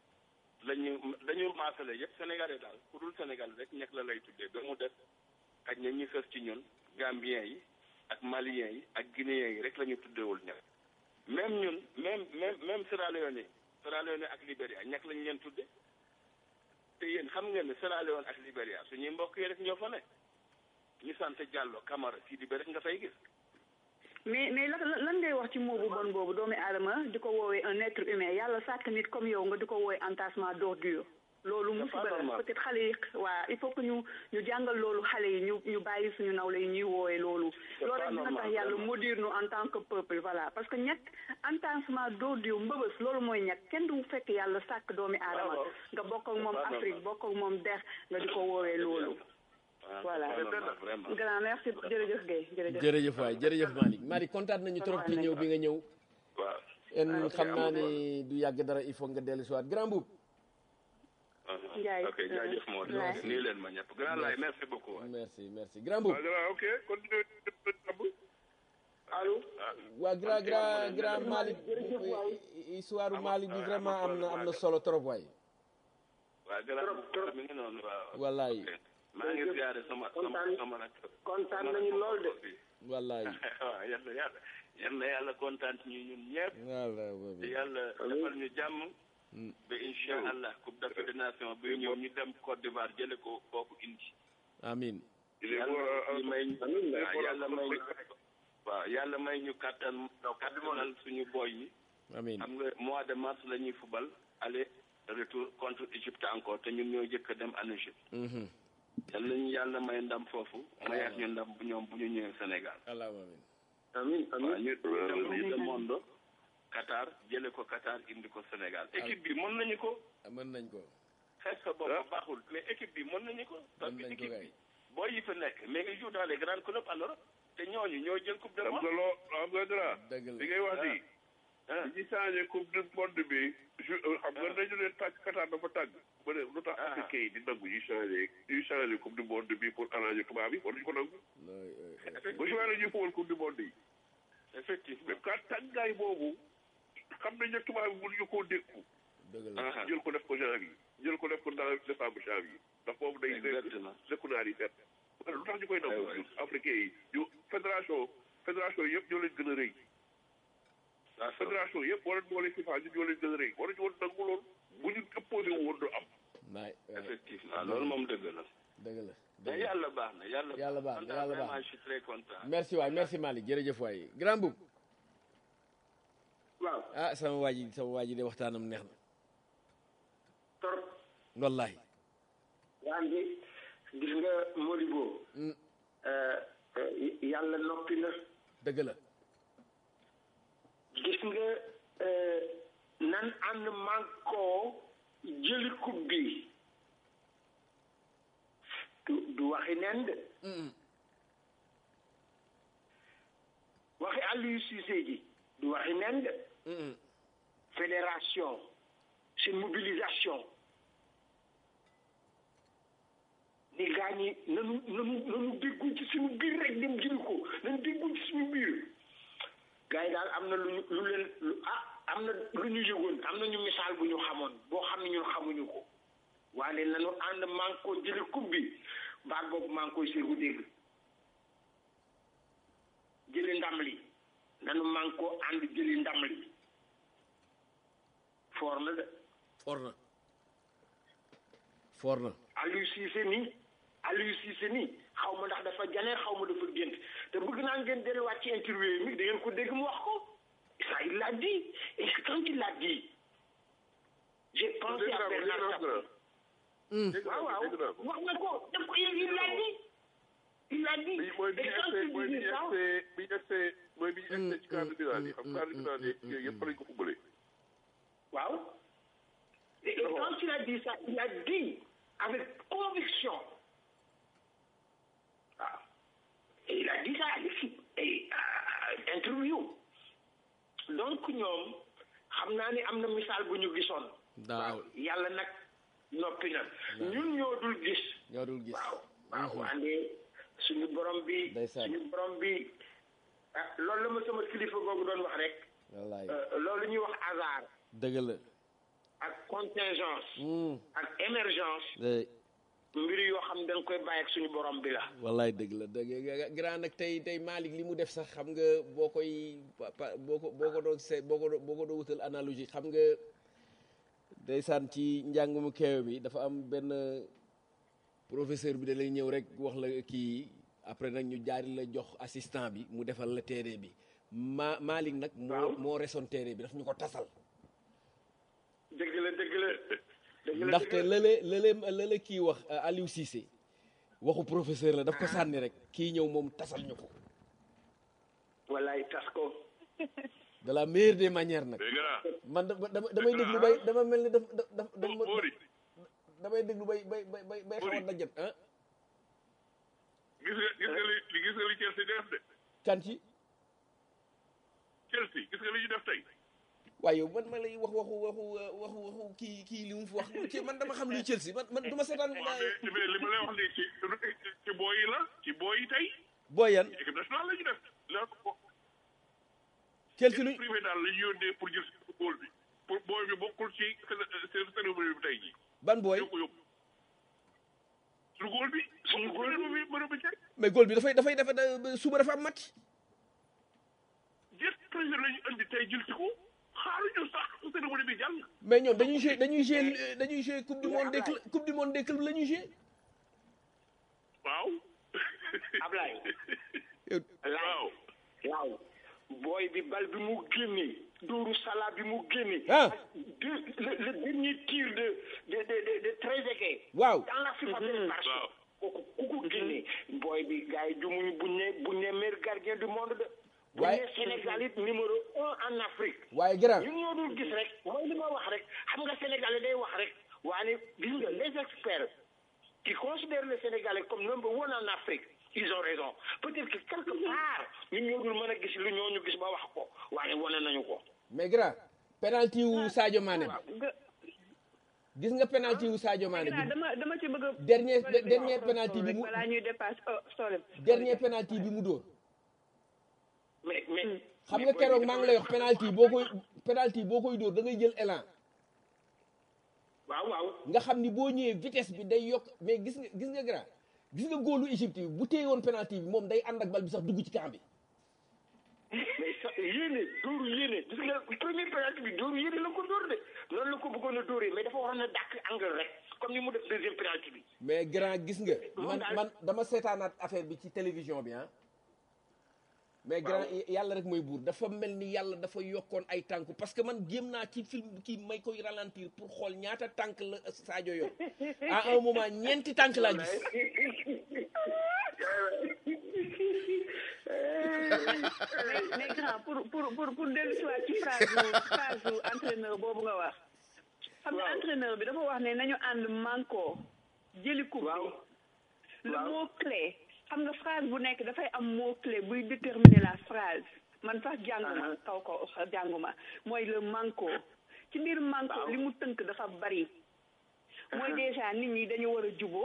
G: dañu maasale yëpp sénégalais daal ku dul sénégalais rek ñekk la lay tuddee ba mu def xaj na ñi sës ci ñun Gambiens yi ak Maliens yi ak Guinéens yi rek la ñu tuddewul ñekk même ñun même Sierra Leone ak Libéria ñekk lañu leen tudde te yéen xam ngeen ne Sierra Leone ak Libéria suñuy mbokk yi rek ñoo fa ne ñu sant Diallo Camara Sidibé rek nga fay gis.
E: mais lan ngay wax ci moo bu bon boobu doomi aadama di ko woowee un être humain yàlla sàkk nit comme yow nga di ko woowee entassement d'ordure loolu musiba la peut-être xale yi waa il faut que ñu jàngal loolu xale yi ñu bàyyi suñu nawle yi ñuy woowee loolu rek dina tax yàlla maudire nous en tant que peuple voilà parce que ñàkk entassement d'ordure mbëbës loolu mooy ñàkk kenn du fekk yàlla sàkk doomi aadama nga bokk ak moom Afrique bokk ak moom der nga di ko woowee loolu voilà grand merci jërëjëf Guèye
B: jërëjëf waay jërëjëf Malick kontaan nañu trop ci ñëw bi nga ñëw en xam naa ne du yàgg dara il faut nga dellu si waat grand boub
E: Ndiaye
G: ok jaajëf moo nii leen ma ñëpp grand laay merci beaucoup
B: merci grand boub
C: ok continue
G: allo
B: waa grand Malick histoire Malick bi vraiment am na solo trop waay
G: waa grand mi ngi noonu waaw
B: wallaay
G: maa ngi ziare sama nag
D: kontaan nañu lool de
B: wallaay
G: waaw yàlla kontaan ci ñun ñëpp yàlla defal ñu jàmm ba incha allah coupe d'Afrique des nations bi ñëw ñu dem Côte d'Ivoire jële ko kooku indi
B: amin
G: yàlla may ñu kattanal suñu boy yi
B: amin
G: xam nga mois de mars la ñuy fubal aller retour contre Égypte encore te ñun ñoo jëkk a dem en Égypte yal nañu yàlla may ndam foofu mayaat ñu ndam bu ñoom bu ñu ñëwee Sénégal
D: amin
G: waaw ñu dem le monde Qatar jële ko Qatar indi ko Sénégal équipe bi mën nañu ko xeet sa bopp baaxul mais équipe bi mën nañu ko parce que équipe bi boo yi fa nekk mais ils jouent dans les grands clubs en Europe te ñooñu ñoo jël coupe du monde
C: xam nga dara li ngay wax nii li ñu changé coupe du monde bi xam nga dañu leen tàgg Qatar dafa tàgg ba ne lu tax africain yi di nangu ñuy changé coupe du monde bi pour arranger tubaab yi war nañu ko nangu ba joué la ñuy fowal coupe du monde yi
G: effectivement
C: même ka tàggaay boobu xam nañ ne tubaab yi mënuñu koo dékku jël ko def ko janvier jël ko def ko dans décembre janvier ndax boobu day dëkku naar yi set lu tax ñu koy nangu ñun africain yi ñu fédération yëpp ñoo leen gën a rëy fédération yëpp wala boole FIFA ñun ñoo leen gën a rëy war nañu woon nangu loolu bu ñu opposé wu woon du am
G: effectivement loolu moom dëgg la mais yàlla baax na
B: yàlla baax na yàlla baax
G: vraiment je suis très content
B: merci waay merci Malick jërëjëf waay grand boub
D: waaw
B: ah sama waa ji de waxtaanam neex na
D: torop
B: wallahi
D: yaa ngi gis nga Modibo yàlla noppi na
B: dëgg la
D: gis nga nan ànd mànkoo jëli coupe bi du waxi nen de waxi Aliou Cissé ji du waxi nen de fédération c'est mobilisation ni gaa ñi nanu déggu ci suñu biir rek dem jëli ko nanu déggu ci suñu biir gaa yi daal am na am na lu ñu yëgoon am na ñu misaal bu ñu xamoon boo xam ne ñun xamuñu ko waaye nanu ànd maa ngi ko jëli coupe bi baat boobu maa ngi koy seegu dégg jëli ndam li nanu maa ngi ko ànd jëli ndam li foor na de
B: foor na
D: Aliou Cissé nii xaw ma ndax dafa janee xaw ma dafa gént te bëgg naa ngeen delluwaat ci interview yi mi da ngeen ko dégg mu wax ko ça il l'a dit et quand il l'a dit j'ai pensé à Bernard Tapie waaw wax na ko daf ko il l'a dit et quand il dit ça
C: mooy bi ñu ci quart de finale yi xam quart de finale yi yëpp lañ ko footballé
D: waaw et quand il a dit ça il a dit avec conviction et il a dit ça à l'équipe et interview donc ñoom xam naa ni am na misaal bu ñu gisoon waaw yàlla nag noppi na ñun ñoo dul gis waaw wande suñu borom bi loolu la ma sama kilifa googu doon wax rek loolu ñuy wax hasard
B: dëgg la
D: ak contingence ak émergence mbir yoo xam ne dañ koy bàyyi ak suñu borom bi la
B: wallaay dëgg la dëgg grand nag tey Malick li mu def sax xam nga boo ko doon wutal analogie xam nga ndeysaan ci njàng mu keew mi dafa am benn professeur bi da lay ñëw rek wax la kii après nag ñu jaari la jox assistant bi mu defal la téere bi Malick nag moo resoon téere bi daf ñu ko tasal
D: dëgg la
B: ndaxte lële kii wax Aliou Cissé waxu professeur la daf ko sànni rek kii ñëw moom tasal ñu ko
D: wallaay tas ko
B: de la meilleure des manières nag man damay déglu bay dama mel ni damay déglu bay xaw a dajat ah
C: gis nga li Chelsea def de
B: kan ci
C: Chelsea gis nga li ñu def tey
B: waaye yow man ma lay wax waxu kii li mu fi wax ci man dama xam luy Chelsea man du ma seetaan
C: mais li ma lay wax nii ci booy yi la ci booy yi tey
B: booy yan
C: équipe nationale la ñu def la ko
B: Chelsea lu
C: privé daal la ñu yónnee pour jël si góol bi pour booy bi bokkul ci seen cérémonie bi tey ji
B: ban booy
C: ko yóbbu suñu góol bi mën bi tey
B: mais góol bi dafay suba dafa am match
C: jël président la ñu andi tey jël si ko xaaruñu sax cérémonie bi jàll
B: mais ñoom dañuy jouer coupe du monde des clubs la ñuy jouer
C: waaw
D: Ablaye waaw booy bi bal bi mu génne dóoru sala bi mu génne le dernier tir de Trezeguet
B: waaw
D: dans la préparation kooku ku ko génne booy bi gars yi jumuñu buñ ne meilleur gardien du monde de bu ne Sénégal it numéro 1 en Afrique
B: waaye grand
D: ñun ñoo dul gis rek mooy li ma wax rek xam nga Sénégalais day wax rek waaye gis nga les experts qui considèrent le Sénégalais comme number 1 en Afrique ils ont raison peut-être que quelque part ñun ñoo dul mën a gis lu ñooñu gis ba wax ko waaye wane nañu ko
B: mais grand penalty wu Sadio Mané gis nga penalty wu Sadio Mané bi
E: dama ci bëgg a
B: dernier penalty bi mu
E: balaa ñuy dépasse
B: dernier penalty bi mu dóor
D: mais
B: xam nga keroog maa ngi lay wax penalty boo koy dóor da ngay jël élan
D: waaw
B: nga xam ni boo ñëwee vitesse bi day yokk mais gis nga grand gis nga góolu Égypte bi bu téye woon penalty bi moom day ànd ak bal bi sax dugg ci camp bi.
D: mais sax yéene dóoru yéene gis nga premier penalty bi dóoru yéene la ko dóor de noonu la ko bëggoon a dóoree mais dafa waroon a dàq angle rek comme ni mu def deuxième penalty bi.
B: mais grand gis nga. man dama seetaanaat affaire bi ci télévision bi ah. mais grand yàlla rek mooy buur dafa mel ni yàlla dafa yokkoon ay tànk parce que man jéem naa ci film kii may koy ralentir pour xool ñaata tànk la Sadio yor à un moment ñeenti tànk laa gis.
E: mais grand pour dellu si waat ci phrase entraîneur boobu nga wax. xam nga entraîneur bi dafa wax ne nañu ànd manko jëli coupe bi. le mot clé. xam nga phrase bu nekk dafay am mot clé buy déterminer la phrase man sax jànguma ko jànguma mooy le manko ci biir manko li mu tënk dafa bari mooy déjà nit ñi dañu war a juboo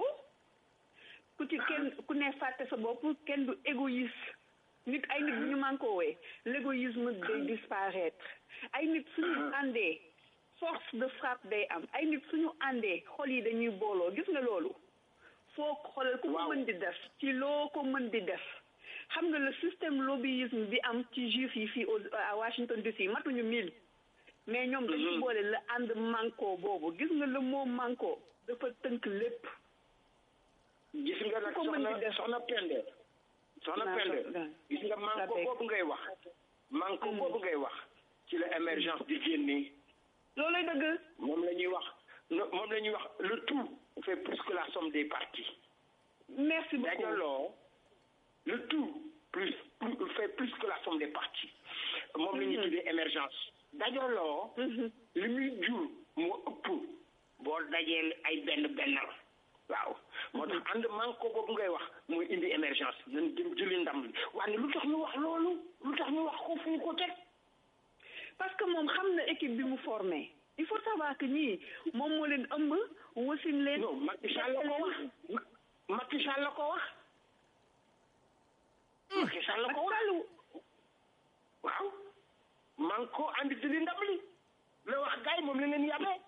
E: ku ne fàtte sa bopp kenn du égoïste nit ay nit bu ñu mankoowee l'égoïsme day disparaître ay nit suñu àndee force de frappe day am ay nit suñu àndee xol yi dañuy booloo gis nga loolu foo xoolal ku ko mën di def ci loo ko mën di def xam nga le système lobbyisme bi am ci juif yi fii à Washington DC matuñu 1000 mais ñoom dañu boole la ànd manko boobu gis nga le mot manko dafa tënk lépp.
D: gis nga nag soxna Pende gis nga manko boobu ngay wax manko boobu ngay wax ci la émergence di génne.
E: loolay dëgg.
D: moom la ñuy wax le tout fait plus que la somme des parties.
E: Merci beaucoup.
D: Dajaloo le tout fait plus que la somme des parties. moom la ñuy tuddee émergence. dajaloo. li muy jur moo ëpp boo dajeel ay benn la waaw moo tax ànd manko boobu ngay wax mooy indi émergence nañ dem jëli ndam li waaye lu tax ñu wax loolu lu tax ñu wax ko fu ñu ko teg.
E: parce que moom xam na équipe bi mu formé il faut savoir que ñii moom moo leen ëmb wasin leen.
D: non Macky Sall la ko wax Macky Sall la ko wax. Macky Sall la ko wax waaw man ko andi jëli ndam li la wax gars yi moom la leen yabee.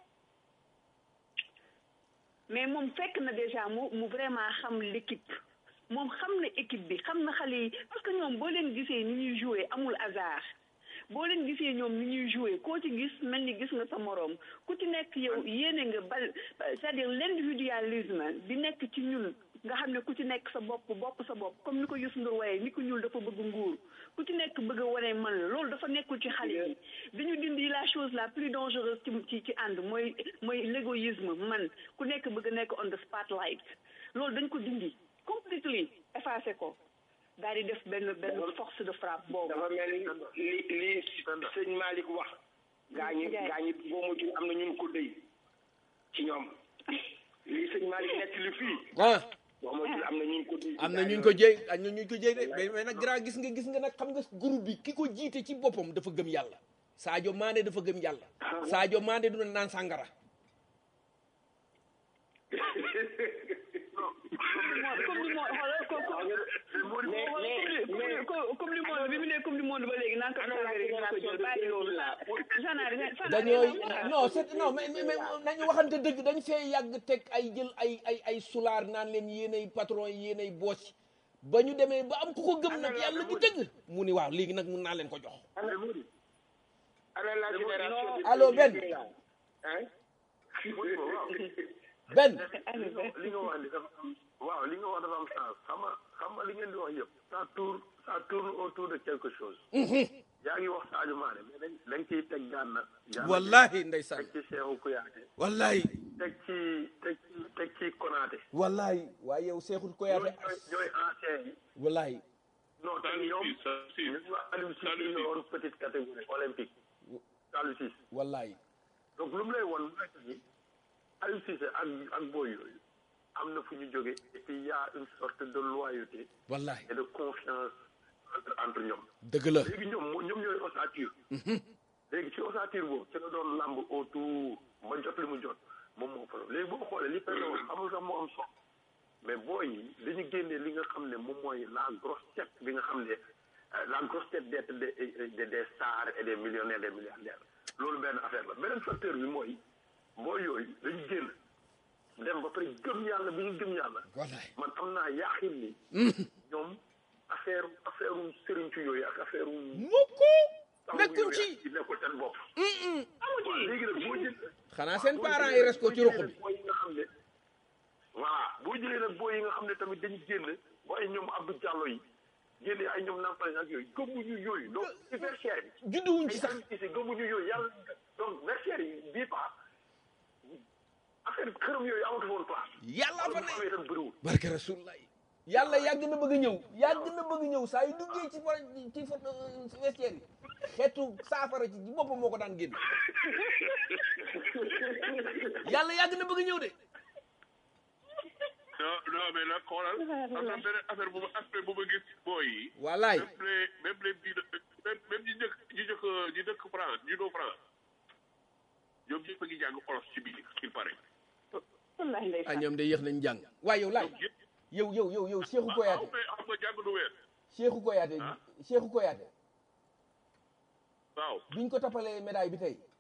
E: mais moom fekk na déjà mu vraiment xam l'équipe moom xam na équipe bi xam na xale yi parce que ñoom boo leen gisee ni ñuy jouer amul hasard. boo leen gisee ñoom ni ñuy jouer koo ci gis mel ni gis nga sa moroom ku ci nekk yow yéene nga bal c'est-à-dire l'individualisme bi nekk ci ñun nga xam ne ku ci nekk sa bopp sa bopp comme ni ko Youssou Ndour waaye ni ko ñuul dafa bëgg nguur ku ci nekk bëgg a wane man la loolu dafa nekkul ci xale yi dañu dindi la chose la plus dangereuse ci ànd mooy l'égoïsme man ku nekk bëgg a nekk on the spotlight loolu dañ ko dindi completely effacé ko daal di def benn force de frappe boobu.
D: dafa mel ni li sëñ Malick wax. gaañi boo moytuwul am na ñun ko dëy ci ñoom li sëñ Malick nekk li fii. boo moytuwul am na ñun ko dëy.
B: am na ñun ko jëy ak ñun ko jëy de mais nag grand gis nga nag xam nga groupe bi ki ko jiite ci boppam dafa gëm yàlla Sadio Mané dafa gëm yàlla. Sadio Mané du naan sàngara.
E: comme li monde bi mu ne comme li monde ba léegi naan ko jël bàyyi loolu
B: non mais nañu waxante dëgg dañ fee yàgg teg ay jël ay sulaar naan leen yéenay patron yéenay boss ba ñu demee ba am ku ko gëm nag yàlla di dëgg mu ni waaw léegi nag mun naa leen ko jox. allo Ben Ben
F: li nga wax ni dafa am waaw li nga wax dafa am sens xam nga li ngeen di wax yëpp ça tourne autour de quelque chose. yaa ngi wax Sadio Mané mais dañ ciy teg Gana.
B: wallahi ndeysaan
F: teg ci Cheikhou Kouyaté.
B: wallahi
F: teg ci Konaté.
B: wallahi waaye yow Cheikhou Kouyaté.
F: ñooy anciens yi.
B: wallahi.
F: non te ñoom ñu wax Aliou Cissé ñu woon petite catégorie olympique. Aliou Cissé.
B: wallahi.
F: donc lu mu lay won ni Aliou Cissé ak boy yooyu am na fu ñu jóge et puis il y a une sorte de loyauté.
B: wallahi
F: et de confiance entre ñoom.
B: dëgg la
F: léegi ñoom ñooy ossature. léegi ci ossature boobu ci la doon lamb autour ba jot li mu jot moom moo fa léegi boo xoolee li fay wax amul sax moo am solo mais booy yi dañu génnee li nga xam ne moom mooy la grosse tête bi nga xam ne la grosse tête d'être des stars et des millionnaires des milliardaires loolu benn affaire la beneen facteur bi mooy booy yooyu dañu génn dem ba pare gëm yàlla bi ñu gëm yàlla
B: wallaay
F: man am naa yaaxin ni ñoom affaire sëriñ ci yooyu ak affaire
B: mukk nekkuñ ci
F: nekkul seen bopp
E: amu ci
F: léegi nag boo jël
B: xanaa seen parents yi res ko ci ruq bi
F: booy yi nga xam ne voilà boo jëlee nag booy yi nga xam ne tamit dañu génn ba ay ñoom Abdou Diallo yi génne ay ñoom nampal ak yooyu gëmmuñu yooyu donc ci versaire bi
B: judduwuñ ci sax
F: si gëmmuñu yooyu yàlla donc versaire yi bii pas affaire xërëm yooyu amatu woon place
B: yàlla fa ne
F: amee tam bëriwul
B: barke rasulullah yàlla yàgg na bëgg a ñëw saa yu duggee ci vestiaire yi xeetu saafara ci boppam moo ko daan génn yàlla yàgg na bëgg a ñëw de
C: non mais nag xoolal am na beneen affaire bu aspect bu ma gis booy yi
B: wallaay
C: même ñi dëkk France ñu doo France ñoom ñëpp a ngi jàng olof ci biir il paraît
E: wallahi ndeysaan
B: ah ñoom de yéex nañ jàng waaye yow laay yow Cheikhou Kouyaté
C: xam nga jàng du weer
B: Cheikhou Kouyaté
C: waaw
B: biñ ko tappalee médaille bi tey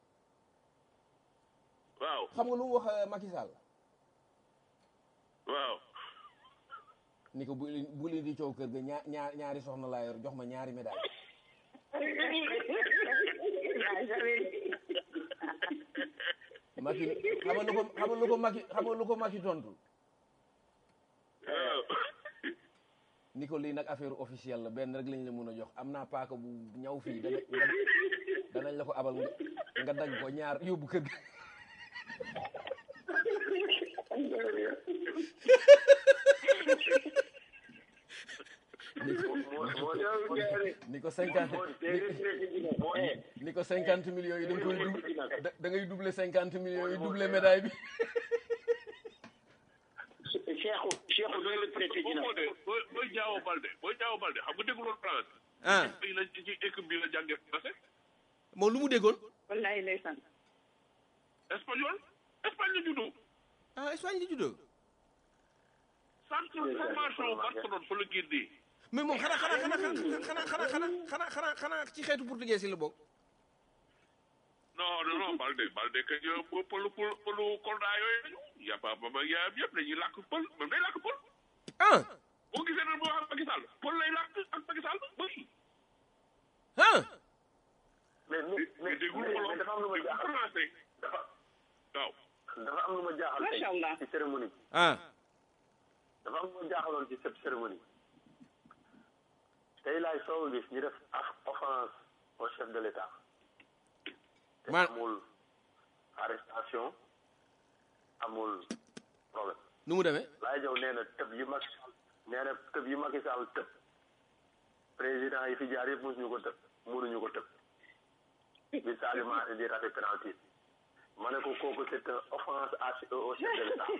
C: waaw
B: xam nga lu mu wax Macky Sall
C: waaw
B: ni ko bu leen di coow kër ga ñaari soxna laa yor jox ma ñaari médaille Macky xam nga lu ko Macky tontu ni ko lii nag affaire officielle la benn rek lañ la mun a jox am naa paaka bu ñaw fii danañ la ko abal nga dagg ko ñaar yóbbu kër ga ni ko 50 millions yi da nga koy da ngay doubler 50 millions yi doubler médaille bi
D: Cheikhou doy la traité dina
C: booy Diao Baldé xam nga dégguloon France yi la ci équipe bi la jàngee français
B: moom lu mu déggoon
E: wallahi ndeysaan
C: espagnol Espagne la juddoo
B: Espagne la juddoo
C: centre formation Barcelone fa la génnee
B: mais moom xanaa ci xeetu portugais yi la bokk
C: non Baldé que pëlu Kolda yooyu lañu yàppa baba yaayam yëpp dañuy làkk pël même day làkk pël boo gisee ne boo xam Macky Sall pël lay làkk ak Macky Sall bëri mais déggul
F: dafa am lu ma jaaxal
C: français waaw
F: dafa am lu ma jaaxal
E: macha allah
F: ci cérémonie dafa am lu ma jaaxaloon ci cette cérémonie tey laay soog a gis ñu def offense au chef de l'État te amul arrestation amul problème
B: nu mu demee
F: laay jow nee na tëb yi Macky Sall tëb président yi fi jaar yëpp mënuñu ko tëb bi Salima di raté penalty ma ne ko kooku c'est une offense au chef de l'État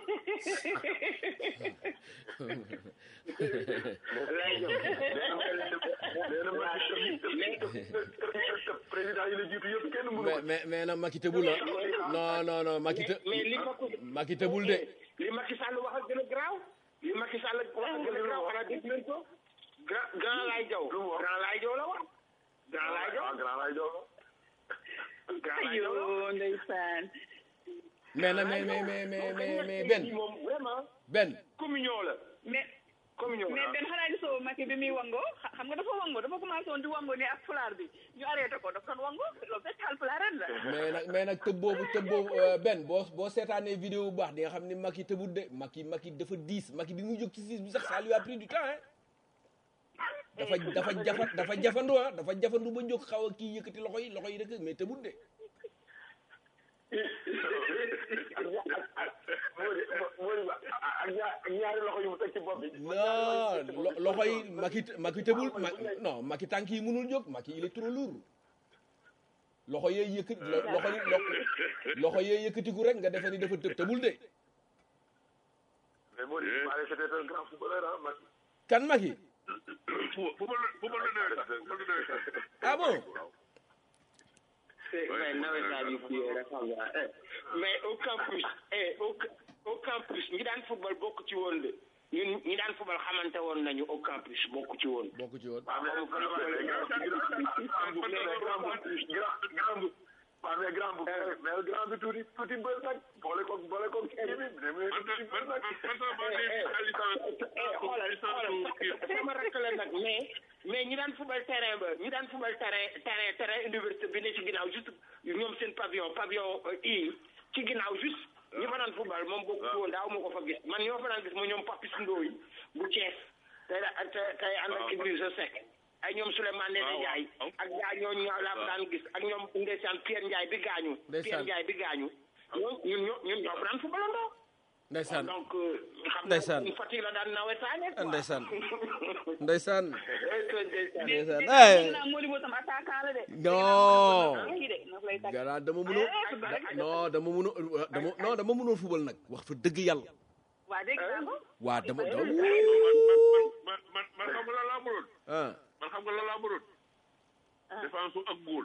F: président yi la jiitu yëpp kenn mënu
B: mais nag Macky tëbul la non Macky tëbul de
D: li Macky Sall wax ak gën a garaaw xanaa dégg nañ ko grand Laye Diaw la wax grand Laye Diaw
E: ayo ndeysaan
B: mais Ben
D: communion la
E: mais
D: communion
E: mais Ben xanaa gisoo Macky bi muy wango xam nga dafa commencé woon di wango ne ak fulaar bi ñu arrêté ko dafa doon wango loolu fekk Haalpulaar la
B: mais nag tëb boobu Ben boo seetaanee vidéo bu baax di nga xam ni Macky tëbut de Macky dafa diis Macky bi muy jóg ci siis bi sax ça lui a pris du temps dafa jafandu dafa jafandu ba jóg xaw a kii yëkkati loxo yi rek mais tëbut de
F: ak ñaari loxo yu mu teg ci bopp bi
B: non loxo yi Macky tëbul non Macky tànk yi mënul jóg Macky il est trop lourd loxo yee yëkkati loxo yee yëkkatiku rek nga defe ni dafa tëbul de
F: mais moo di c'était un grand footballeur Macky
B: kan Macky ah bon
D: mais nawetaan yi fii rek xam nga mais au campus ñi daan football bokk ci woon de ñun ñi daan football xamante woon nañu au campus bokk ci woon.
B: bokk ci woon.
F: mais grand bu mayal grand bi tuuti bës nag boole ko kii bi tuuti bës nag.
D: xoolal sama rakk la nag mais ñi daan fubal terrain ba ñi daan fubal terrain université bi ne ci ginnaaw juste ñoom seen pavillon i ci ginnaaw juste ñi fa daan fubal moom bokku ci woon daaw ma ko fa gis man ñoo fa daan gis mo ñoom Papis Ndoye bu Thiès tey ànd ak Idrissa Seck ay ñoom Souleymane Ndéné Ndiaye ak gaa ñooñu laa fa daan gis ak ñoom ndeysaan Pierre Ndiaye bi gaañu ñun ñoo fa daan fubalandoo
B: ndeysaan
D: donc
B: ndeysaan
D: xam Fatick la daan nawetaane
B: ndeysaan ndeysaan
E: dégg naa Modibo tam attaquant la de.
B: non
E: kii de na lay tàgg.
B: gannaaw dama mënul football nag wax fa dëgg yàlla
E: waa dégg naa ko.
B: waa dama
C: man xam nga lan laa mënoon. man xam nga lan laa mënoon. défense ak góol.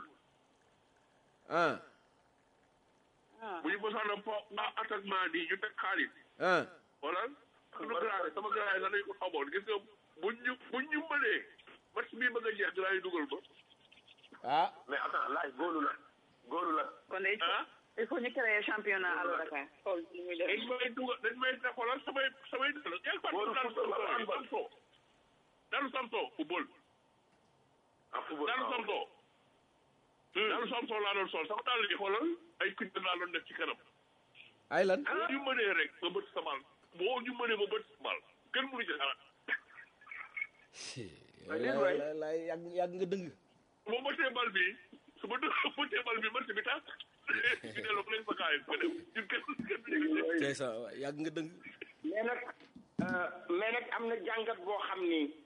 C: bu ñu mosaan a po attaquement di ñu teg xaalis. voilà sama garaay sax dañu ko xamoon gis nga buñ ñu mënee match bii bëgg a jeex garaay yi dugal ba.
F: mais attends laaj góolu la.
E: kon de il faut ñu créer championnat à Dakar. xool li muy def.
C: dañ may xoolal samay dëkk la. dalu Samson football. dalu Samson laa doon sol sax daal di xoolal ay kuñ laa doon def ci kanam.
B: ay lan
C: boo ñu mënee rek nga bët sa bal boo ñu mënee ma bët sa bal kenn mënu ci dara.
B: laay yàgg nga dëng.
C: su ma bëttee bal bi match bi tàkk ñu ne la ko leen fa kaay ko dem ñun kenn
B: c'est ça yàgg nga dëng.
D: mais nag am na jàngat boo xam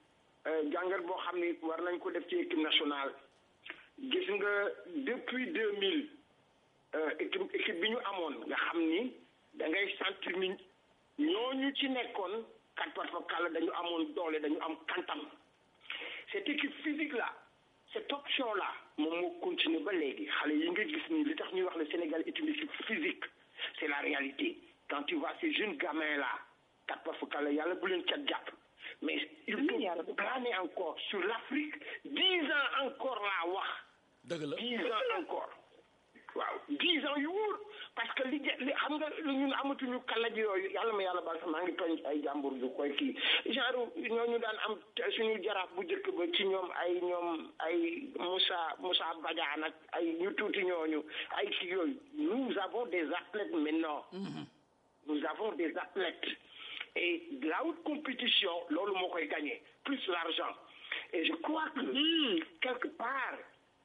D: ni war nañ ko def ci équipe nationale gis nga depuis 2000 équipe bi ñu amoon nga xam ni da ngay sentir ni ñooñu ci nekkoon kat parfakala dañu amoon doole dañu am kantam cette équipe physique là cette option là moom moo continuer ba léegi xale yi nga gis ni li tax ñuy wax le Sénégal est une équipe physique c'est la réalité quand tu vois ces jeunes gamins là kat parfakala yàlla bu leen cat jàpp mais il faut planer encore sur l'Afrique 10 ans encore laa wax.
B: dëgg la
D: 10 ans encore waaw 10 ans yu wóor parce que li xam nga ñun amatuñu kalaj yooyu yàlla ma yàlla baal sax maa ngi tooñ ay jàmbur ju koy kii genre ñooñu daan am suñu jaraaf bu njëkk ba ci ñoom ay Moussa Badiane ak ay ñu tuuti ñooñu ay kii yooyu nous avons des athlètes maintenant. Nous avons des athlètes. Et la haute compétition, loolu moo koy gagné, plus l'argent. Et je crois que quelque part,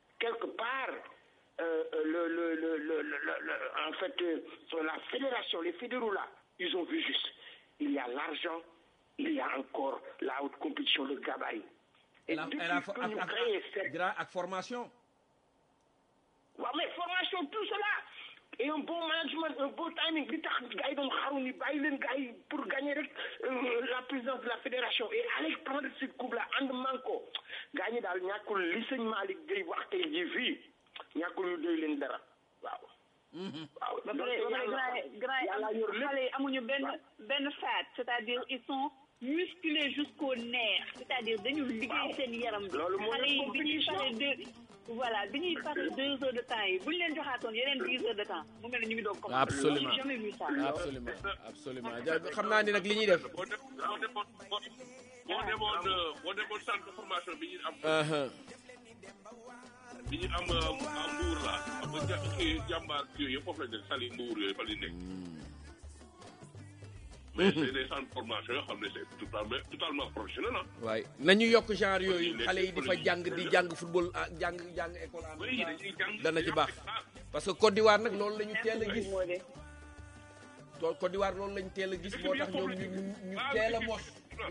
D: en fait, la fédération, les fédéraux là, ils ont vu juste. Il y a l'argent, il y a encore la haute compétition, le gabarit. Et depuis que nous créons cette...
B: ak formation.
D: Ouais, mais formation, tout cela. Et un bon management, un bon timing li tax gars yi doon xaru ni bàyyi leen gars yi pour gagner rek la présidence de la fédération et aller prendre cette coupe là ànd manko gars ñi daal ñàkkul li sëñ Malick Gueye wax tey jii fii ñàkkul ñu doy leen dara waaw. waaw
E: ba pare grand yi amuñu benn fat c'est-à-dire ils sont musclés jusqu'au nerf c'est-à-dire dañu liggéey seen yaram bi.
D: loolu
E: xale yi bi ñuy pare 2 heures de temps yi bu ñu leen joxaatoon yeneen 10 heures de temps mu mel ne ñu ngi doog commencé.
B: absolument
E: j'ai jamais vu ça.
B: absolument xam naa ni nag li ñuy def.
C: boo demoon centre de formation bi ñu am. bi ñu am Mbour la xam nga jàmbaar yooyu yëpp foofu lañ nekk Saly Mbour yooyu fa lañ nekk. mais c'est des centres de formation yoo xam ne c'est totalement professionnel ah.
B: waay nañu yokk genre yooyu xale yi di fa jàng football jàng école en dana ci baax parce que Côte d'Ivoire nag loolu la ñu teel a gis Côte d'Ivoire loolu la ñu teel a gis moo tax ñoom ñu teel a mos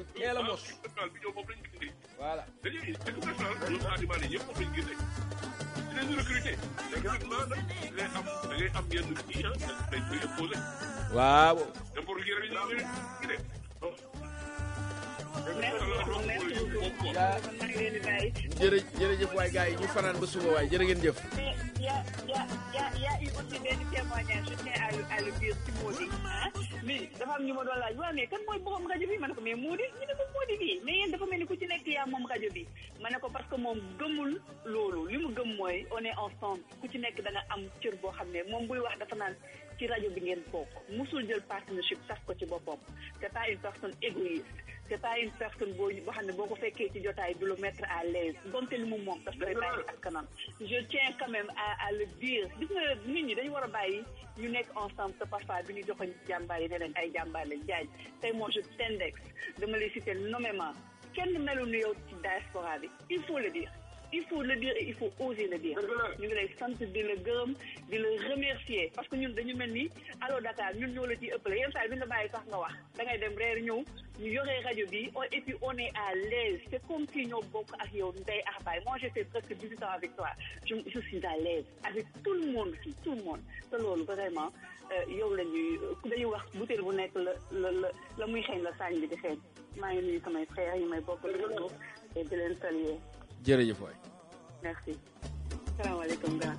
B: voilà.
C: dañuy équipe nationale ñoom Sadio Mané yëpp foofu lañ gisee dinañu recruter exactement nag da ngay am yenn kii dañ koy imposer.
B: waaw.
C: n'importe qui rek ñu de
B: jërëjëf waay gars yi ñu fanaan ba suba waay jërë ngeen jëf.
E: y a eu aussi benn témoignage je tiens à le dire ci Mody mais dafa am ñu ma doon laaj waaw mais kan mooy borom rajo bi ma ne ko mais Mody ñu ne ko Mody bi mais yéen dafa mel ni ku ci nekk yaa moom rajo bi ma ne ko parce que moom gëmul loolu li mu gëm mooy on est ensemble ku ci nekk da nga am cër boo xam ne moom buy wax dafa naan ci rajo bi ngeen bokk musul jël partnership saf ko ci boppam c'est pas une personne égoïste c'est pas une personne boo xam ne boo ko fekkee ci jotaay du le mettre à l'aise donte lu mu moom daf koy bàyyi ak kanam je tiens quand même à le dire gis nga nit ñi dañu war a bàyyi ñu nekk ensemble te parfois bi ñu joxoon jàmbaar yi ne leen ay jàmbaar lañ jaaj tey moi je t'index dama lay citer nommément kenn melu nu yow ci diaspora bi il faut le dire et il faut oser le dire ñu ngi lay sant di la gërëm di la remercier parce que ñun dañu mel ni Allo Dakar ñun ñoo la ciy ëppale yenn saa yi bi nga bàyyi sax nga wax da ngay dem reer ñëw ñu yoree rajo bi et puis on est à l'aise c'est comme si ñoo bokk ak yow ndey ak baay moi j'ai fait presque 18 ans avec toi je suis à l'aise avec tout le monde fii tout le monde te loolu vraiment yow la ñuy dañuy wax butéel bu nekk la muy xeeñ la saañ bi di xeeñ maa ngi nuyu samay frères yi may bokk et di leen saluer
B: jërëjëf waay.
E: merci. salaamaaleykum grand.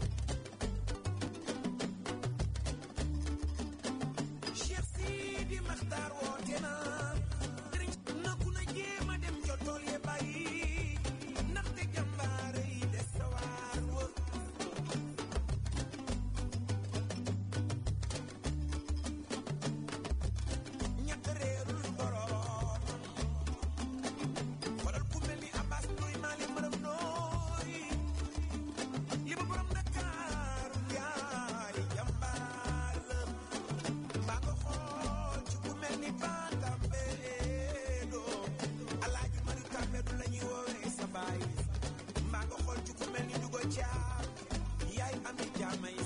H: Cheikh Sidi Makhtar woote na na ku na jéem a dem jotoo ye bàyyi ndaxte jàmbaare yi des sa waar wa ñett réerul borom xoolal ku mel ni Abbas Ndoye Mali maram nooy li ba borom Dakar yaay jàmbaar la mbaa nga xool ci ku mel ni Batambedo Alaaji Mari Kambedu la ñuy woowee sa baay mbaa nga xool ci ku mel ni Dugo Caam yaay ami jaamay